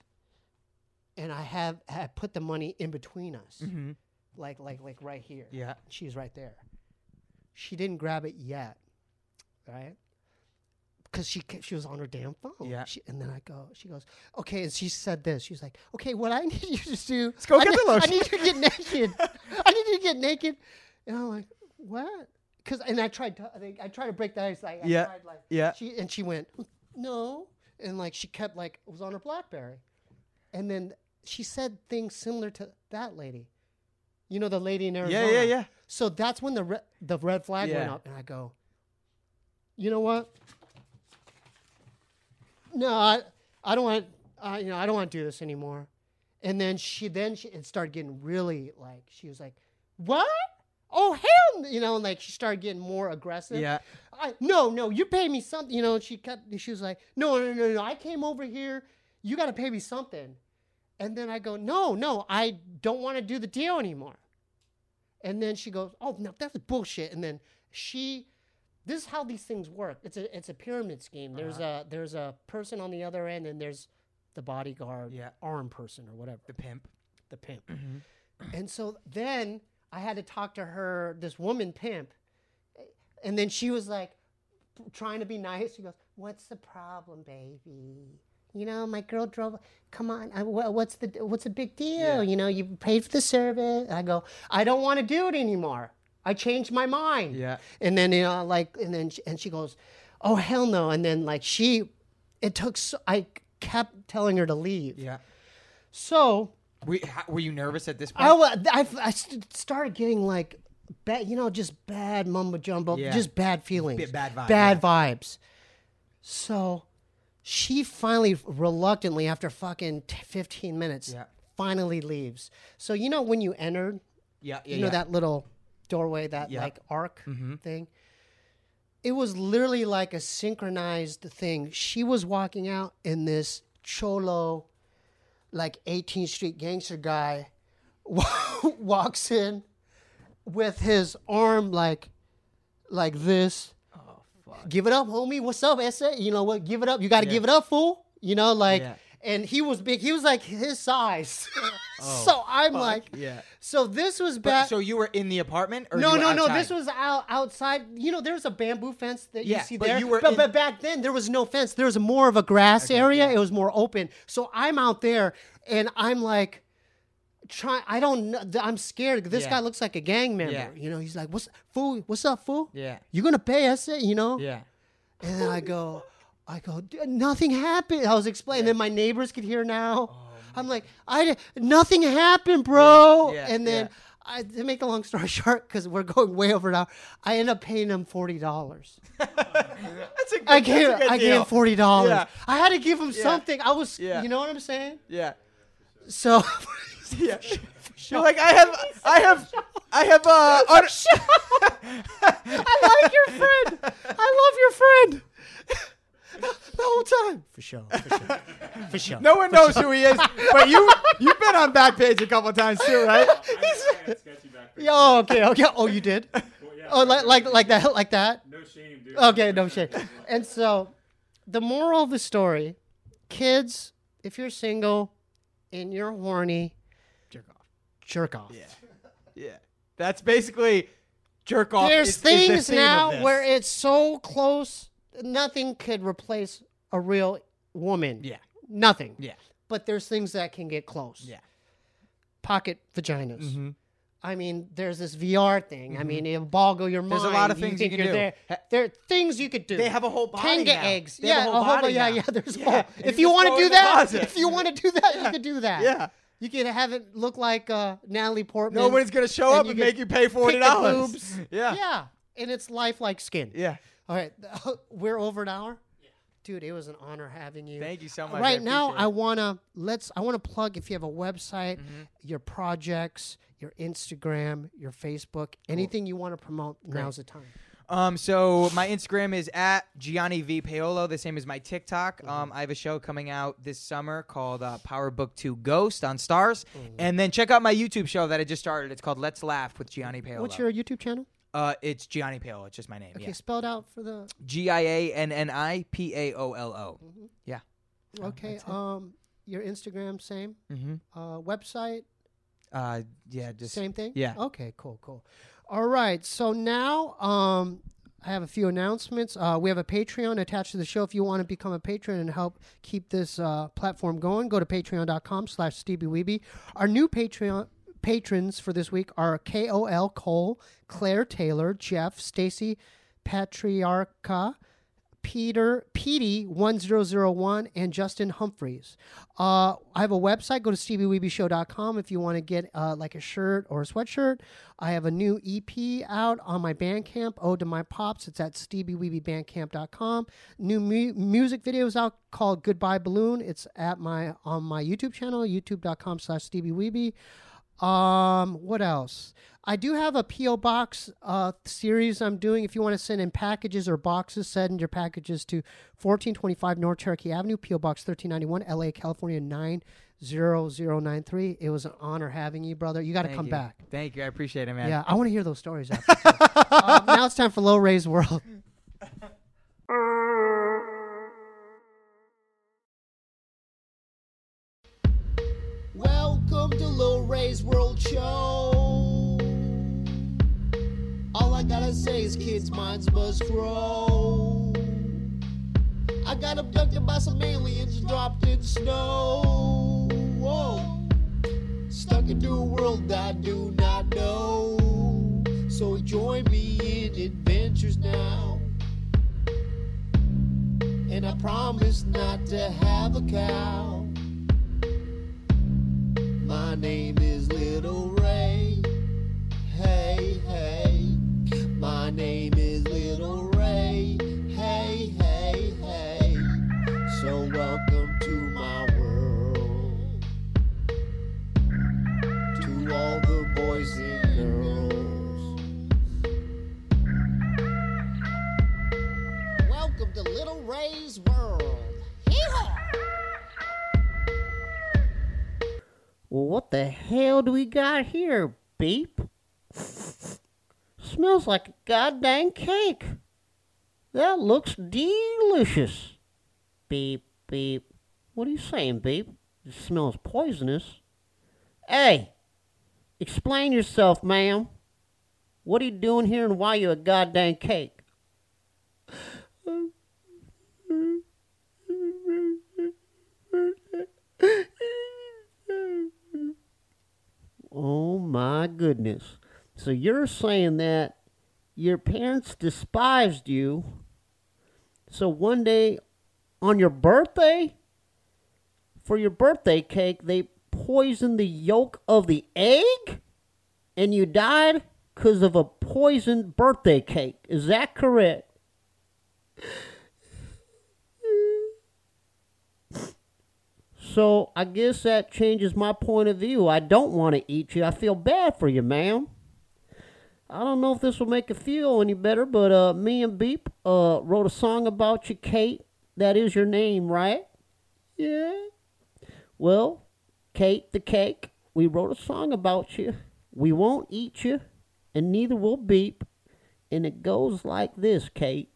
Speaker 1: and I have I put the money in between us.
Speaker 2: Mm-hmm.
Speaker 1: Like, like, like right here.
Speaker 2: Yeah.
Speaker 1: She's right there. She didn't grab it yet, right? Because she ca- she was on her damn phone.
Speaker 2: Yeah.
Speaker 1: She, and then I go, she goes, okay. And she said this. She's like, okay, what I need you to do.
Speaker 2: Let's go
Speaker 1: I
Speaker 2: get
Speaker 1: need,
Speaker 2: the lotion.
Speaker 1: I need you to get naked. I need you to get naked. And I'm like, what? Because and I tried to I, think, I tried to break the ice. Like, I
Speaker 2: Yeah.
Speaker 1: tried, like,
Speaker 2: Yeah.
Speaker 1: She and she went, no. And like she kept like it was on her BlackBerry, and then she said things similar to that lady. You know, the lady in Arizona.
Speaker 2: Yeah, yeah, yeah.
Speaker 1: So that's when the re- the red flag went
Speaker 2: Yeah.
Speaker 1: up, and I go, you know what? No, I I don't want uh, you know I don't want to do this anymore. And then she then she it started getting really like she was like, what? Oh hell, n-" you know, and like she started getting more aggressive.
Speaker 2: Yeah.
Speaker 1: I, no, no, you pay me something. You know, and she kept. She was like, no, no, no, no. I came over here. You got to pay me something. And then I go, no, no, I don't want to do the deal anymore. And then she goes, oh no, that's bullshit. And then she, this is how these things work. It's a it's a pyramid scheme. There's
Speaker 2: Uh-huh.
Speaker 1: a there's a person on the other end, and there's the bodyguard,
Speaker 2: Yeah.
Speaker 1: arm person or whatever,
Speaker 2: The pimp.
Speaker 1: the pimp.
Speaker 2: Mm-hmm.
Speaker 1: And so then I had to talk to her, this woman pimp. And then she was like, trying to be nice. She goes, what's the problem, baby? You know, my girl drove. Come on, I, wha- what's the what's the big deal?
Speaker 2: Yeah.
Speaker 1: You know, you paid for the service. I go, I don't want to do it anymore. I changed my mind.
Speaker 2: Yeah.
Speaker 1: And then you know, like, and then she, and she goes, oh hell no. And then like she, it took. So, I kept telling her to leave.
Speaker 2: Yeah.
Speaker 1: So
Speaker 2: Were, how, were you nervous at this point?
Speaker 1: I, wa- I, I st- started getting like bad, you know, just bad mumbo jumbo,
Speaker 2: Yeah.
Speaker 1: just bad feelings,
Speaker 2: Bit bad vibe,
Speaker 1: bad vibes. So she finally, reluctantly, after fucking t- fifteen minutes,
Speaker 2: Yeah.
Speaker 1: finally leaves. So you know when you entered,
Speaker 2: yeah. Yeah.
Speaker 1: you know
Speaker 2: yeah.
Speaker 1: that little doorway, that
Speaker 2: Yeah.
Speaker 1: like arc
Speaker 2: Mhm.
Speaker 1: thing. It was literally like a synchronized thing. She was walking out, and this cholo, like eighteenth Street gangster guy, walks in with his arm like, like this.
Speaker 2: Oh fuck.
Speaker 1: Give it up, homie. What's up, Essa? You know what? Give it up. You got to
Speaker 2: Yeah.
Speaker 1: give it up, fool. You know, like,
Speaker 2: Yeah.
Speaker 1: and he was big. He was like his size.
Speaker 2: Oh,
Speaker 1: so I'm
Speaker 2: fuck,
Speaker 1: like,
Speaker 2: yeah.
Speaker 1: so this was
Speaker 2: But,
Speaker 1: bad.
Speaker 2: so you were in the apartment, or
Speaker 1: No,
Speaker 2: you were
Speaker 1: no, no.
Speaker 2: outside?
Speaker 1: This was out outside. You know, there's a bamboo fence that
Speaker 2: Yeah,
Speaker 1: you see
Speaker 2: but
Speaker 1: there.
Speaker 2: you were
Speaker 1: but,
Speaker 2: in-
Speaker 1: but back then there was no fence. There was more of a grass
Speaker 2: Okay,
Speaker 1: area.
Speaker 2: yeah.
Speaker 1: It was more open. So I'm out there, and I'm like, trying. I don't know. I'm scared. This
Speaker 2: Yeah.
Speaker 1: guy looks like a gang member.
Speaker 2: Yeah.
Speaker 1: You know, he's like, "What's fool? What's up, fool?
Speaker 2: Yeah.
Speaker 1: You gonna pay us?" You know.
Speaker 2: Yeah.
Speaker 1: And then I go, I go, "D- nothing happened. I was explaining. Then my neighbors could hear now.
Speaker 2: Oh,
Speaker 1: I'm like, I di- nothing happened, bro.
Speaker 2: Yeah,
Speaker 1: and then
Speaker 2: yeah.
Speaker 1: I, to make a long story short, because we're going way over now, I end up paying him forty dollars.
Speaker 2: That's a good,
Speaker 1: I gave
Speaker 2: that's a good
Speaker 1: I
Speaker 2: deal.
Speaker 1: gave him forty dollars.
Speaker 2: Yeah.
Speaker 1: I had to give him
Speaker 2: Yeah.
Speaker 1: something. I was,
Speaker 2: Yeah.
Speaker 1: you know what I'm saying?
Speaker 2: Yeah.
Speaker 1: So,
Speaker 2: Yeah. You're like, I have, I have, I have, uh, un-
Speaker 1: I like your friend. I love your friend. The whole time. For sure. For sure. For sure.
Speaker 2: no one knows who he is, but you, you've been on Backpage a couple times too, right?
Speaker 3: I, I got sketchy back there.
Speaker 1: Oh, okay, okay. Oh, you did?
Speaker 3: Well, yeah,
Speaker 1: Oh, like like like that, like that.
Speaker 3: no shame, dude.
Speaker 1: Okay, no shame. And so, the moral of the story, kids, if you're single and you're horny,
Speaker 2: Jerk off.
Speaker 1: jerk off.
Speaker 2: Yeah. Yeah. That's basically jerk off.
Speaker 1: There's
Speaker 2: is, is the
Speaker 1: things
Speaker 2: theme of
Speaker 1: now
Speaker 2: this.
Speaker 1: where it's so close, nothing could replace a real woman.
Speaker 2: Yeah.
Speaker 1: Nothing.
Speaker 2: Yeah.
Speaker 1: But there's things that can get close.
Speaker 2: Yeah.
Speaker 1: Pocket vaginas.
Speaker 2: Mm-hmm.
Speaker 1: I mean, there's this V R thing. I mean, it'll boggle your mind.
Speaker 2: There's a lot of things you
Speaker 1: think
Speaker 2: can
Speaker 1: you're
Speaker 2: do.
Speaker 1: There.
Speaker 2: Ha-
Speaker 1: there are things you could do.
Speaker 2: They have a whole body
Speaker 1: Tenga
Speaker 2: now.
Speaker 1: eggs.
Speaker 2: They
Speaker 1: yeah,
Speaker 2: have a whole body
Speaker 1: yeah,
Speaker 2: now.
Speaker 1: yeah. There's a
Speaker 2: Yeah,
Speaker 1: whole.
Speaker 2: and
Speaker 1: If
Speaker 2: you
Speaker 1: you
Speaker 2: just
Speaker 1: want
Speaker 2: go
Speaker 1: to do
Speaker 2: in the
Speaker 1: that,
Speaker 2: closet.
Speaker 1: if you want to do that, you could do that.
Speaker 2: Yeah.
Speaker 1: You could have it look like uh, Natalie Portman.
Speaker 2: Nobody's gonna show
Speaker 1: and
Speaker 2: up
Speaker 1: you
Speaker 2: and
Speaker 1: could
Speaker 2: make you pay forty
Speaker 1: pick the
Speaker 2: dollars.
Speaker 1: boobs.
Speaker 2: Yeah.
Speaker 1: Yeah, and it's lifelike skin.
Speaker 2: Yeah.
Speaker 1: All right, we're over an hour. Dude, it was an honor having you.
Speaker 2: Thank you so much.
Speaker 1: Right
Speaker 2: I
Speaker 1: now,
Speaker 2: appreciate
Speaker 1: I
Speaker 2: it.
Speaker 1: wanna let's. I wanna plug if you have a website,
Speaker 2: Mhm.
Speaker 1: your projects, your Instagram, your Facebook, anything you want to promote. Now's the time.
Speaker 2: Um, so my Instagram is at Gianni V Paolo, the same as my TikTok.
Speaker 1: Mm-hmm.
Speaker 2: Um, I have a show coming out this summer called uh, Power Book two Ghost on Stars,
Speaker 1: Mm-hmm.
Speaker 2: and then check out my YouTube show that I just started. It's called Let's Laugh with Gianni Paolo.
Speaker 1: What's your YouTube channel?
Speaker 2: Uh, it's Gianni Paolo. It's just my name.
Speaker 1: Okay,
Speaker 2: Yeah.
Speaker 1: spelled out for the.
Speaker 2: G I A N N I P A O L O. Yeah.
Speaker 1: Okay,
Speaker 2: that's it.
Speaker 1: um, your Instagram same.
Speaker 2: Mm-hmm.
Speaker 1: Uh, website
Speaker 2: Uh, yeah. Just
Speaker 1: same thing.
Speaker 2: yeah.
Speaker 1: Okay, cool, cool. All right, so now um, I have a few announcements. Uh, we have a Patreon attached to the show. If you want to become a patron and help keep this uh, platform going, go to patreon.com slash StevieWeeby. Our new Patreon patrons for this week are K O L Cole, Claire Taylor, Jeff, Stacy Patriarcha, Peter Petey one zero zero one, and Justin Humphreys. Uh, I have a website. Go to stevie weeby show dot com if you want to get uh, like a shirt or a sweatshirt. I have a new E P out on my Bandcamp, Ode to My Pops. It's at stevie weeby bandcamp dot com. New mu- music videos out called Goodbye Balloon. It's at my on my YouTube channel, youtube dot com slash stevie weeby. Um, what else? I do have a P O box uh, series I'm doing. If you want to send in packages or boxes, send your packages to fourteen twenty-five North Cherokee Avenue, P O Box thirteen ninety-one, L A, California nine zero zero nine three. It was an honor having you, brother. You got to
Speaker 2: Thank
Speaker 1: come
Speaker 2: you.
Speaker 1: back.
Speaker 2: Thank you. I appreciate it, man.
Speaker 1: Yeah, I want to hear those stories after. um, now it's time for Low Ray's World. Welcome to Low Ray's World Show. All I gotta say is kids' minds must grow. I got abducted by some aliens dropped in snow. Whoa. Stuck into a world I do not know. So join me in adventures now. And I promise not to have a cow. My name is Little Ray. Hey, hey. My name is Little Ray. Hey, hey, hey. So welcome to my world. To all the boys and girls. Welcome to Little Ray's World. Hee-haw! Well, what the hell do we got here, Beep? Smells like a goddamn cake. That looks delicious. Beep, beep. What are you saying, Beep? It smells poisonous. Hey, explain yourself, ma'am. What are you doing here and why you a goddamn cake? Oh my goodness. So you're saying that your parents despised you. So one day on your birthday, for your birthday cake, they poisoned the yolk of the egg
Speaker 4: And you died because of a poisoned birthday cake. Is that correct? So I guess that changes my point of view. I don't want to eat you. I feel bad for you, ma'am. I don't know if this will make you feel any better, but uh, me and Beep uh, wrote a song about you, Kate. That is your name, right? Yeah. Well, Kate the Cake, we wrote a song about you. We won't eat you, and neither will Beep. And it goes like this, Kate.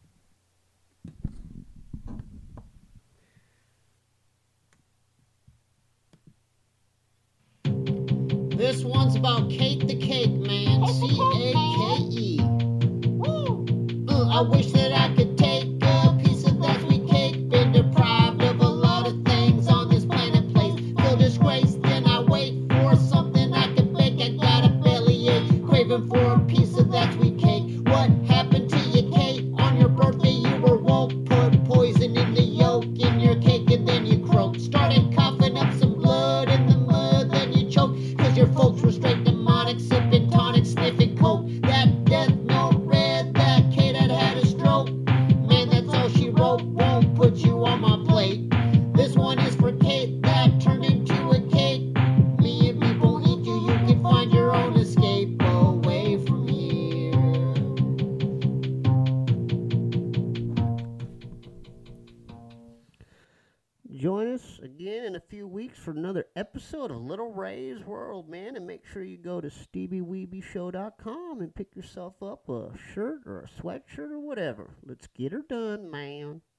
Speaker 1: This one's about Kate the Cake, man. C A K E. Uh, I wish that I could take a piece of that sweet cake. Been deprived of a lot of things on this planet place. Feel disgraced, then I wait for something I can bake. I got a bellyache, craving for a piece of that sweet cake. What happened to you, Kate? On your birthday you were woke. Put poison in the yolk in your cake and then you croaked. Started coughing up some blood in the mud, then you choked. Cause your folks were straight demonic, sipping tonic, sniffing coke. That death note read that Kate had had a stroke. Man, that's all she wrote, won't put you on my plate. This one is for Kate that turned into a cake. Me and people eat you, you can find your own escape away from here.
Speaker 4: Join us again in a few weeks for another episode of Little Ray's World, man. And make sure you go to stevie weeby show dot com and pick yourself up a shirt or a sweatshirt or whatever. Let's get her done, man.